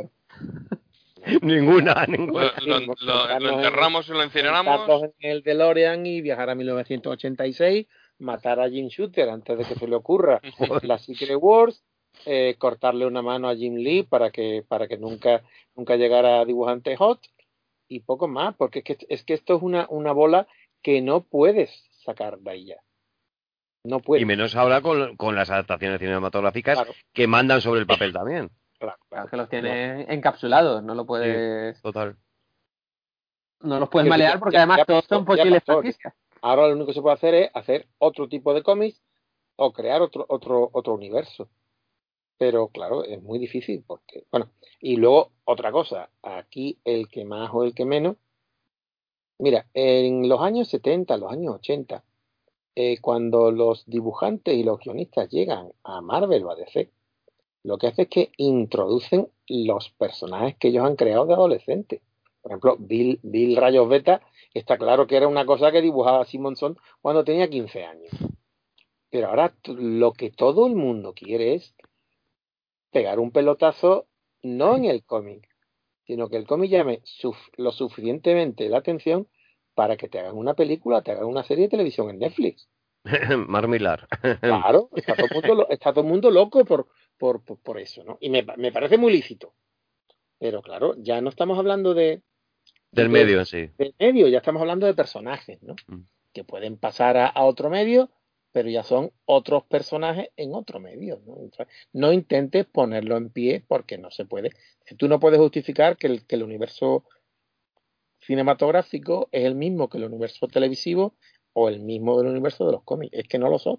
Ninguna. Lo enterramos y lo incineramos. Montarlos en el DeLorean y viajar a 1986, matar a Jim Shooter antes de que se le ocurra la Secret Wars, cortarle una mano a Jim Lee para que nunca llegara a dibujante hot, y poco más, porque es que esto es una bola que no puedes sacar de ahí ya. No Y puedes. menos ahora con las adaptaciones cinematográficas Claro. que mandan sobre el papel también. Claro. Que los tienes encapsulados, no lo puedes... Sí, total. No los puedes malear porque además todos son posibles franquicias. Ahora lo único que se puede hacer es hacer otro tipo de cómics o crear otro universo. Pero claro, es muy difícil porque, bueno, y luego otra cosa, aquí el que más o el que menos, mira, en los años 70, los años 80, cuando los dibujantes y los guionistas llegan a Marvel o a DC, lo que hace es que introducen los personajes que ellos han creado de adolescentes. Por ejemplo, Bill Rayos Beta, está claro que era una cosa que dibujaba Simonson cuando tenía 15 años. Pero ahora lo que todo el mundo quiere es pegar un pelotazo, no en el cómic, sino que el cómic llame lo suficientemente la atención para que te hagan una película, te hagan una serie de televisión en Netflix. Marmilar. Claro, está todo el mundo loco por eso, ¿no? Y me parece muy lícito. Pero claro, ya no estamos hablando del medio en sí. Del medio, ya estamos hablando de personajes, ¿no? Que pueden pasar a otro medio, pero ya son otros personajes en otro medio, ¿no? Entonces, no intentes ponerlo en pie porque no se puede. Tú no puedes justificar que el universo cinematográfico es el mismo que el universo televisivo o el mismo del universo de los cómics. Es que no lo son.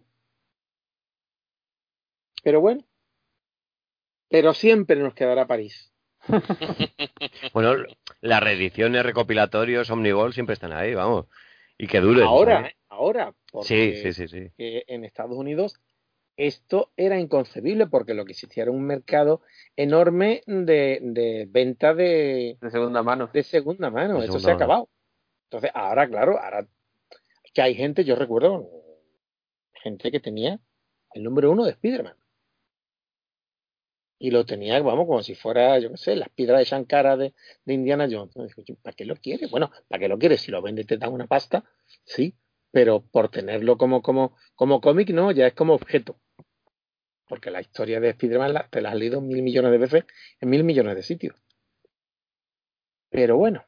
Pero bueno, pero siempre nos quedará París. Bueno, las reediciones, recopilatorios, Omnigol siempre están ahí, vamos. Y que duren. Ahora, porque sí. Que en Estados Unidos esto era inconcebible porque lo que existía era un mercado enorme de venta de segunda mano. Eso se ha acabado. Entonces, ahora, claro, ahora que hay gente, yo recuerdo gente que tenía el número 1 de Spider-Man. Y lo tenía, vamos, como si fuera, yo qué sé, las piedras de Shankara de Indiana Jones. ¿Para qué lo quieres? Bueno, ¿para qué lo quieres? Si lo vendes te dan una pasta, sí, pero por tenerlo como cómic, no, ya es como objeto. Porque la historia de Spider-Man te la has leído 1.000 millones de veces en 1.000 millones de sitios. Pero bueno.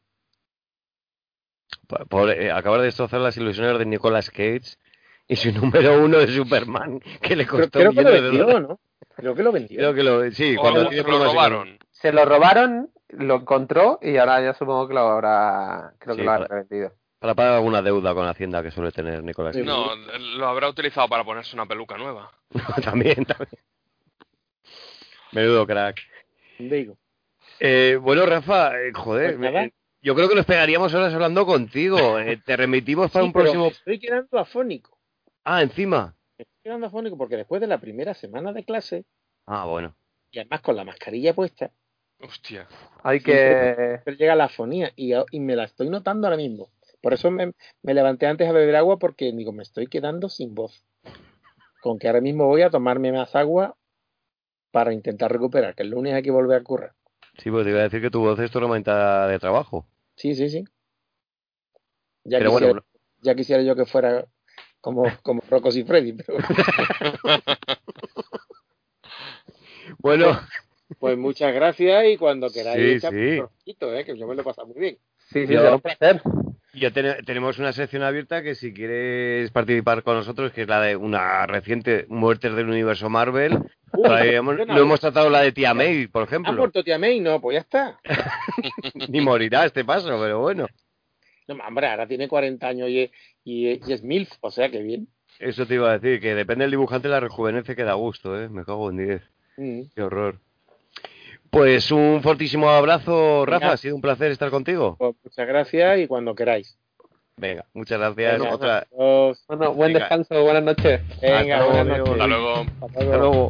Acaba de destrozar las ilusiones de Nicolas Cage y su número 1 de Superman, que le costó creo que lo vendió, $millones. ¿no? Creo que lo vendió. Sí, cuando se lo robaron. Se lo robaron, lo encontró y ahora ya supongo que lo habrá, creo que lo habrá revendido. Para pagar alguna deuda con Hacienda que suele tener Nicolas Cage. No, lo habrá utilizado para ponerse una peluca nueva. también. Menudo crack. Digo. Bueno, Rafa, joder, Pues yo creo que nos pegaríamos horas hablando contigo. Te remitimos para un próximo... Me estoy quedando afónico. Ah, encima. Me estoy quedando afónico porque después de la primera semana de clase... Ah, bueno. Y además con la mascarilla puesta... Hostia. Hay que... Pero llega la afonía y me la estoy notando ahora mismo. Por eso me levanté antes a beber agua porque digo, me estoy quedando sin voz. Con que ahora mismo voy a tomarme más agua para intentar recuperar, que el lunes hay que volver a currar. Sí, pues te iba a decir que tu voz es tu herramienta de trabajo. Sí. Ya quisiera yo que fuera como Rocos y Freddy. Pero... Bueno. Pues muchas gracias y cuando queráis sí. Que yo me lo he pasado muy bien. Sí, será un placer. Ya tenemos una sección abierta que si quieres participar con nosotros, que es la de una reciente Muertes del Universo Marvel. No hemos tratado la de Tía May, por ejemplo. ¿Ha muerto Tía May? No, pues ya está. Ni morirá este paso, pero bueno. No, hombre, ahora tiene 40 años y es MILF, o sea que bien. Eso te iba a decir, que depende del dibujante, la rejuvenece que da gusto, ¿eh? Me cago en 10. Qué horror. Pues un fortísimo abrazo, Rafa. Ha sido un placer estar contigo. Pues muchas gracias y cuando queráis. Venga, muchas gracias. Venga, Bueno, buen descanso, buenas noches. Venga, buenas noches. Hasta luego. Hasta luego.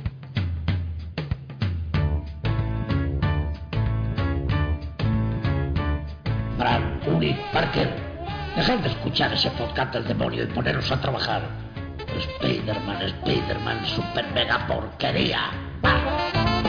Brad, Uli, Parker, dejad de escuchar ese podcast del demonio y poneros a trabajar. Spider-Man, super mega porquería. ¡Ah!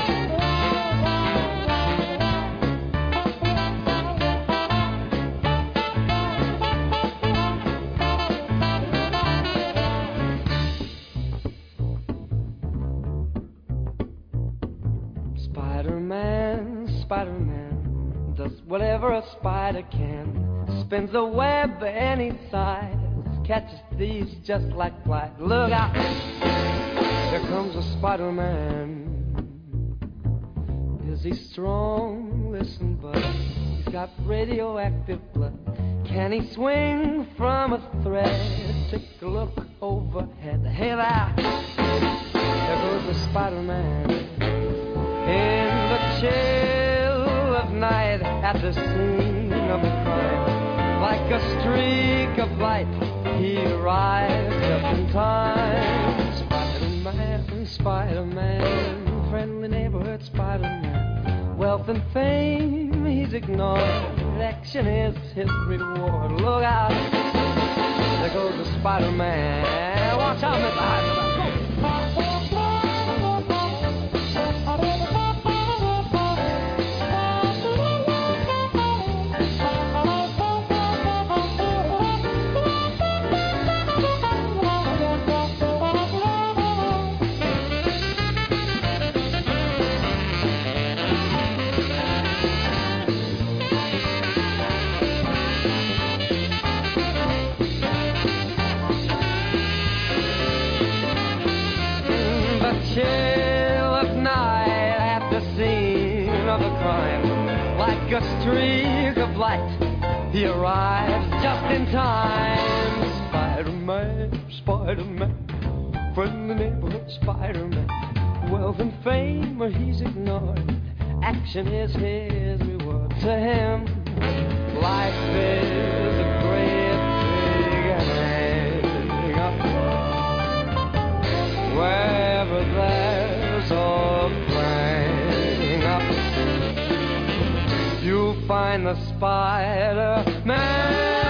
Spider-Man does whatever a spider can. Spins the web any size, catches thieves just like flies. Look out, here comes a Spider-Man. Is he strong? Listen, bud, he's got radioactive blood. Can he swing from a thread? Take a look overhead. Hey there, there goes the Spider-Man. In the chill of night, at the scene of the crime, like a streak of light, he arrives just in time. Spider-Man, Spider-Man, friendly neighborhood Spider-Man. Wealth and fame he's ignored, action is his reward. Look out, there goes the Spider-Man. Watch out, Mr. Heisenberg. Chill of night at the scene of a crime, like a streak of light, he arrives just in time. Spider-Man, Spider-Man, friendly neighborhood Spider-Man. Wealth and fame he's ignored, action is his reward. To him, life is a great big hang up. Wherever there's a flying up, you'll find the Spider-Man.